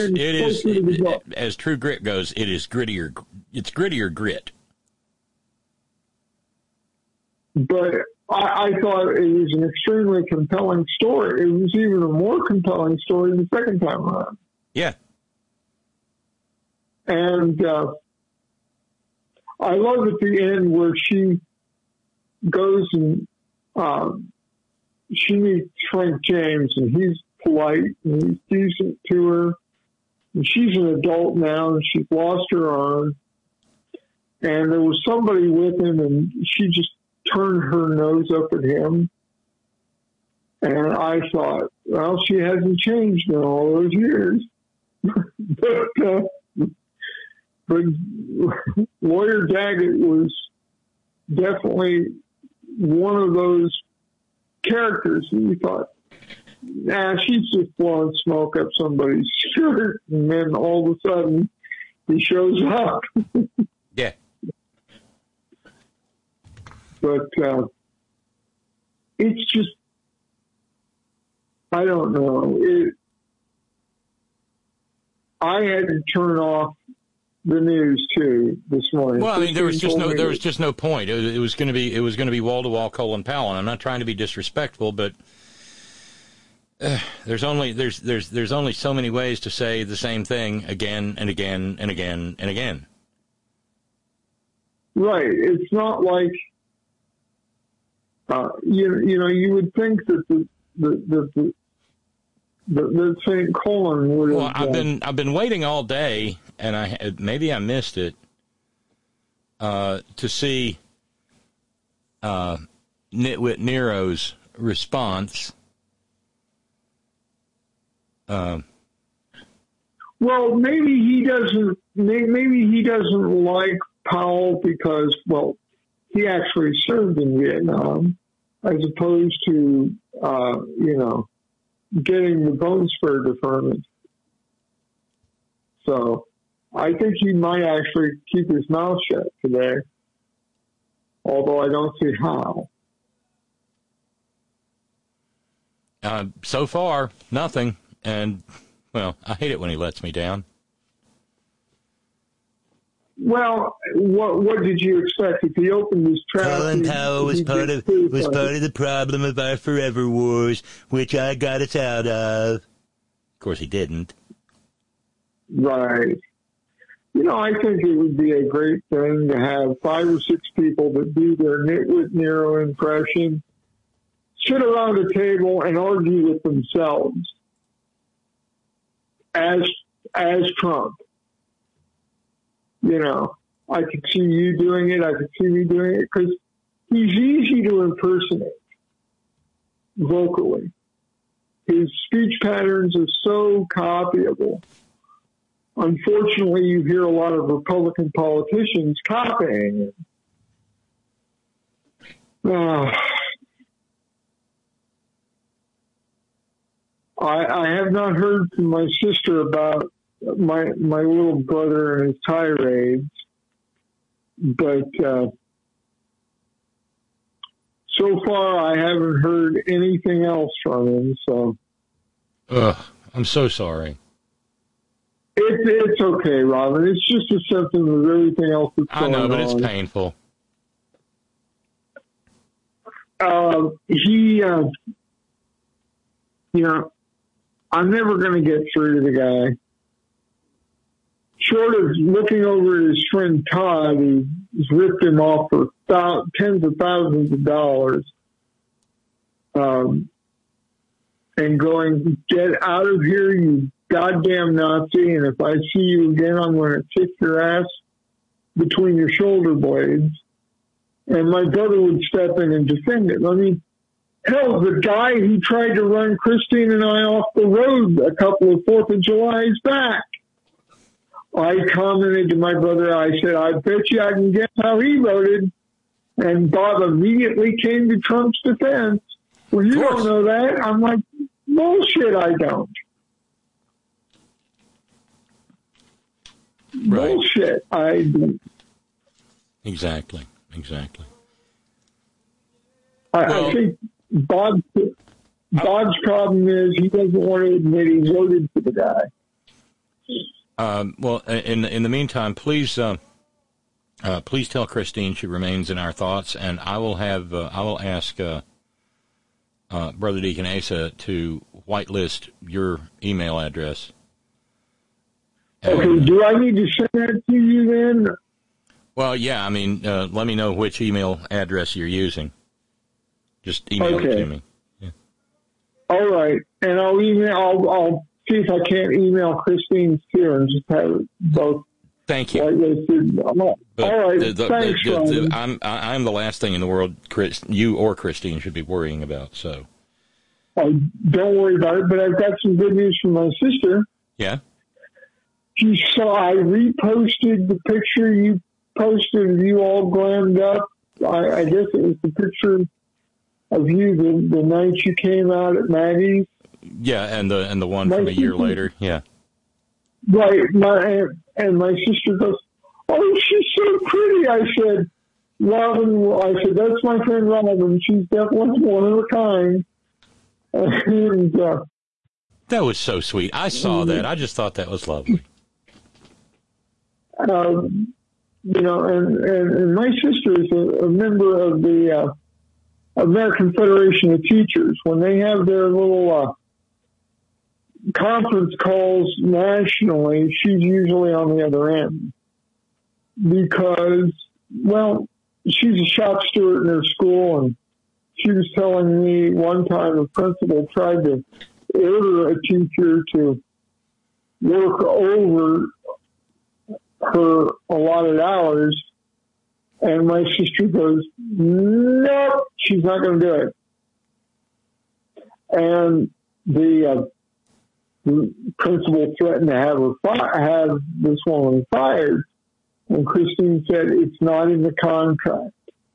Speaker 1: As True Grit goes, it is grittier. It's grittier grit.
Speaker 11: But I thought it was an extremely compelling story. It was even a more compelling story the second time around.
Speaker 1: Yeah.
Speaker 11: And I love at the end where she goes and she meets Frank James, and he's polite and he's decent to her. And she's an adult now, and she's lost her arm. And there was somebody with him, and she just turned her nose up at him. And I thought, well, she hasn't changed in all those years. But Lawyer Daggett was definitely one of those characters that you thought, she's just blowing smoke up somebody's shirt, and then all of a sudden he shows up.
Speaker 1: Yeah.
Speaker 11: But it's just, I don't know. I had to turn off the news too this morning.
Speaker 1: Well, I mean, there was just no point. It was going to be wall to wall Colin Powell, and I'm not trying to be disrespectful, but there's only so many ways to say the same thing again and again and again and again. Right.
Speaker 11: It's not like you would think that the St. Colin would have.
Speaker 1: Well, I've been waiting all day, and maybe I missed it to see Nitwit Nero's response.
Speaker 11: Well, maybe he doesn't. Maybe he doesn't like Powell because, well, he actually served in Vietnam, as opposed to getting the bone spur deferment. So I think he might actually keep his mouth shut today, although I don't see how.
Speaker 1: So far, nothing. And, well, I hate it when he lets me down.
Speaker 11: Well, what did you expect if he opened his trap?
Speaker 12: Colin Powell was part of the problem of our forever wars, which I got us out of.
Speaker 1: Of course, he didn't.
Speaker 11: Right. I think it would be a great thing to have 5 or 6 people that do their Nitwit Nero impression, sit around a table and argue with themselves as Trump. I could see you doing it. I could see me doing it because he's easy to impersonate vocally. His speech patterns are so copyable. Unfortunately, you hear a lot of Republican politicians copying it. I have not heard from my sister about my little brother and his tirades, but so far I haven't heard anything else from him. So,
Speaker 1: I'm so sorry.
Speaker 11: It's okay, Robin. It's just a symptom of everything else that's going on.
Speaker 1: I know, but it's painful.
Speaker 11: I'm never going to get through to the guy. Short of looking over at his friend Todd, he's ripped him off for tens of thousands of dollars, and going, get out of here, you goddamn Nazi, and if I see you again, I'm going to kick your ass between your shoulder blades. And my brother would step in and defend it. I mean, hell, the guy who tried to run Christine and I off the road a couple of 4th of Julys back. I commented to my brother, I said, I bet you I can guess how he voted. And Bob immediately came to Trump's defense. Well, you don't know that. I'm like, bullshit, I don't.
Speaker 1: Right.
Speaker 11: Bullshit, I don't.
Speaker 1: Exactly.
Speaker 11: I think Bob's problem is he doesn't want to admit he voted for the guy.
Speaker 1: Well, in the meantime, please tell Christine she remains in our thoughts, and I will ask Brother Deacon Asa to whitelist your email address.
Speaker 11: Okay, do I need to send that to you then?
Speaker 1: Well, yeah. I mean, let me know which email address you're using. Just email it to me. Yeah.
Speaker 11: All right, and I'll see if I can't email Christine too and just have it both.
Speaker 1: Thank you.
Speaker 11: All right, thanks,
Speaker 1: I'm the last thing in the world you or Christine should be worrying about. So,
Speaker 11: don't worry about it. But I've got some good news from my sister.
Speaker 1: Yeah.
Speaker 11: She saw I reposted the picture you posted of you all glammed up. I guess it was the picture of you the night you came out at Maggie's.
Speaker 1: Yeah, and the one from a year later. Yeah.
Speaker 11: Right. My sister goes, "Oh, she's so pretty." I said, "Robin," "that's my friend Robin. She's definitely one of a kind." And,
Speaker 1: that was so sweet. I saw that. I just thought that was lovely.
Speaker 11: And my sister is a member of the American Federation of Teachers. When they have their little conference calls nationally, she's usually on the other end because, well, she's a shop steward in her school, and she was telling me one time a principal tried to order a teacher to work over her allotted hours, and my sister goes, "Nope, she's not going to do it." And the principal threatened to have this woman fired, and Christine said, "It's not in the contract.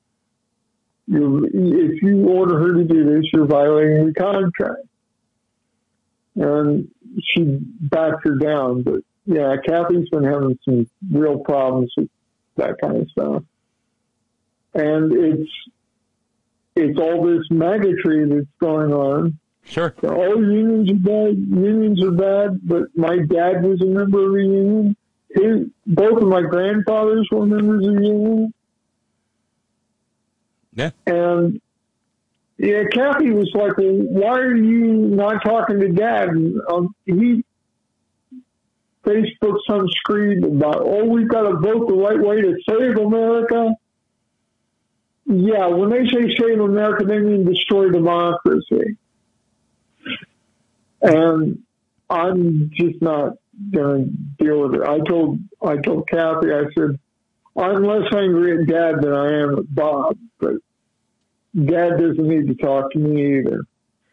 Speaker 11: If you order her to do this, you're violating the contract." And she backed her down, but yeah, Kathy's been having some real problems with that kind of stuff. And it's all this magotry that's going on.
Speaker 1: Sure.
Speaker 11: Oh, unions are bad, but my dad was a member of a union. Both of my grandfathers were members of a union.
Speaker 1: Yeah.
Speaker 11: And yeah, Kathy was like, "Well, why are you not talking to Dad?" And he Facebook some screed about, "Oh, we've got to vote the right way to save America." Yeah, when they say save America, they mean destroy democracy. And I'm just not going to deal with it. I told Kathy, I said, I'm less angry at Dad than I am at Bob, but Dad doesn't need to talk to me either.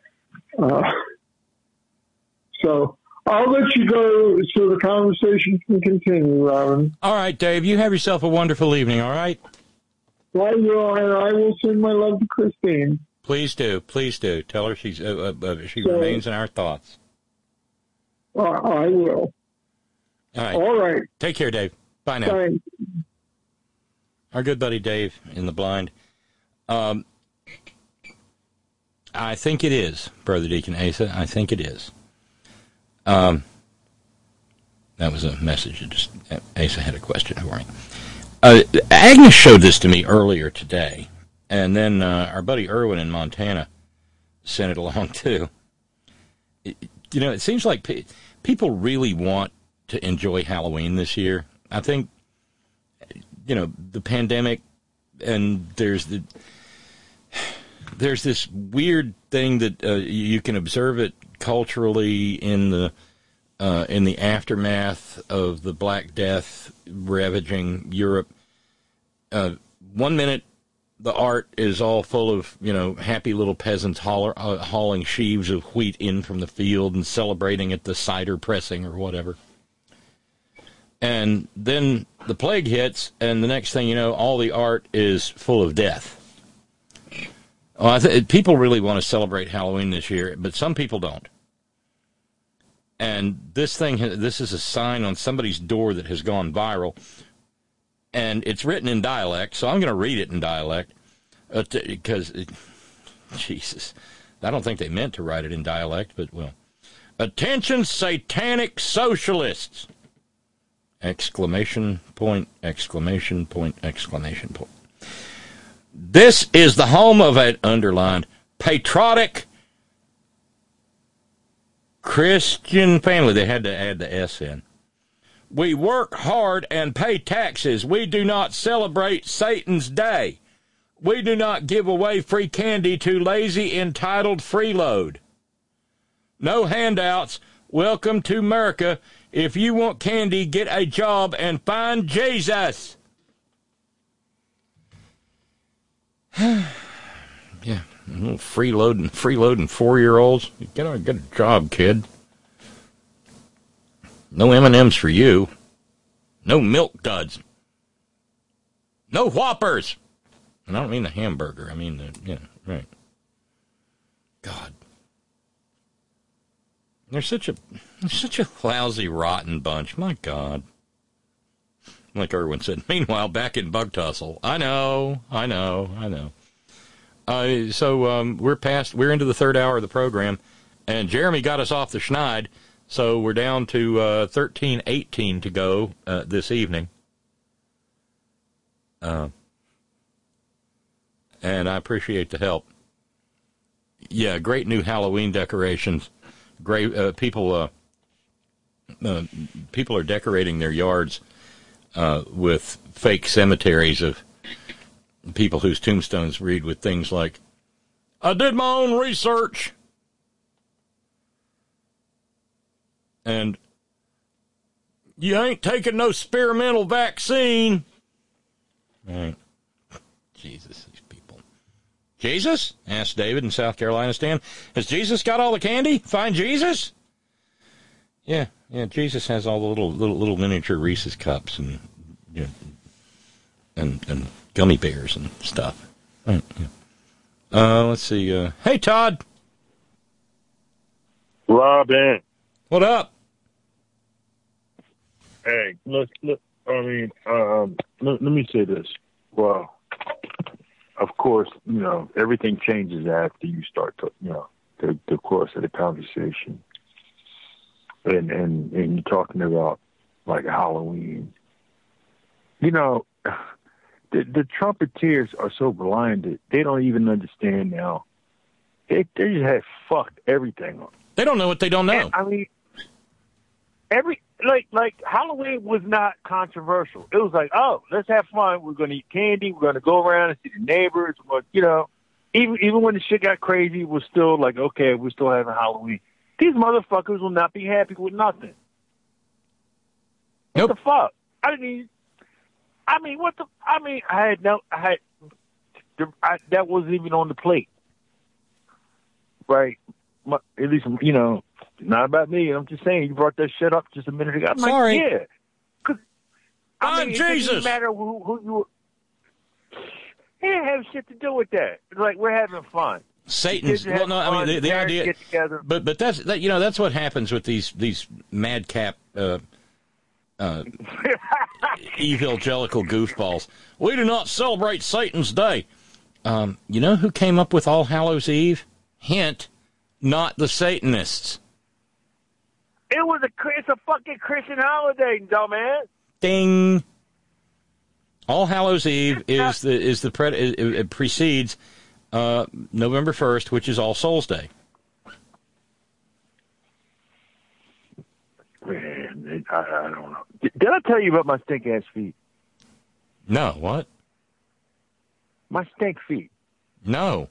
Speaker 11: So I'll let you go so the conversation can continue, Robin.
Speaker 1: All right, Dave, you have yourself a wonderful evening, all right?
Speaker 11: I will, and I will send my love to Christine.
Speaker 1: Please do. Please do. Tell her she remains in our thoughts.
Speaker 11: I will.
Speaker 1: All right.
Speaker 11: All right.
Speaker 1: Take care, Dave. Bye now.
Speaker 11: Bye.
Speaker 1: Our good buddy Dave in the blind. I think it is, Brother Deacon Asa. I think it is. That was a message. Asa had a question for me. Agnes showed this to me earlier today, and then our buddy Irwin in Montana sent it along too. It seems like people really want to enjoy Halloween this year. I think, the pandemic, and there's this weird thing that you can observe it culturally in the aftermath of the Black Death ravaging Europe. 1 minute, the art is all full of, happy little peasants hauling sheaves of wheat in from the field and celebrating at the cider pressing or whatever. And then the plague hits, and the next thing you know, all the art is full of death. Well, people really want to celebrate Halloween this year, but some people don't. And this is a sign on somebody's door that has gone viral, and it's written in dialect, so I'm going to read it in dialect, because, Jesus, I don't think they meant to write it in dialect, but, well. Attention, satanic socialists! Exclamation point, exclamation point, exclamation point. This is the home of an underlined patriotic Christian family. They had to add the S in. We work hard and pay taxes. We do not celebrate Satan's day. We do not give away free candy to lazy, entitled freeload. No handouts. Welcome to America. If you want candy, get a job and find Jesus. Yeah, freeloading 4-year-olds. Get a job, kid. No M&Ms for you. No Milk Duds. No Whoppers. And I don't mean the hamburger. I mean right. God. They're such a lousy, rotten bunch. My God. Like Irwin said. Meanwhile, back in Bug Tussle. I know. So we're into the third hour of the program, and Jeremy got us off the schneid, so we're down to 13:18 to go this evening. And I appreciate the help. Yeah, great new Halloween decorations. Great people are decorating their yards with fake cemeteries of people whose tombstones read with things like, I did my own research. And you ain't taking no experimental vaccine. Right. Jesus, these people. Jesus? Asked David in South Carolina. Stan, has Jesus got all the candy? Find Jesus? Yeah, Jesus has all the little miniature Reese's cups and and gummy bears and stuff. Right, yeah. Let's see. Hey, Todd.
Speaker 13: Robin.
Speaker 1: What up?
Speaker 13: Hey, look. I mean, let me say this. Well, of course, everything changes after you start to, the course of the conversation. And you're talking about, like, Halloween. The Trumpeteers are so blinded, they don't even understand now. They just have fucked everything up.
Speaker 1: They don't know what they don't know.
Speaker 13: And, I mean, like Halloween was not controversial. It was like, oh, let's have fun. We're going to eat candy. We're going to go around and see the neighbors. But, even when the shit got crazy, it was still like, okay, we're still having Halloween. These motherfuckers will not be happy with nothing.
Speaker 1: Nope.
Speaker 13: What the fuck? I mean, I mean, that wasn't even on the plate. Right? At least, not about me. I'm just saying, you brought that shit up just a minute ago. I'm
Speaker 1: Sorry.
Speaker 13: Like, yeah.
Speaker 1: Jesus.
Speaker 13: It doesn't matter who you. It didn't have shit to do with that. It's like we're having fun.
Speaker 1: Satan's. Well, no, I mean the idea.
Speaker 13: Get together.
Speaker 1: But that's what happens with these madcap evangelical goofballs. We do not celebrate Satan's Day. You know who came up with All Hallows Eve? Hint, not the Satanists.
Speaker 13: It's a fucking Christian holiday, dumbass.
Speaker 1: Ding. All Hallows Eve it precedes November 1st, which is All Souls Day.
Speaker 13: Man, I don't know. Did I tell you about my stink ass feet?
Speaker 1: No, what?
Speaker 13: My stink feet.
Speaker 1: No.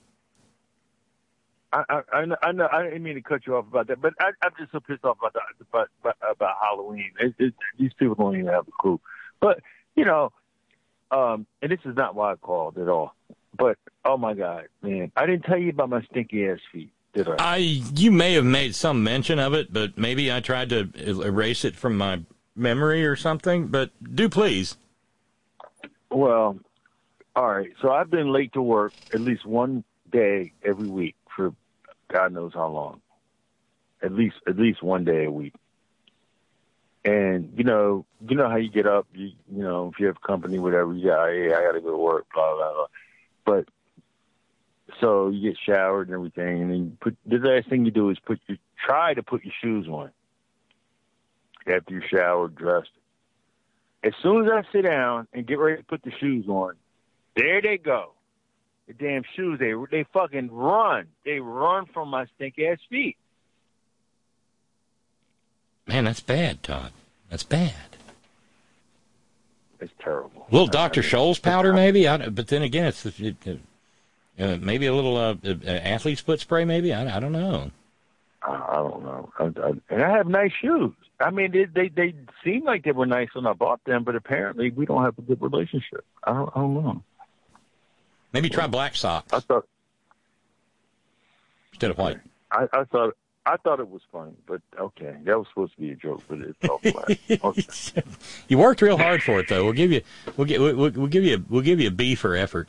Speaker 13: I know. I didn't mean to cut you off about that, but I'm just so pissed off about Halloween. These people don't even have a clue. But and this is not why I called at all. But oh my God, man, I didn't tell you about my stinky ass feet, did I?
Speaker 1: You may have made some mention of it, but maybe I tried to erase it from my memory or something. But do please.
Speaker 13: Well, all right. So I've been late to work at least one day every week for God knows how long. At least one day a week. And you know how you get up, if you have company, whatever, I got to go to work, blah blah blah. But so you get showered and everything, and then the last thing you do is try to put your shoes on after you showered, dressed. As soon as I sit down and get ready to put the shoes on, there they go. The damn shoes, they fucking run. They run from my stink ass feet.
Speaker 1: Man, that's bad, Todd. That's bad.
Speaker 13: It's terrible.
Speaker 1: A little Dr. Scholl's powder, maybe? But then again, it's maybe a little athlete's foot spray, maybe? I don't know.
Speaker 13: I don't know. And I have nice shoes. I mean, they seem like they were nice when I bought them, but apparently we don't have a good relationship. I don't know.
Speaker 1: Maybe try black socks.
Speaker 13: I thought
Speaker 1: instead of white.
Speaker 13: I thought it was funny, but okay, that was supposed to be a joke, but it's all flat. Okay.
Speaker 1: You worked real hard for it, though. We'll give you a B for effort.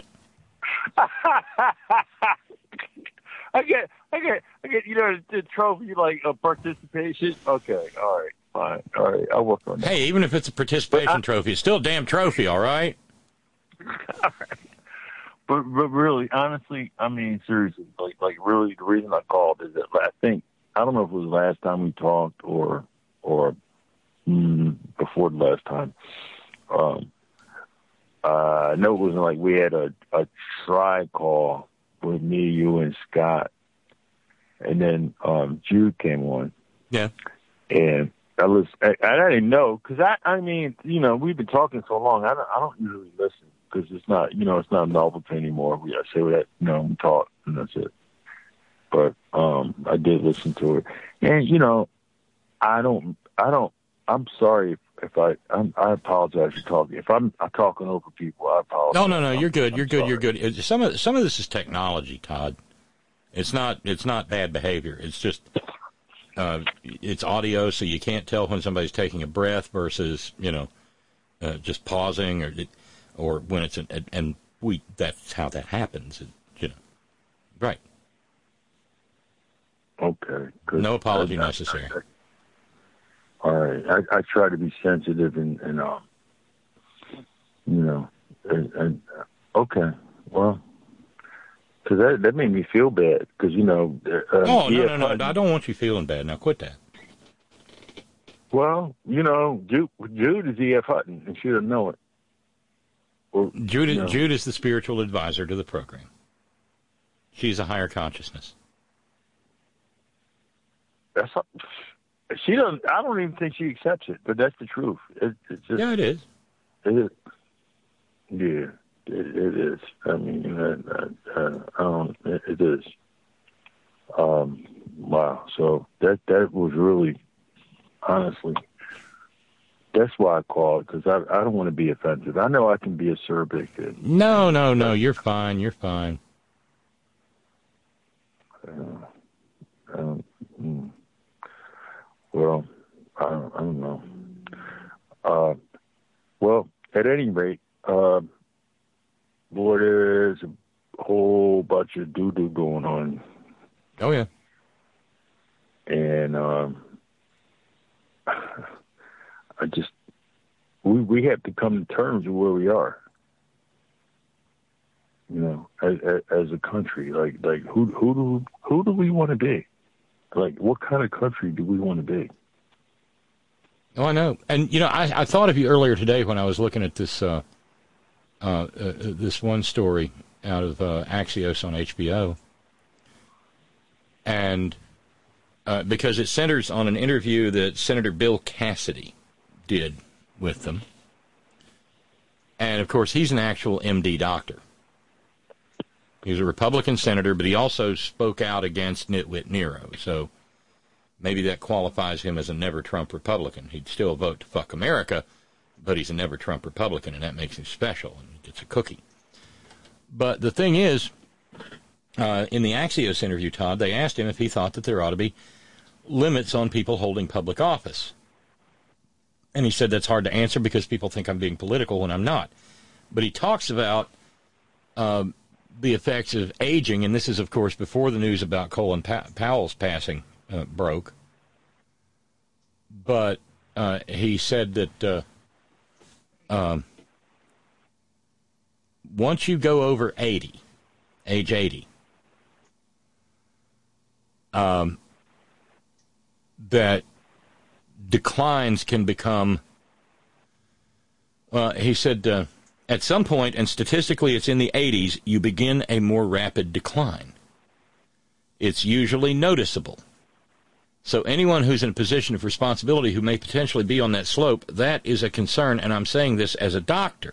Speaker 13: I get the trophy like a participation. Okay, all right, fine, all right, I'll work on that.
Speaker 1: Hey, even if it's a participation trophy, it's still a damn trophy, all right.
Speaker 13: All right. But really, honestly, I mean, seriously, like really, the reason I called is that I don't know if it was the last time we talked or before the last time. I know it wasn't like we had a try call with me, you, and Scott, and then Jude came on.
Speaker 1: Yeah.
Speaker 13: And I didn't know because I mean, we've been talking so long. I don't usually listen. Because it's not, it's not a novelty anymore. We say that, we talk, and that's it. But I did listen to it, and I'm sorry if I apologize for talking. If I'm talking over people, I apologize.
Speaker 1: No, you're good. You're good. Some of this is technology, Todd. It's not bad behavior. It's just it's audio, so you can't tell when somebody's taking a breath versus just pausing or when it's that's how that happens, right?
Speaker 13: Okay, good.
Speaker 1: No apology necessary.
Speaker 13: All right, I try to be sensitive and okay, well, because that made me feel bad because
Speaker 1: no, I don't want you feeling bad. Now quit that.
Speaker 13: Well, Jude is E.F. Hutton, and she doesn't know it. Well,
Speaker 1: Jude is the spiritual advisor to the program. She's a higher consciousness.
Speaker 13: She doesn't. I don't even think she accepts it, but that's the truth. It's just,
Speaker 1: yeah, it is.
Speaker 13: It is. Yeah, it is. I mean, it is. Wow. So that was really, honestly,
Speaker 14: That's why I called, because I don't want to be offensive. I know I can be acerbic.
Speaker 1: No, you're fine. You're fine.
Speaker 14: Well, I don't know. Well, at any rate, boy, there's a whole bunch of doo-doo going on.
Speaker 1: Oh, yeah.
Speaker 14: And we have to come to terms with where we are. You know, as a country, like who do we want to be? Like, what kind of country do we want to be?
Speaker 1: Oh, I know. And, you know, I thought of you earlier today when I was looking at this this one story out of Axios on HBO. And because it centers on an interview that Senator Bill Cassidy did with them. And, of course, he's an actual MD doctor. He's a Republican senator, but he also spoke out against Nitwit Nero. So maybe that qualifies him as a never-Trump Republican. He'd still vote to fuck America, but he's a never-Trump Republican, and that makes him special, and he gets a cookie. But the thing is, in the Axios interview, Todd, they asked him if he thought that there ought to be limits on people holding public office. And he said that's hard to answer because people think I'm being political when I'm not. But he talks about the effects of aging, and this is, of course, before the news about Colin Powell's passing broke. But he said that once you go over age 80, that declines can become, he said, at some point, and statistically it's in the 80s, you begin a more rapid decline. It's usually noticeable. So anyone who's in a position of responsibility who may potentially be on that slope, that is a concern, and I'm saying this as a doctor.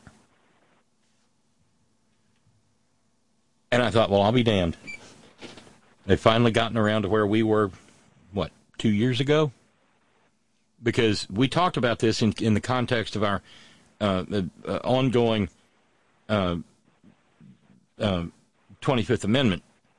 Speaker 1: And I thought, well, I'll be damned. They've finally gotten around to where we were, 2 years ago? Because we talked about this in the context of our ongoing 25th Amendment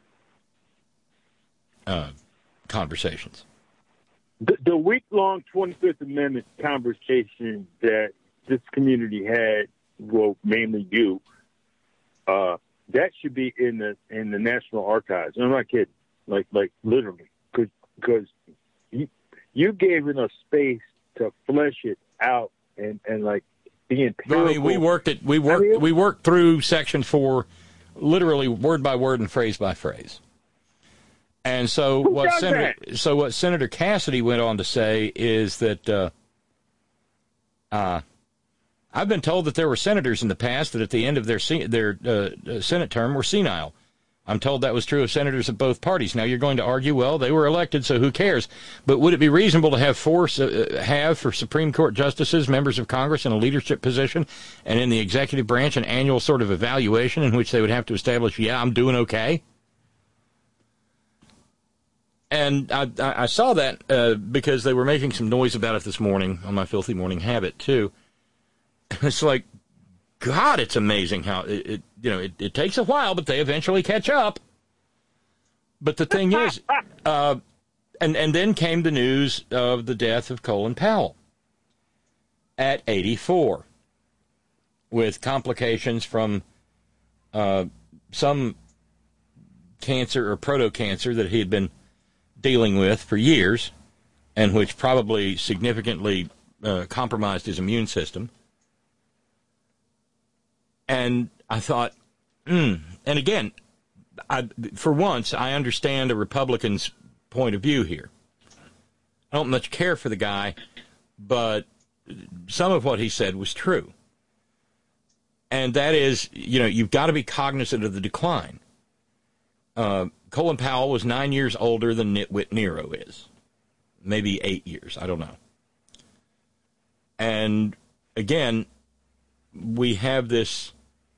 Speaker 1: conversations.
Speaker 13: The week-long 25th Amendment conversation that this community had, well, mainly you, that should be in the National Archives. I'm not kidding, like literally, because you gave enough space to flesh it out and like be empirical.
Speaker 1: I mean, we worked through Section 4, literally word by word and phrase by phrase. And so what Senator Cassidy went on to say is that I've been told that there were senators in the past that at the end of their Senate term were senile. I'm told that was true of senators of both parties. Now you're going to argue, well, they were elected, so who cares? But would it be reasonable to have for Supreme Court justices, members of Congress in a leadership position, and in the executive branch an annual sort of evaluation in which they would have to establish, yeah, I'm doing okay? And I saw that because they were making some noise about it this morning on my Filthy Morning Habit, too. It's like, God, it's amazing how it takes a while, but they eventually catch up. But the thing is, and then came the news of the death of Colin Powell at 84 with complications from some cancer or proto-cancer that he had been dealing with for years and which probably significantly compromised his immune system. And I thought, and again, for once, I understand a Republican's point of view here. I don't much care for the guy, but some of what he said was true. And that is, you've got to be cognizant of the decline. Colin Powell was 9 years older than Nitwit Nero is. Maybe 8 years, I don't know. And again, we have this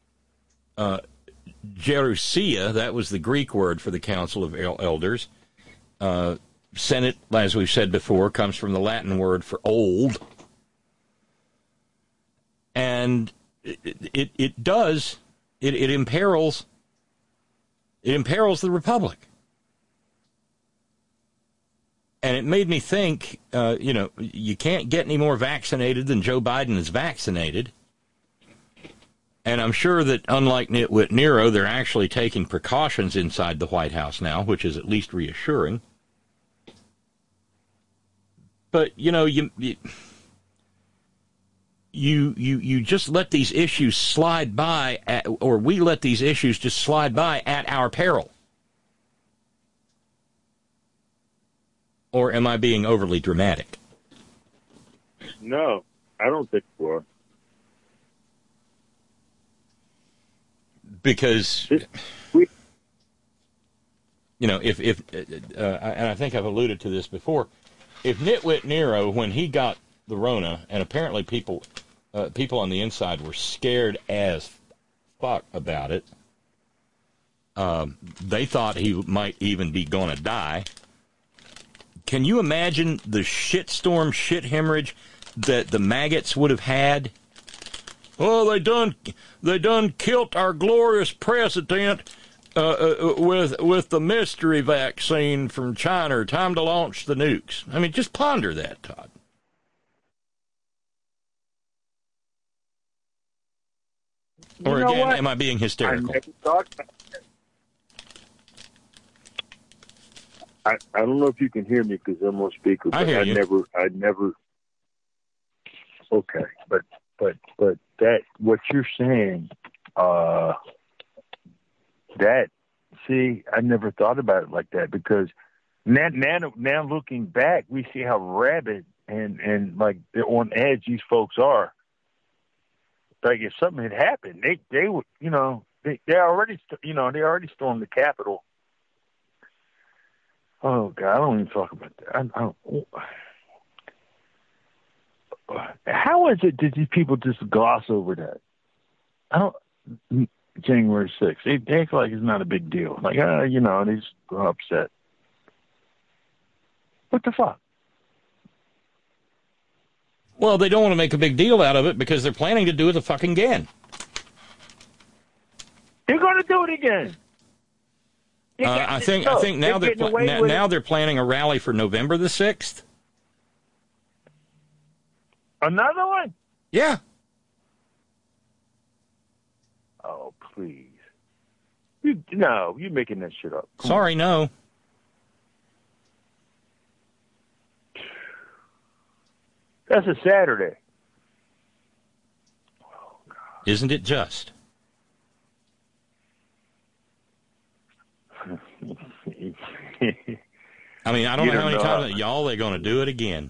Speaker 1: gerousia, that was the Greek word for the Council of Elders. Senate, as we've said before, comes from the Latin word for old. And it imperils the republic. And it made me think, you can't get any more vaccinated than Joe Biden is vaccinated. And I'm sure that, unlike Nitwit Nero, they're actually taking precautions inside the White House now, which is at least reassuring. But, you just let these issues slide by, or we let these issues just slide by at our peril. Or am I being overly dramatic?
Speaker 14: No, I don't think you are.
Speaker 1: Because, if and I think I've alluded to this before, if Nitwit Nero, when he got the Rona, and apparently people on the inside were scared as fuck about it, they thought he might even be going to die. Can you imagine the shitstorm, shit hemorrhage that the maggots would have had? Oh, they done killed our glorious president with the mystery vaccine from China. Time to launch the nukes. I mean, just ponder that, Todd. Or again, am I being hysterical?
Speaker 14: I never thought about that. I don't know if you can hear me because I'm on speaker. But
Speaker 1: I hear you.
Speaker 14: I never. Okay, but that what you're saying, I never thought about it like that because now looking back, we see how rabid and like on edge these folks are. Like if something had happened, they would, they already stormed the Capitol. Oh God, I don't even talk about that. How is it that these people just gloss over that? January 6th. They act like it's not a big deal. Like, they just go upset. What the fuck?
Speaker 1: Well, they don't want to make a big deal out of it because they're planning to do it fucking again.
Speaker 14: They're going to do it again.
Speaker 1: I think now they're planning a rally for November the 6th.
Speaker 14: Another one?
Speaker 1: Yeah.
Speaker 14: Oh, please. You're making that shit up.
Speaker 1: Sorry, no.
Speaker 14: That's a Saturday.
Speaker 1: Oh, God. Isn't it just? I mean, I don't know how many times they're going to do it again.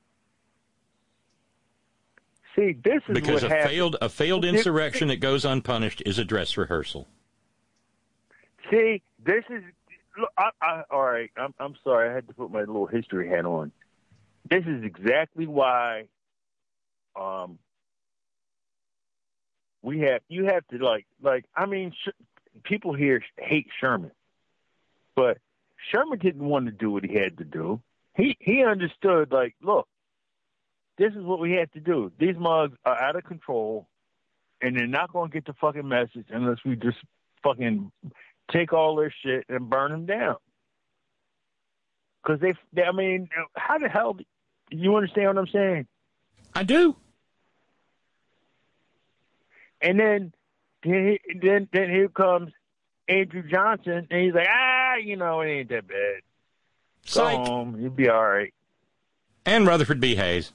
Speaker 14: See, this is
Speaker 1: because
Speaker 14: what
Speaker 1: a failed insurrection that goes unpunished is a dress rehearsal.
Speaker 14: See, this is all right. I'm sorry, I had to put my little history hat on. This is exactly why you have to people here hate Sherman, but Sherman didn't want to do what he had to do. He understood, look, this is what we have to do. These mugs are out of control, and they're not going to get the fucking message unless we just fucking take all their shit and burn them down. Because how the hell do you understand what I'm saying?
Speaker 1: I do.
Speaker 14: And then here comes Andrew Johnson, and he's like, it ain't that bad.
Speaker 1: Psych.
Speaker 14: Go home, you'll be all right.
Speaker 1: And Rutherford B. Hayes.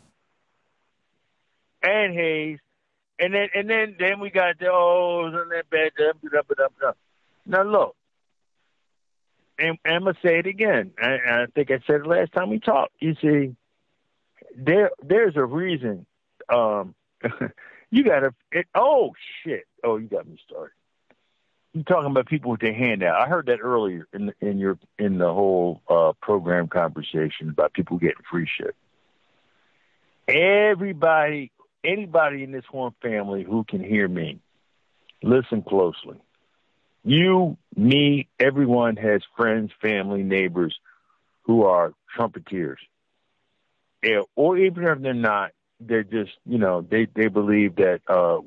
Speaker 14: And Hayes. And then we got isn't that bad? Now look, and I'm gonna say it again. I think I said it last time we talked. You see, there's a reason. You gotta. Oh shit! Oh, you got me started. You talking about people with their hand out? I heard that earlier in the whole program conversation about people getting free shit. Anybody in this Horn family who can hear me, listen closely. You, me, everyone has friends, family, neighbors who are Trumpeteers. Or even if they're not, they're just, they believe that,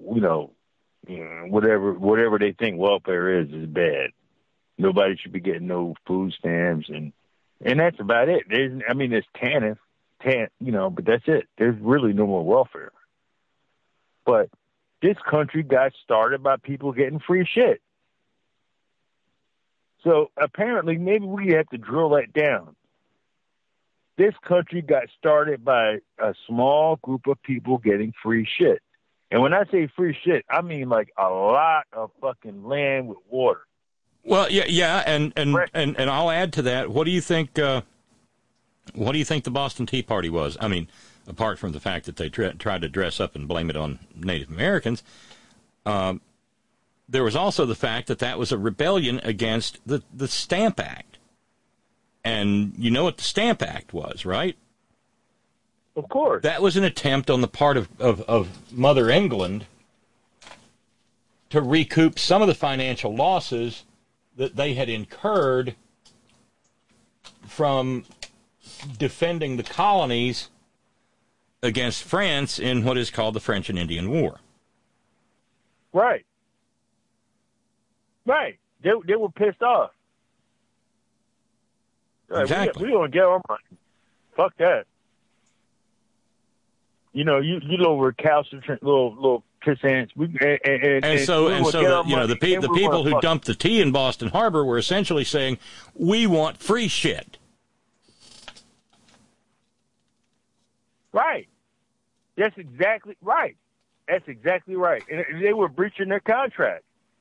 Speaker 14: whatever they think welfare is bad. Nobody should be getting no food stamps, and that's about it. There's TANF, but that's it. There's really no more welfare. But this country got started by people getting free shit. So apparently, maybe we have to drill that down. This country got started by a small group of people getting free shit. And when I say free shit, I mean like a lot of fucking land with water.
Speaker 1: Well, yeah, and I'll add to that. What do you think? What do you think the Boston Tea Party was? I mean, apart from the fact that they tried to dress up and blame it on Native Americans, there was also the fact that was a rebellion against the Stamp Act. And you know what the Stamp Act was, right?
Speaker 14: Of course.
Speaker 1: That was an attempt on the part of Mother England to recoup some of the financial losses that they had incurred from defending the colonies against France in what is called the French and Indian War.
Speaker 14: Right. Right. They were pissed off.
Speaker 1: Exactly.
Speaker 14: We don't get our money. Fuck that. You little recalcitrant little pissants.
Speaker 1: The people who dumped the tea in Boston Harbor were essentially saying, we want free shit.
Speaker 14: Right. That's exactly right. That's exactly right. And they were breaching their contract.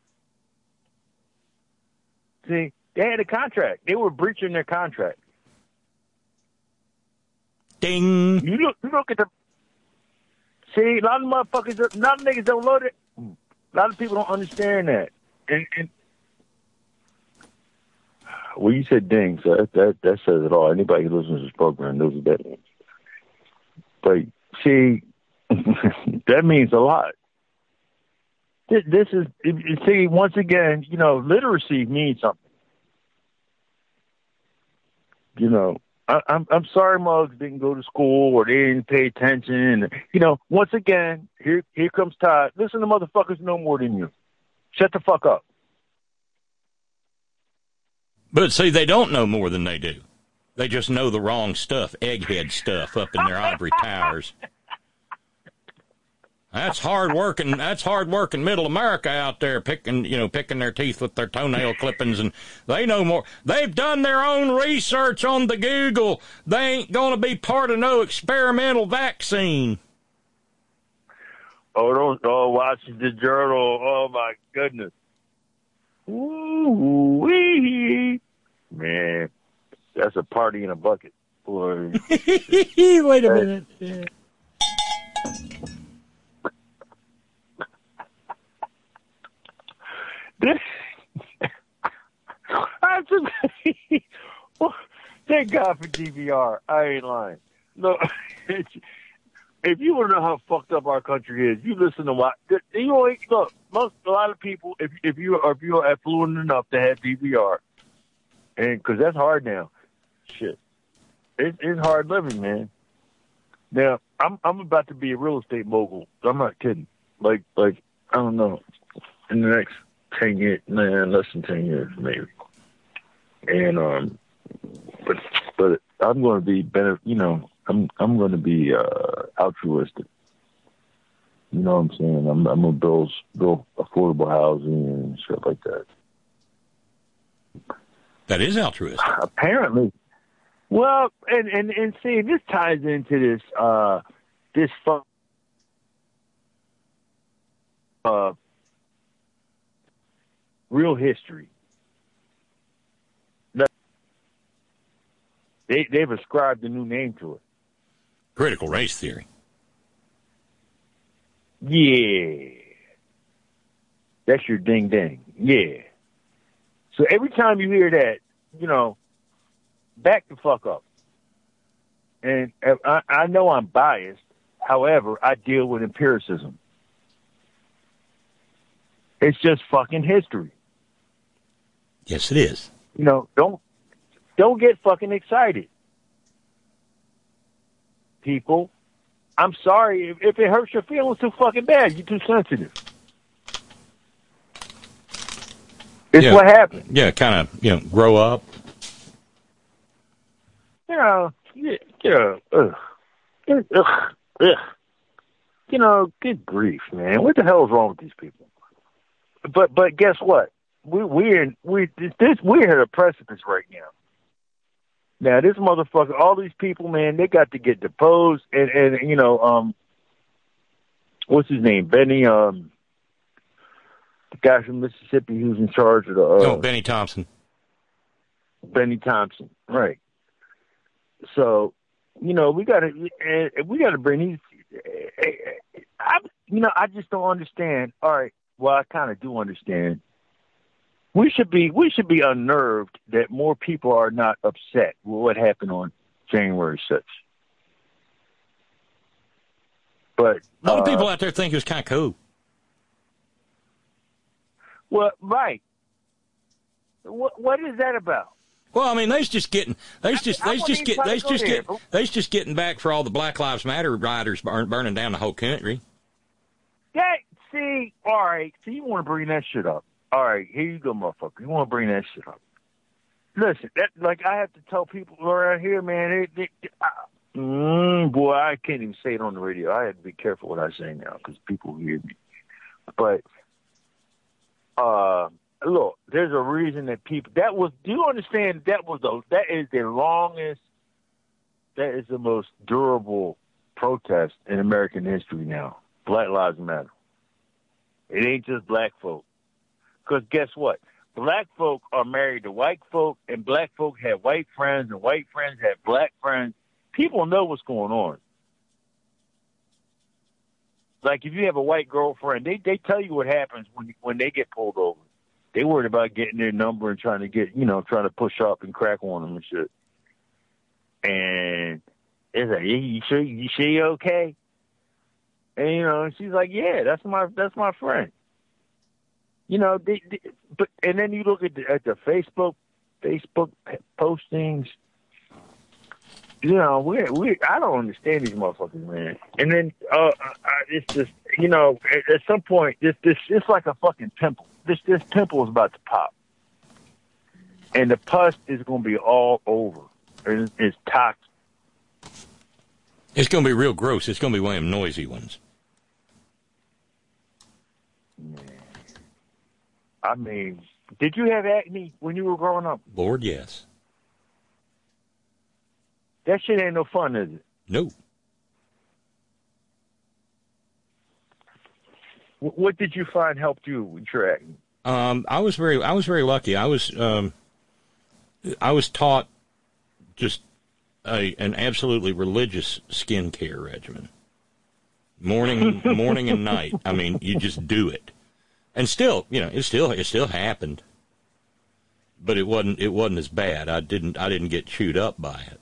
Speaker 14: See, they had a contract. They were breaching their contract.
Speaker 1: Ding.
Speaker 14: You look at the... See, a lot of motherfuckers, a lot of niggas don't know that. A lot of people don't understand that. And well, you said ding, so that says it all. Anybody who listens to this program knows what that means. But, see, that means a lot. This is, see, once again, literacy means something. I'm sorry mugs didn't go to school or they didn't pay attention. Once again, here comes Todd. Listen to motherfuckers know more than you. Shut the fuck up.
Speaker 1: But see, they don't know more than they do. They just know the wrong stuff, egghead stuff up in their ivory towers. That's hard working middle America out there picking their teeth with their toenail clippings, and they know more. They've done their own research on the Google. They ain't gonna be part of no experimental vaccine.
Speaker 14: Washington Journal. Oh my goodness. Ooh-wee. Man, that's a party in a bucket. Boy.
Speaker 1: Wait a minute. Yeah.
Speaker 14: Thank God for DVR. I ain't lying. Look, if you want to know how fucked up our country is, you listen to what a lot of people. If you're affluent enough to have DVR, and because that's hard now, shit, it's hard living, man. Now I'm about to be a real estate mogul. I'm not kidding. Like I don't know, in the next 10 years, less than 10 years maybe. And but I'm going to be better. I'm going to be altruistic. You know what I'm saying? I'm going to build affordable housing and shit like that.
Speaker 1: That is altruistic.
Speaker 14: Apparently. Well, and see, this ties into this real history. They've ascribed a new name to it.
Speaker 1: Critical race theory.
Speaker 14: Yeah. That's your ding ding. Yeah. So every time you hear that, back the fuck up. And I know I'm biased. However, I deal with empiricism. It's just fucking history.
Speaker 1: Yes, it is.
Speaker 14: Don't get fucking excited, people. I'm sorry if it hurts your feelings too fucking bad. You're too sensitive. It's what happened.
Speaker 1: Yeah, kind of, grow up.
Speaker 14: Good grief, man. What the hell is wrong with these people? But guess what? We're at a precipice right now. Now this motherfucker, all these people, man, they got to get deposed, and what's his name? Benny, the guy from Mississippi who's in charge of the
Speaker 1: Benny Thompson.
Speaker 14: Benny Thompson, right? So, we gotta bring these. I just don't understand. All right, well, I kind of do understand. We should be unnerved that more people are not upset with what happened on January 6th. But
Speaker 1: a lot of people out there think it was kind of cool.
Speaker 14: Well, right. What is that about?
Speaker 1: Well, I mean, they's just getting back for all the Black Lives Matter riders burning down the whole country.
Speaker 14: All right. So you want to bring that shit up? All right, here you go, motherfucker. You want to bring that shit up? Listen, I have to tell people around here, man. Boy, I can't even say it on the radio. I have to be careful what I say now because people hear me. But look, there's a reason that people. Do you understand? That is the longest. That is the most durable protest in American history now. Black Lives Matter. It ain't just black folk. Because guess what? Black folk are married to white folk, and black folk have white friends, and white friends have black friends. People know what's going on. Like if you have a white girlfriend, they tell you what happens when they get pulled over. They worried about getting their number and trying to push up and crack on them and shit. And it's like, you sure you're okay? And she's like, yeah, that's my friend. But then you look at the Facebook postings. I don't understand these motherfuckers, man. And then it's just at some point this it's like a fucking pimple. This pimple is about to pop, and the pus is going to be all over. It's toxic.
Speaker 1: It's going to be real gross. It's going to be one of them noisy ones.
Speaker 14: I mean, did you have acne when you were growing up?
Speaker 1: Lord, yes.
Speaker 14: That shit ain't no fun, is it?
Speaker 1: No.
Speaker 14: What did you find helped you with your acne?
Speaker 1: I was very lucky. I was taught just an absolutely religious skincare regimen. Morning and night. I mean, you just do it. And still, it still happened, but it wasn't as bad. I didn't get chewed up by it.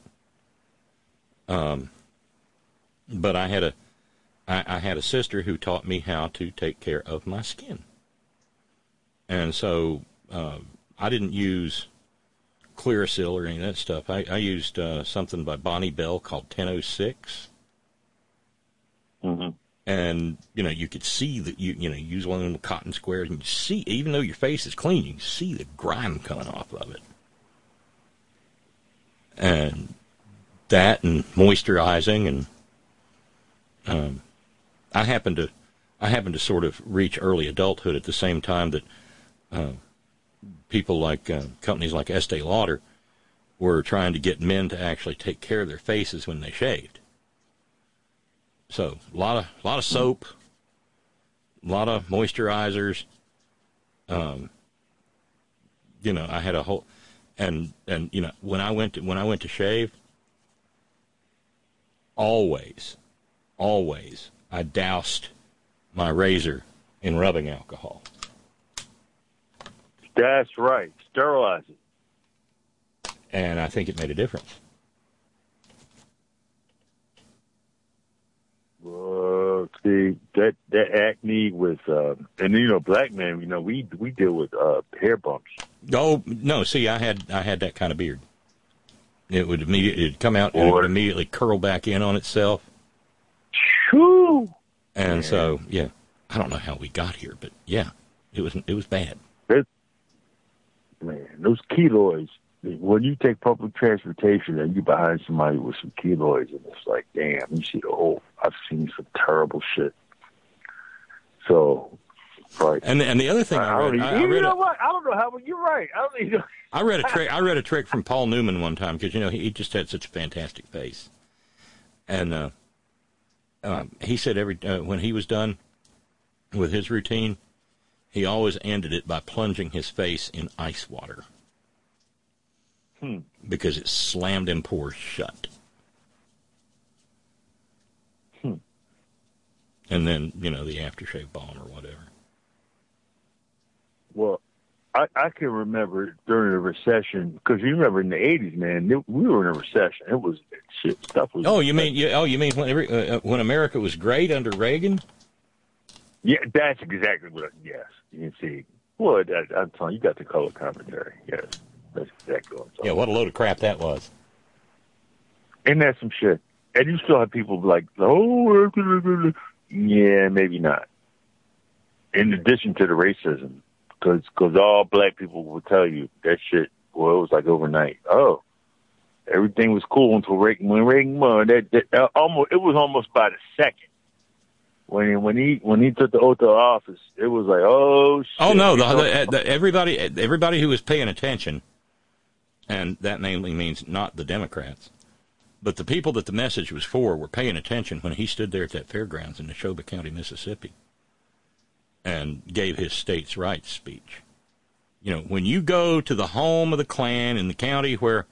Speaker 1: But I had a sister who taught me how to take care of my skin, and so I didn't use Clearasil or any of that stuff. I used something by Bonnie Bell called 1006.
Speaker 14: Mm-hmm.
Speaker 1: And, you could see that, use one of them cotton squares, and you see, even though your face is clean, you can see the grime coming off of it. And that and moisturizing, and I happened to sort of reach early adulthood at the same time that people like companies like Estee Lauder were trying to get men to actually take care of their faces when they shaved. So a lot of soap, a lot of moisturizers. I had a whole, and when I went to shave, always I doused my razor in rubbing alcohol.
Speaker 14: That's right, sterilize it.
Speaker 1: And I think it made a difference.
Speaker 14: See that acne with and black men, we deal with hair bumps.
Speaker 1: Oh no! See, I had that kind of beard. It would immediately come out and it would immediately curl back in on itself.
Speaker 14: Whew.
Speaker 1: And so, yeah, I don't know how we got here, but yeah, it was bad.
Speaker 14: Man, those keloids. When you take public transportation and you behind somebody with some keloids, and it's like, damn, you see the whole. I've seen some terrible shit. So, right.
Speaker 1: And the other thing I read,
Speaker 14: you know what? I don't know how. You're right. I don't even.
Speaker 1: I read a trick from Paul Newman one time because he just had such a fantastic face, and he said when he was done with his routine, he always ended it by plunging his face in ice water. Because it slammed him pores shut. And then, the aftershave balm or whatever.
Speaker 14: Well, I can remember during the recession, because you remember in the 80s, man, we were in a recession. It was shit. Stuff was.
Speaker 1: Oh, you mean when America was great under Reagan?
Speaker 14: Yeah, that's exactly what. Yes, you can see. Well, I'm telling you, got the color commentary. Yes. That's exactly what I'm talking
Speaker 1: about. What a load of crap that was.
Speaker 14: And that's some shit. And you still have people like, oh, yeah, maybe not. In addition to the racism, because all black people will tell you that shit, well, it was like overnight. Oh, everything was cool until Reagan. When Reagan won, it was almost by the second. When he took the oath of office, it was like, oh, shit.
Speaker 1: Oh, no, everybody who was paying attention, and that mainly means not the Democrats, but the people that the message was for were paying attention when he stood there at that fairgrounds in Neshoba County, Mississippi, and gave his states' rights speech. When you go to the home of the Klan in the county where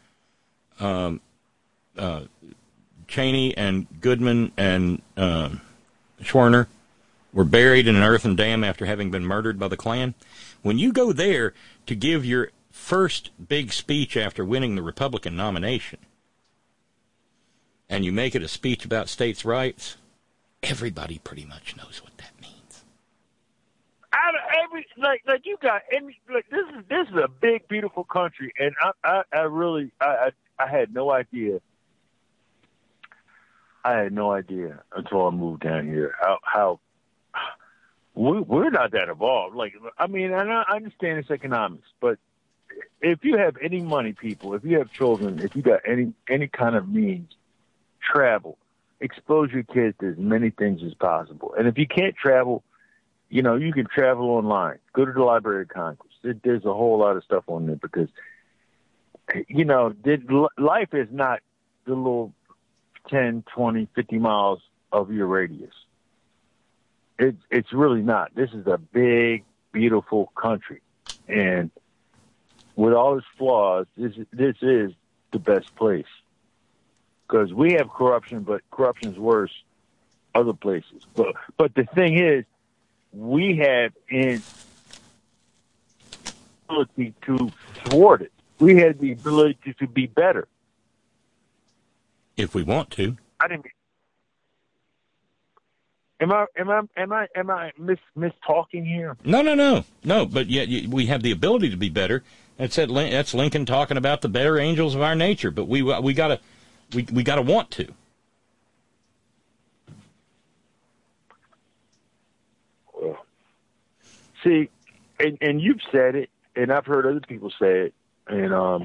Speaker 1: Cheney and Goodman and Schwerner were buried in an earthen dam after having been murdered by the Klan, when you go there to give your first big speech after winning the Republican nomination, and you make it a speech about states' rights, everybody pretty much knows what that means.
Speaker 14: This is a big, beautiful country, and I really had no idea. I had no idea until I moved down here how we're not that involved. And I understand it's economics, but if you have any money, people, if you have children, if you got any kind of means, travel, expose your kids to as many things as possible. And if you can't travel, you can travel online. Go to the Library of Congress. There's a whole lot of stuff on there because, life is not the little 10, 20, 50 miles of your radius. It's really not. This is a big, beautiful country. And with all its flaws, this is the best place. Because we have corruption, but corruption's worse other places. But the thing is, we have an ability to thwart it. We have the ability to be better.
Speaker 1: If we want to.
Speaker 14: I didn't. Am I mis talking here?
Speaker 1: No. But yet we have the ability to be better. That's Lincoln talking about the better angels of our nature. But we gotta want to.
Speaker 14: Well, see, and you've said it, and I've heard other people say it, and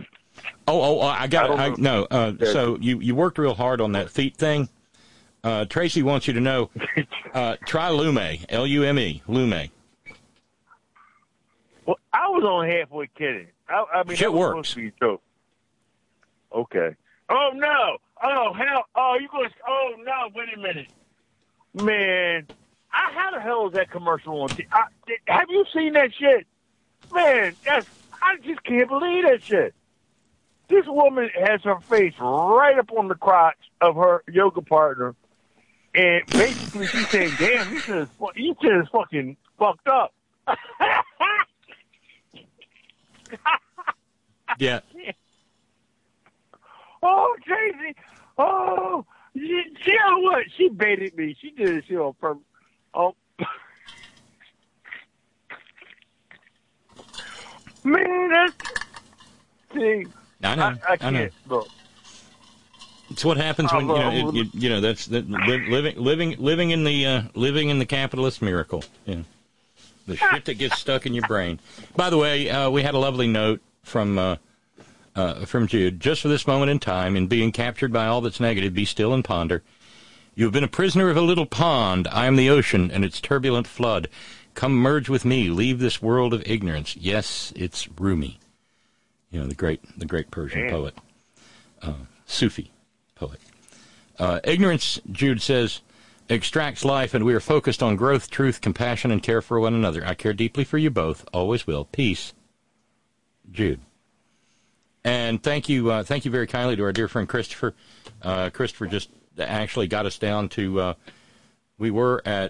Speaker 14: So you worked real hard on that feet thing. Tracy wants you to know, try Lume, Lume, Lume. Well, I was only halfway kidding. I mean,
Speaker 1: it works.
Speaker 14: Okay. Oh, no. Oh, hell. Oh, you going to... Oh, no. Wait a minute. Man, how the hell is that commercial on? Have you seen that shit? Man, I just can't believe that shit. This woman has her face right up on the crotch of her yoga partner, and basically she's saying, damn, you should have fucking fucked up.
Speaker 1: Yeah.
Speaker 14: Oh, Tracy. Oh, you know what? She baited me. She did it on purpose. Oh. Man, that's... See,
Speaker 1: I know.
Speaker 14: I can't. Look.
Speaker 1: It's what happens when that's living in the capitalist miracle. Yeah. The shit that gets stuck in your brain. By the way, we had a lovely note from Jude. Just for this moment in time, in being captured by all that's negative, be still and ponder. You have been a prisoner of a little pond. I am the ocean and its turbulent flood. Come merge with me. Leave this world of ignorance. Yes, it's Rumi. The great Persian poet, Sufi poet. Ignorance, Jude says, extracts life, and we are focused on growth, truth, compassion, and care for one another. I care deeply for you both. Always will. Peace, Jude. And thank you very kindly to our dear friend Christopher. Christopher just actually got us down to, we were at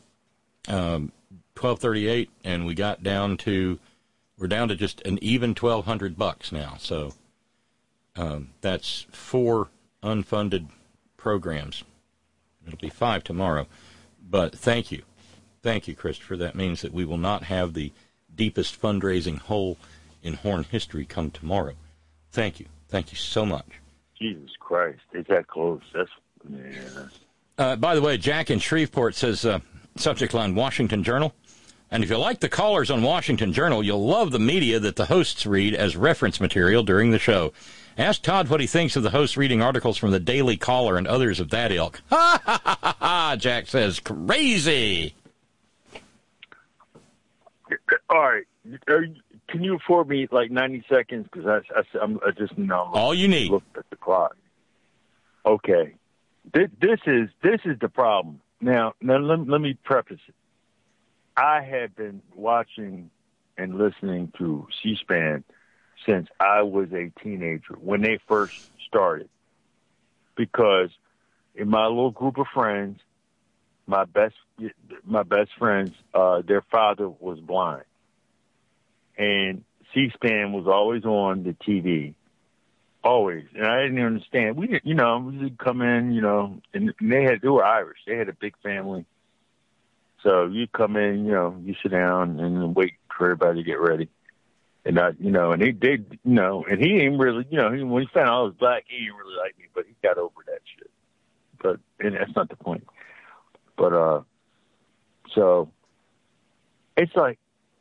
Speaker 1: 1238, and we're down to just an even $1,200 now. So that's 4 unfunded programs. It'll be 5 tomorrow. But thank you, Christopher. That means that we will not have the deepest fundraising hole in Horn history come tomorrow. Thank you so much.
Speaker 14: Jesus Christ, it's that close.
Speaker 1: By the way, Jack in Shreveport says, subject line, Washington Journal. And if you like the callers on Washington Journal, you'll love the media that the hosts read as reference material during the show. Ask Todd what he thinks of the hosts reading articles from the Daily Caller and others of that ilk. Ha, ha, ha, ha, ha, Jack says, crazy.
Speaker 14: All right. Can you afford me like 90 seconds? Because I just
Speaker 1: all you need.
Speaker 14: Looked at the clock. Okay. This is the problem. Now let me preface it. I have been watching and listening to C-SPAN since I was a teenager, when they first started. Because in my little group of friends, my best friends, their father was blind. And C-SPAN was always on the TV. Always. And I didn't understand. We would come in, and they were Irish. They had a big family. So you come in, you sit down and wait for everybody to get ready. And and he did, and he didn't really, when he found out I was black, he didn't really like me, but he got over that shit. And that's not the point. But, so it's like,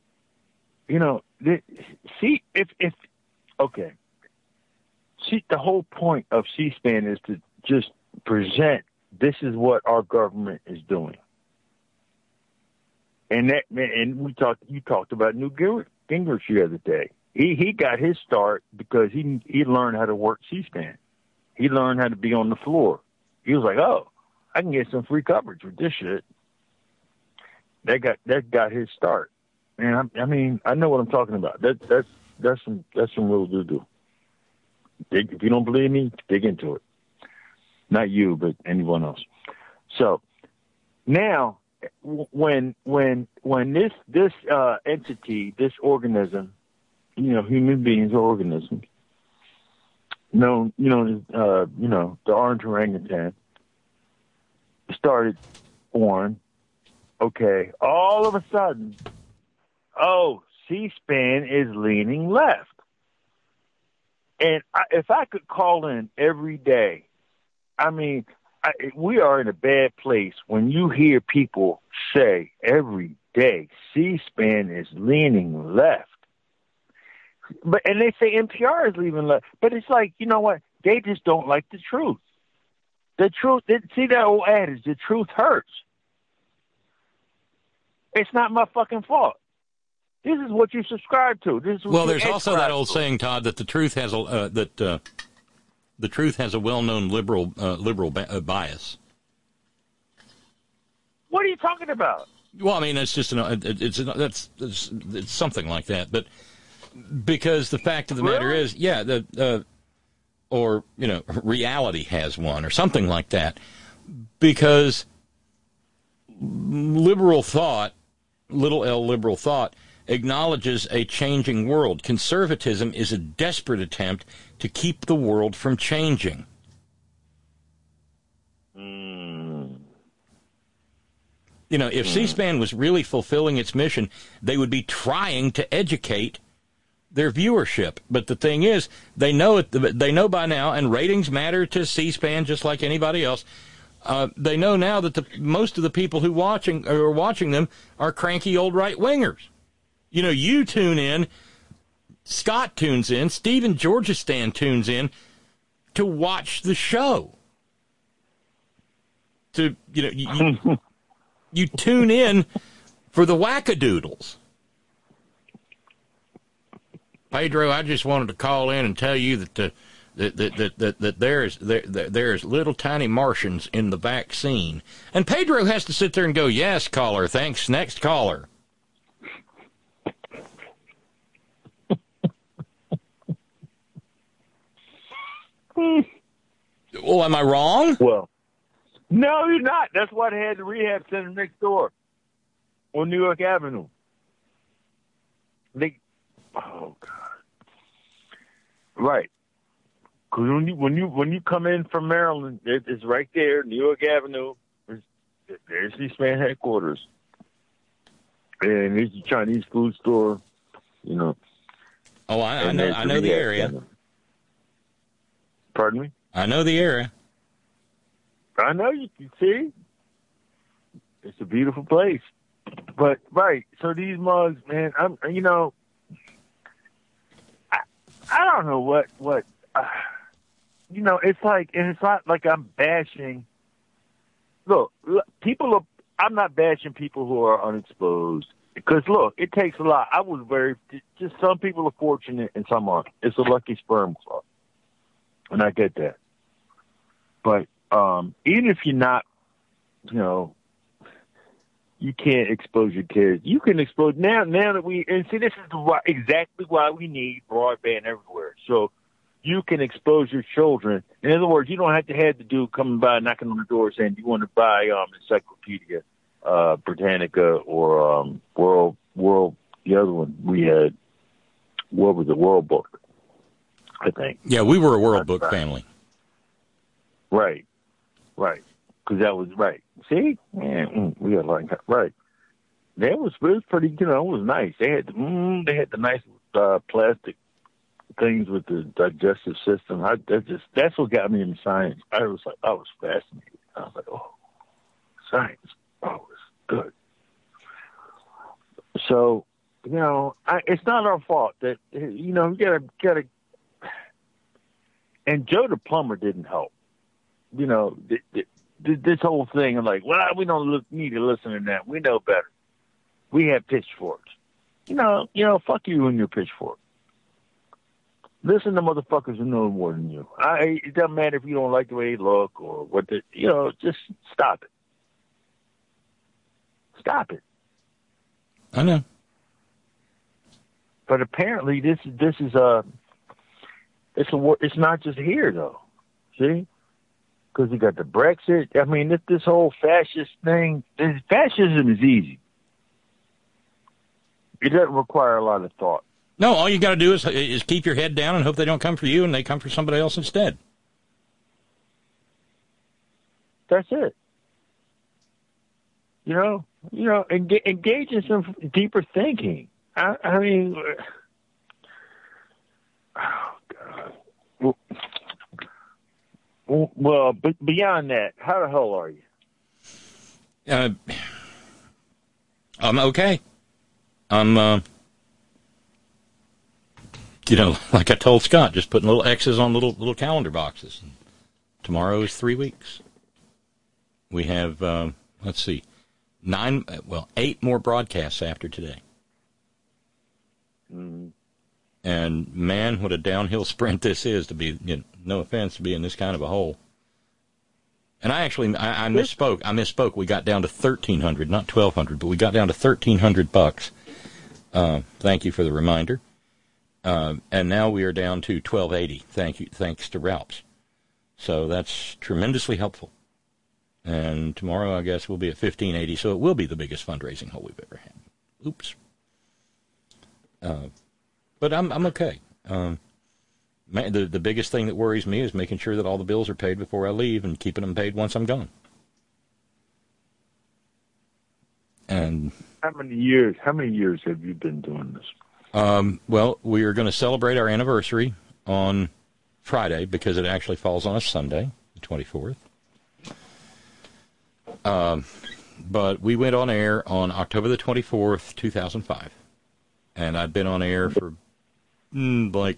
Speaker 14: the whole point of C-SPAN is to just present, this is what our government is doing. And you talked about Newt Gingrich the other day. He got his start because he learned how to work C-SPAN. He learned how to be on the floor. He was like, oh, I can get some free coverage with this shit. That got his start. And I know what I'm talking about. That's some real doo-doo. If you don't believe me, dig into it. Not you, but anyone else. So now, when this entity, this organism, human beings are organisms, the orange orangutan started born. Okay, all of a sudden, C-SPAN is leaning left. And if I could call in every day, we are in a bad place when you hear people say every day, C-SPAN is leaning left. And they say NPR is leaning left. But it's like, you know what? They just don't like the truth. The truth, see that old adage, the truth hurts. It's not my fucking fault. This is what you subscribe to.
Speaker 1: There's also that old saying, Todd, that the truth has a well-known liberal bias.
Speaker 14: What are you talking about?
Speaker 1: Well, it's just it's something like that. But because the fact of the matter is, reality has one or something like that. Because liberal thought, little L liberal thought, acknowledges a changing world. Conservatism is a desperate attempt to keep the world from changing. If C-SPAN was really fulfilling its mission, they would be trying to educate their viewership. But the thing is, they know by now, and ratings matter to C-SPAN just like anybody else. They know now that most of the people who are watching them are cranky old right-wingers. You know, you tune in, Scott tunes in, Stephen Georgistan tunes in to watch the show. To, you tune in for the wackadoodles. Pedro, I just wanted to call in and tell you that there's little tiny Martians in the vaccine. And Pedro has to sit there and go, yes, caller, thanks, next caller. Well, am I wrong?
Speaker 14: Well, no, you're not. That's why they had the rehab center next door on New York Avenue. Oh God, right? Because when you come in from Maryland, it's right there, New York Avenue. There's C-SPAN headquarters, and there's the Chinese food store. You know.
Speaker 1: Oh, I know the area. Center.
Speaker 14: Pardon me?
Speaker 1: I know the area.
Speaker 14: I know you can see. It's a beautiful place. But, right, so these mugs, man, I don't know what it's like, and it's not like I'm bashing. Look, I'm not bashing people who are unexposed. Because, look, it takes a lot. Just some people are fortunate and some aren't. It's a lucky sperm club. And I get that. But even if you're not, you can't expose your kids. You can expose now that this is exactly why we need broadband everywhere. So you can expose your children. In other words, you don't have to have the dude coming by knocking on the door saying, do you want to buy Encyclopedia Britannica or World, the other one we had, what was it, World Book, I think.
Speaker 1: Yeah, we were a World Book family.
Speaker 14: Right. Because that was right. See? Yeah, we got like that. Right. It was pretty, it was nice. They had the nice plastic things with the digestive system. That's what got me into science. I was fascinated. I was like, oh, science. Oh, it's good. So, it's not our fault that, we gotta, and Joe the plumber didn't help. This whole thing, I'm like, well, we don't need to listen to that. We know better. We have pitchforks. Fuck you and your pitchfork. Listen to motherfuckers who know more than you. It doesn't matter if you don't like the way they look or what just stop it. Stop it.
Speaker 1: I know.
Speaker 14: But apparently this is it's not just here though. See? Because you got the Brexit. I mean, this whole fascist thing, fascism is easy. It doesn't require a lot of thought.
Speaker 1: No, all you got to do is keep your head down and hope they don't come for you and they come for somebody else instead.
Speaker 14: That's it. Engage in some deeper thinking. I mean, oh God. Well, but beyond that, how the hell are you?
Speaker 1: I'm okay. I'm, like I told Scott, just putting little X's on little calendar boxes. Tomorrow is 3 weeks. We have, 8 more broadcasts after today.
Speaker 14: Mm-hmm.
Speaker 1: And man, what a downhill sprint this is to be, no offense, to be in this kind of a hole. And I misspoke. I We got down to $1,300, not $1,200, but we got down to $1,300. Thank you for the reminder. And now we are down to $1,280. Thanks to Ralph's. So that's tremendously helpful. And tomorrow, I guess, we'll be at $1,580, so it will be the biggest fundraising hole we've ever had. Oops. But I'm okay. The biggest thing that worries me is making sure that all the bills are paid before I leave and keeping them paid once I'm gone. And
Speaker 14: how many years have you been doing this?
Speaker 1: Well, we are going to celebrate our anniversary on Friday because it actually falls on a Sunday, the 24th. But we went on air on October the 24th, 2005. And I'd been on air for like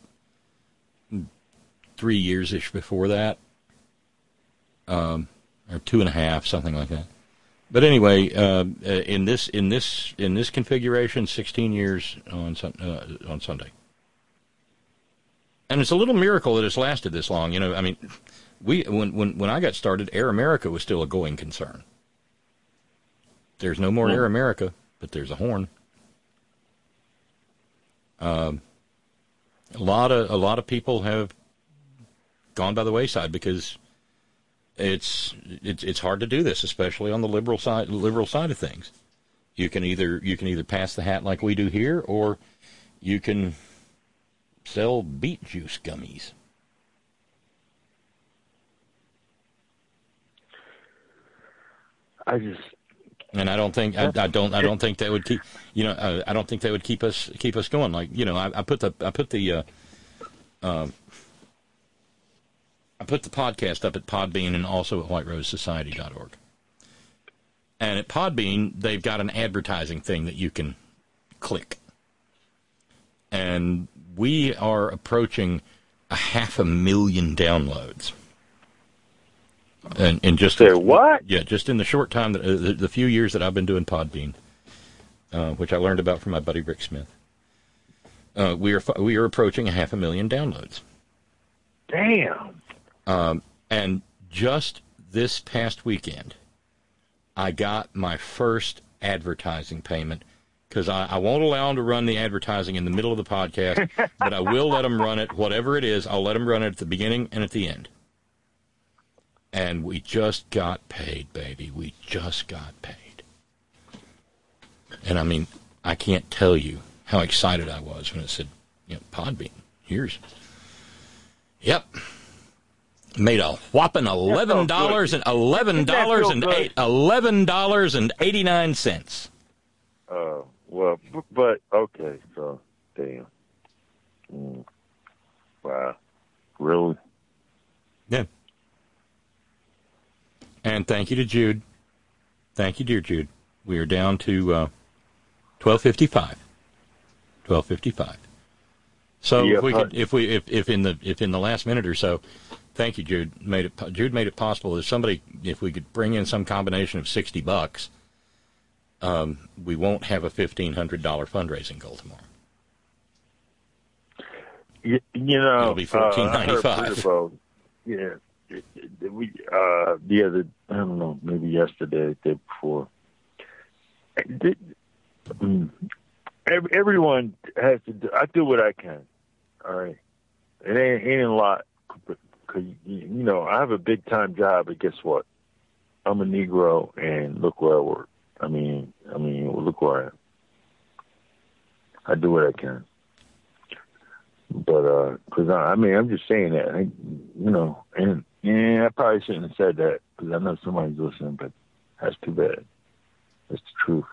Speaker 1: 3 years-ish before that. Or 2.5, something like that. But anyway, in this configuration, 16 years on Sunday. And it's a little miracle that it's lasted this long. You know, I mean, when I got started, Air America was still a going concern. There's no more Air America, but there's a horn. A lot of people have gone by the wayside because it's hard to do this, especially on the liberal side of things. You can either pass the hat like we do here, or you can sell beet juice gummies. I don't think that would keep, you know, I don't think that would keep us going. Like, you know, I put the podcast up at Podbean and also at whiterosesociety.org. And at Podbean, they've got an advertising thing that you can click. And we are approaching 500,000 downloads. And just
Speaker 14: what?
Speaker 1: Yeah, just in the short time that the few years that I've been doing Podbean, which I learned about from my buddy Rick Smith. We are approaching 500,000 downloads.
Speaker 14: Damn.
Speaker 1: And just this past weekend, I got my first advertising payment because I won't allow them to run the advertising in the middle of the podcast, but I will let them run it, whatever it is. I'll let them run it at the beginning and at the end. And we just got paid, baby. We just got paid. And I mean, I can't tell you how excited I was when it said, you know, Podbean, here's. Yep. Made a whopping $11.89.
Speaker 14: Well, but okay, so damn. Wow, really?
Speaker 1: Yeah. And thank you to Jude. Thank you, dear Jude. We are down to $12.55. $12.55. So
Speaker 14: yeah,
Speaker 1: if in the last minute or so, thank you, Jude. Jude made it possible. If we could bring in some combination of $60, we won't have a $1,500 fundraising goal tomorrow.
Speaker 14: You know,
Speaker 1: it'll be $1,495.
Speaker 14: Yeah, we the other, I don't know, maybe yesterday, the day before. Everyone has to do. I do what I can. All right, it ain't a lot, because you know I have a big time job, but guess what? I'm a Negro, and look where I work. I mean, look where I am. I do what I can. But, because I'm just saying that, you know, and I probably shouldn't have said that because I know somebody's listening, but that's too bad. That's the truth.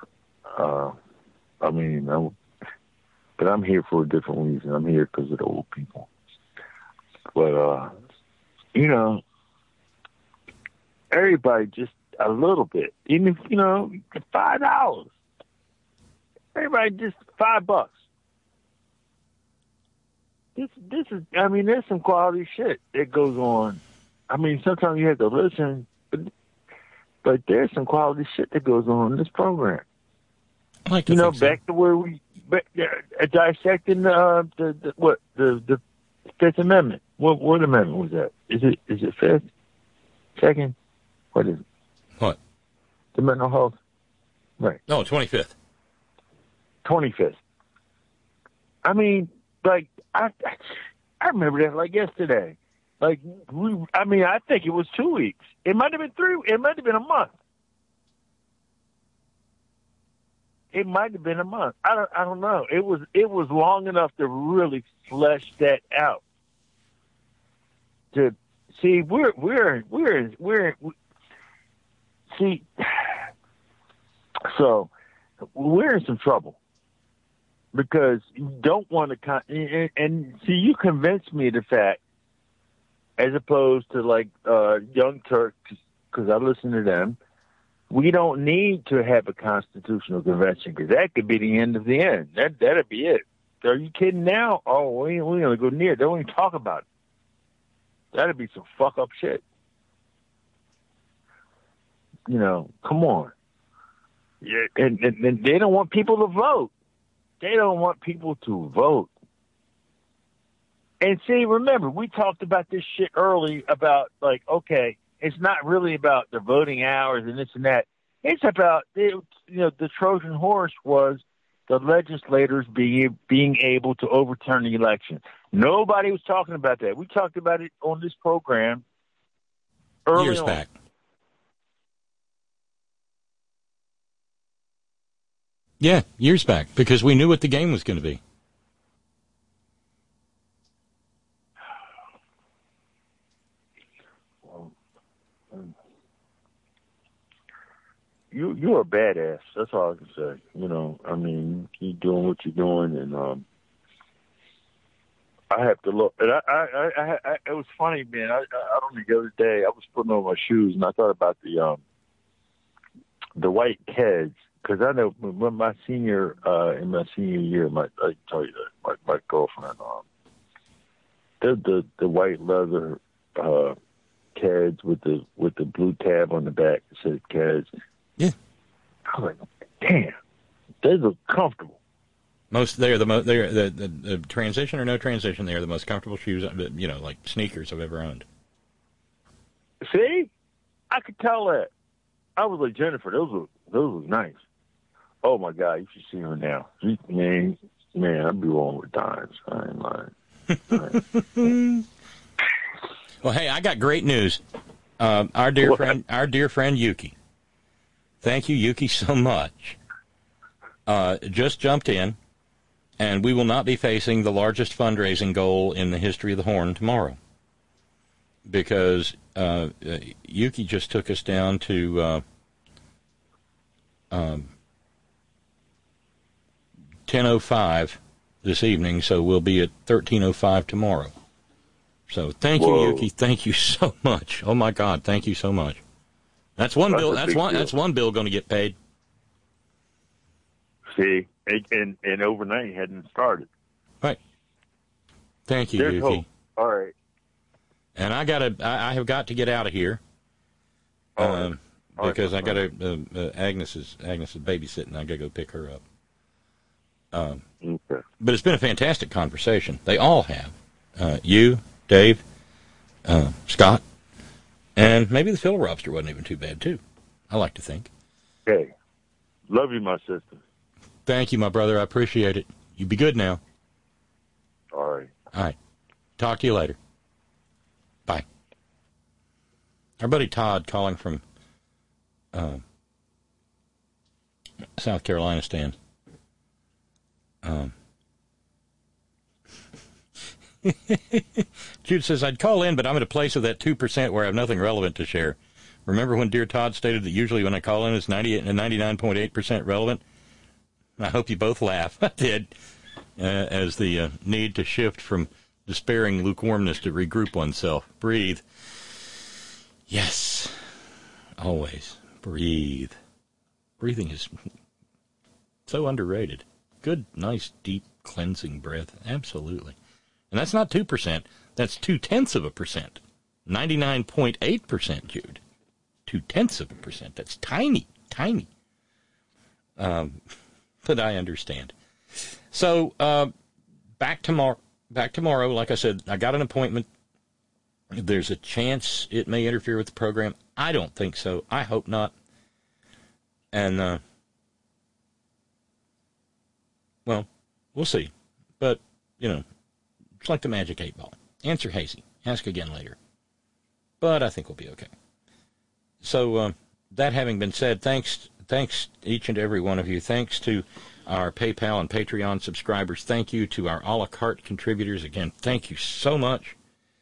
Speaker 14: But I'm here for a different reason. I'm here because of the old people. But, you know, everybody just a little bit, even if, you know, $5. Everybody just $5. This is, I mean, there's some quality shit that goes on. I mean, sometimes you have to listen, but there's some quality shit that goes on in this program.
Speaker 1: I like to
Speaker 14: back to where we dissecting the Fifth Amendment. What amendment was that? Is it fifth? Second? What is it?
Speaker 1: What?
Speaker 14: The mental health. Right.
Speaker 1: No, 25th.
Speaker 14: 25th. I mean, like, I remember that like yesterday. Like, I think it was 2 weeks. It might have been 3. It might have been a month. It might have been a month. I don't know. It was long enough to really flesh that out. To see, so we're in some trouble. because you don't want to. And see, you convinced me of the fact, as opposed to like Young Turks, because I listen to them. We don't need to have a constitutional convention because that could be the end of the end. That'd be it. Are you kidding now? Oh, we ain't gonna go near it. They don't even talk about it. That'd be some fuck up shit. You know, come on. Yeah, and they don't want people to vote. They don't want people to vote. And see, remember, we talked about this shit early about, like, okay, it's not really about the voting hours and this and that. It's about, the Trojan horse was the legislators being able to overturn the election. Nobody was talking about that. We talked about it on this program early
Speaker 1: years
Speaker 14: on.
Speaker 1: back. Yeah, years back, because we knew what the game was going to be.
Speaker 14: You're a badass. That's all I can say. You know, I mean, you keep doing what you're doing, and I have to look. And I it was funny, man. I don't know, the other day I was putting on my shoes, and I thought about the white Keds, because I know when my senior year, I tell you that my girlfriend, the white leather Keds with the blue tab on the back that said Keds.
Speaker 1: Yeah,
Speaker 14: I was like, damn, they look comfortable.
Speaker 1: They're the transition or no transition. They are the most comfortable shoes, like sneakers I've ever owned.
Speaker 14: See, I could tell that. I was like, Jennifer, those look nice. Oh my God, you should see her now. Man, I'd be wrong with dimes. I ain't lying.
Speaker 1: Well, hey, I got great news. Our dear friend Yuki. Thank you, Yuki, so much. Just jumped in, and we will not be facing the largest fundraising goal in the history of the Horn tomorrow, because Yuki just took us down to 10:05 this evening, so we'll be at 13:05 tomorrow. So thank you, Yuki. Thank you so much. Oh my God, thank you so much. That's one bill. That's one bill going to get paid.
Speaker 14: See, and overnight hadn't started.
Speaker 1: Right. Thank you,
Speaker 14: There's
Speaker 1: Yuki.
Speaker 14: Hope. All right.
Speaker 1: And I have got to get out of here. Because I got Agnes is babysitting. I got to go pick her up.
Speaker 14: Okay.
Speaker 1: But it's been a fantastic conversation. They all have. You, Dave, Scott, and maybe the filibuster wasn't even too bad, too. I like to think.
Speaker 14: Hey, love you, my sister.
Speaker 1: Thank you, my brother. I appreciate it. You be good now.
Speaker 14: All right.
Speaker 1: All right. Talk to you later. Bye. Our buddy Todd calling from South Carolina stand. Jude says, I'd call in, but I'm at a place of that 2% where I have nothing relevant to share. Remember when Dear Todd stated that usually when I call in it's 99.8% relevant? I hope you both laugh. I did. As the need to shift from despairing lukewarmness to regroup oneself. Breathe. Yes. Always. Breathe. Breathing is so underrated. Good, nice, deep, cleansing breath. Absolutely. And that's not 2%. That's 0.2%. 99.8%, Jude. 0.2%. That's tiny, tiny. But I understand. So, back tomorrow. Like I said, I got an appointment. There's a chance it may interfere with the program. I don't think so. I hope not. And, well, we'll see. But, it's like the Magic 8 Ball. Answer hazy. Ask again later. But I think we'll be okay. So, that having been said, thanks each and every one of you. Thanks to our PayPal and Patreon subscribers. Thank you to our a la carte contributors. Again, thank you so much.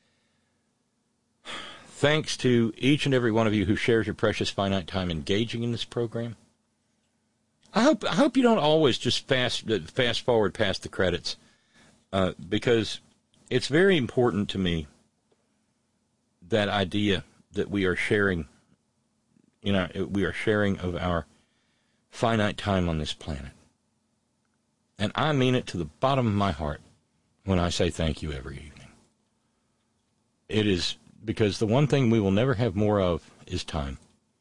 Speaker 1: Thanks to each and every one of you who shares your precious finite time engaging in this program. I hope you don't always just fast forward past the credits, because it's very important to me, that idea that we are sharing, we are sharing of our finite time on this planet. And I mean it to the bottom of my heart when I say thank you every evening. It is because the one thing we will never have more of is time.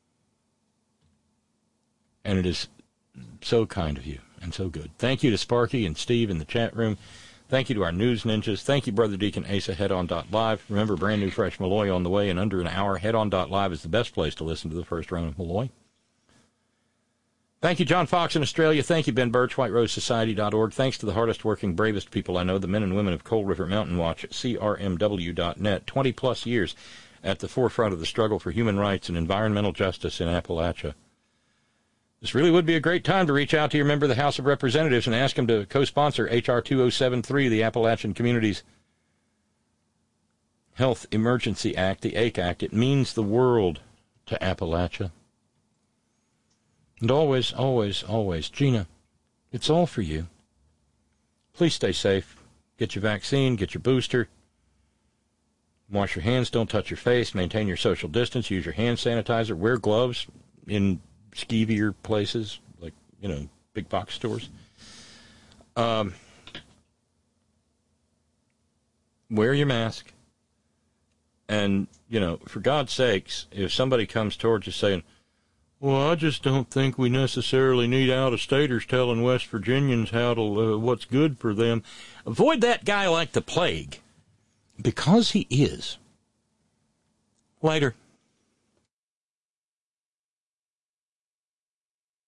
Speaker 1: And it is so kind of you and so good. Thank you to Sparky and Steve in the chat room. Thank you to our news ninjas. Thank you, Brother Deacon Asa, headon.live. Remember, brand new fresh Malloy on the way in under an hour. Headon.live is the best place to listen to the first round of Malloy. Thank you, John Fox in Australia. Thank you, Ben Birch, WhiteRoseSociety.org. Thanks to the hardest working, bravest people I know, the men and women of Cold River Mountain Watch at CRMW.net. 20-plus years at the forefront of the struggle for human rights and environmental justice in Appalachia. This really would be a great time to reach out to your member of the House of Representatives and ask him to co-sponsor H.R. 2073, the Appalachian Communities Health Emergency Act, the AIC Act. It means the world to Appalachia. And always, always, always, Gina, it's all for you. Please stay safe. Get your vaccine, get your booster. Wash your hands, don't touch your face, maintain your social distance, use your hand sanitizer, wear gloves in skeevier places, like, big box stores. Wear your mask. And, for God's sakes, if somebody comes towards you saying, well, I just don't think we necessarily need out-of-staters telling West Virginians what's good for them. Avoid that guy like the plague, because he is. Later.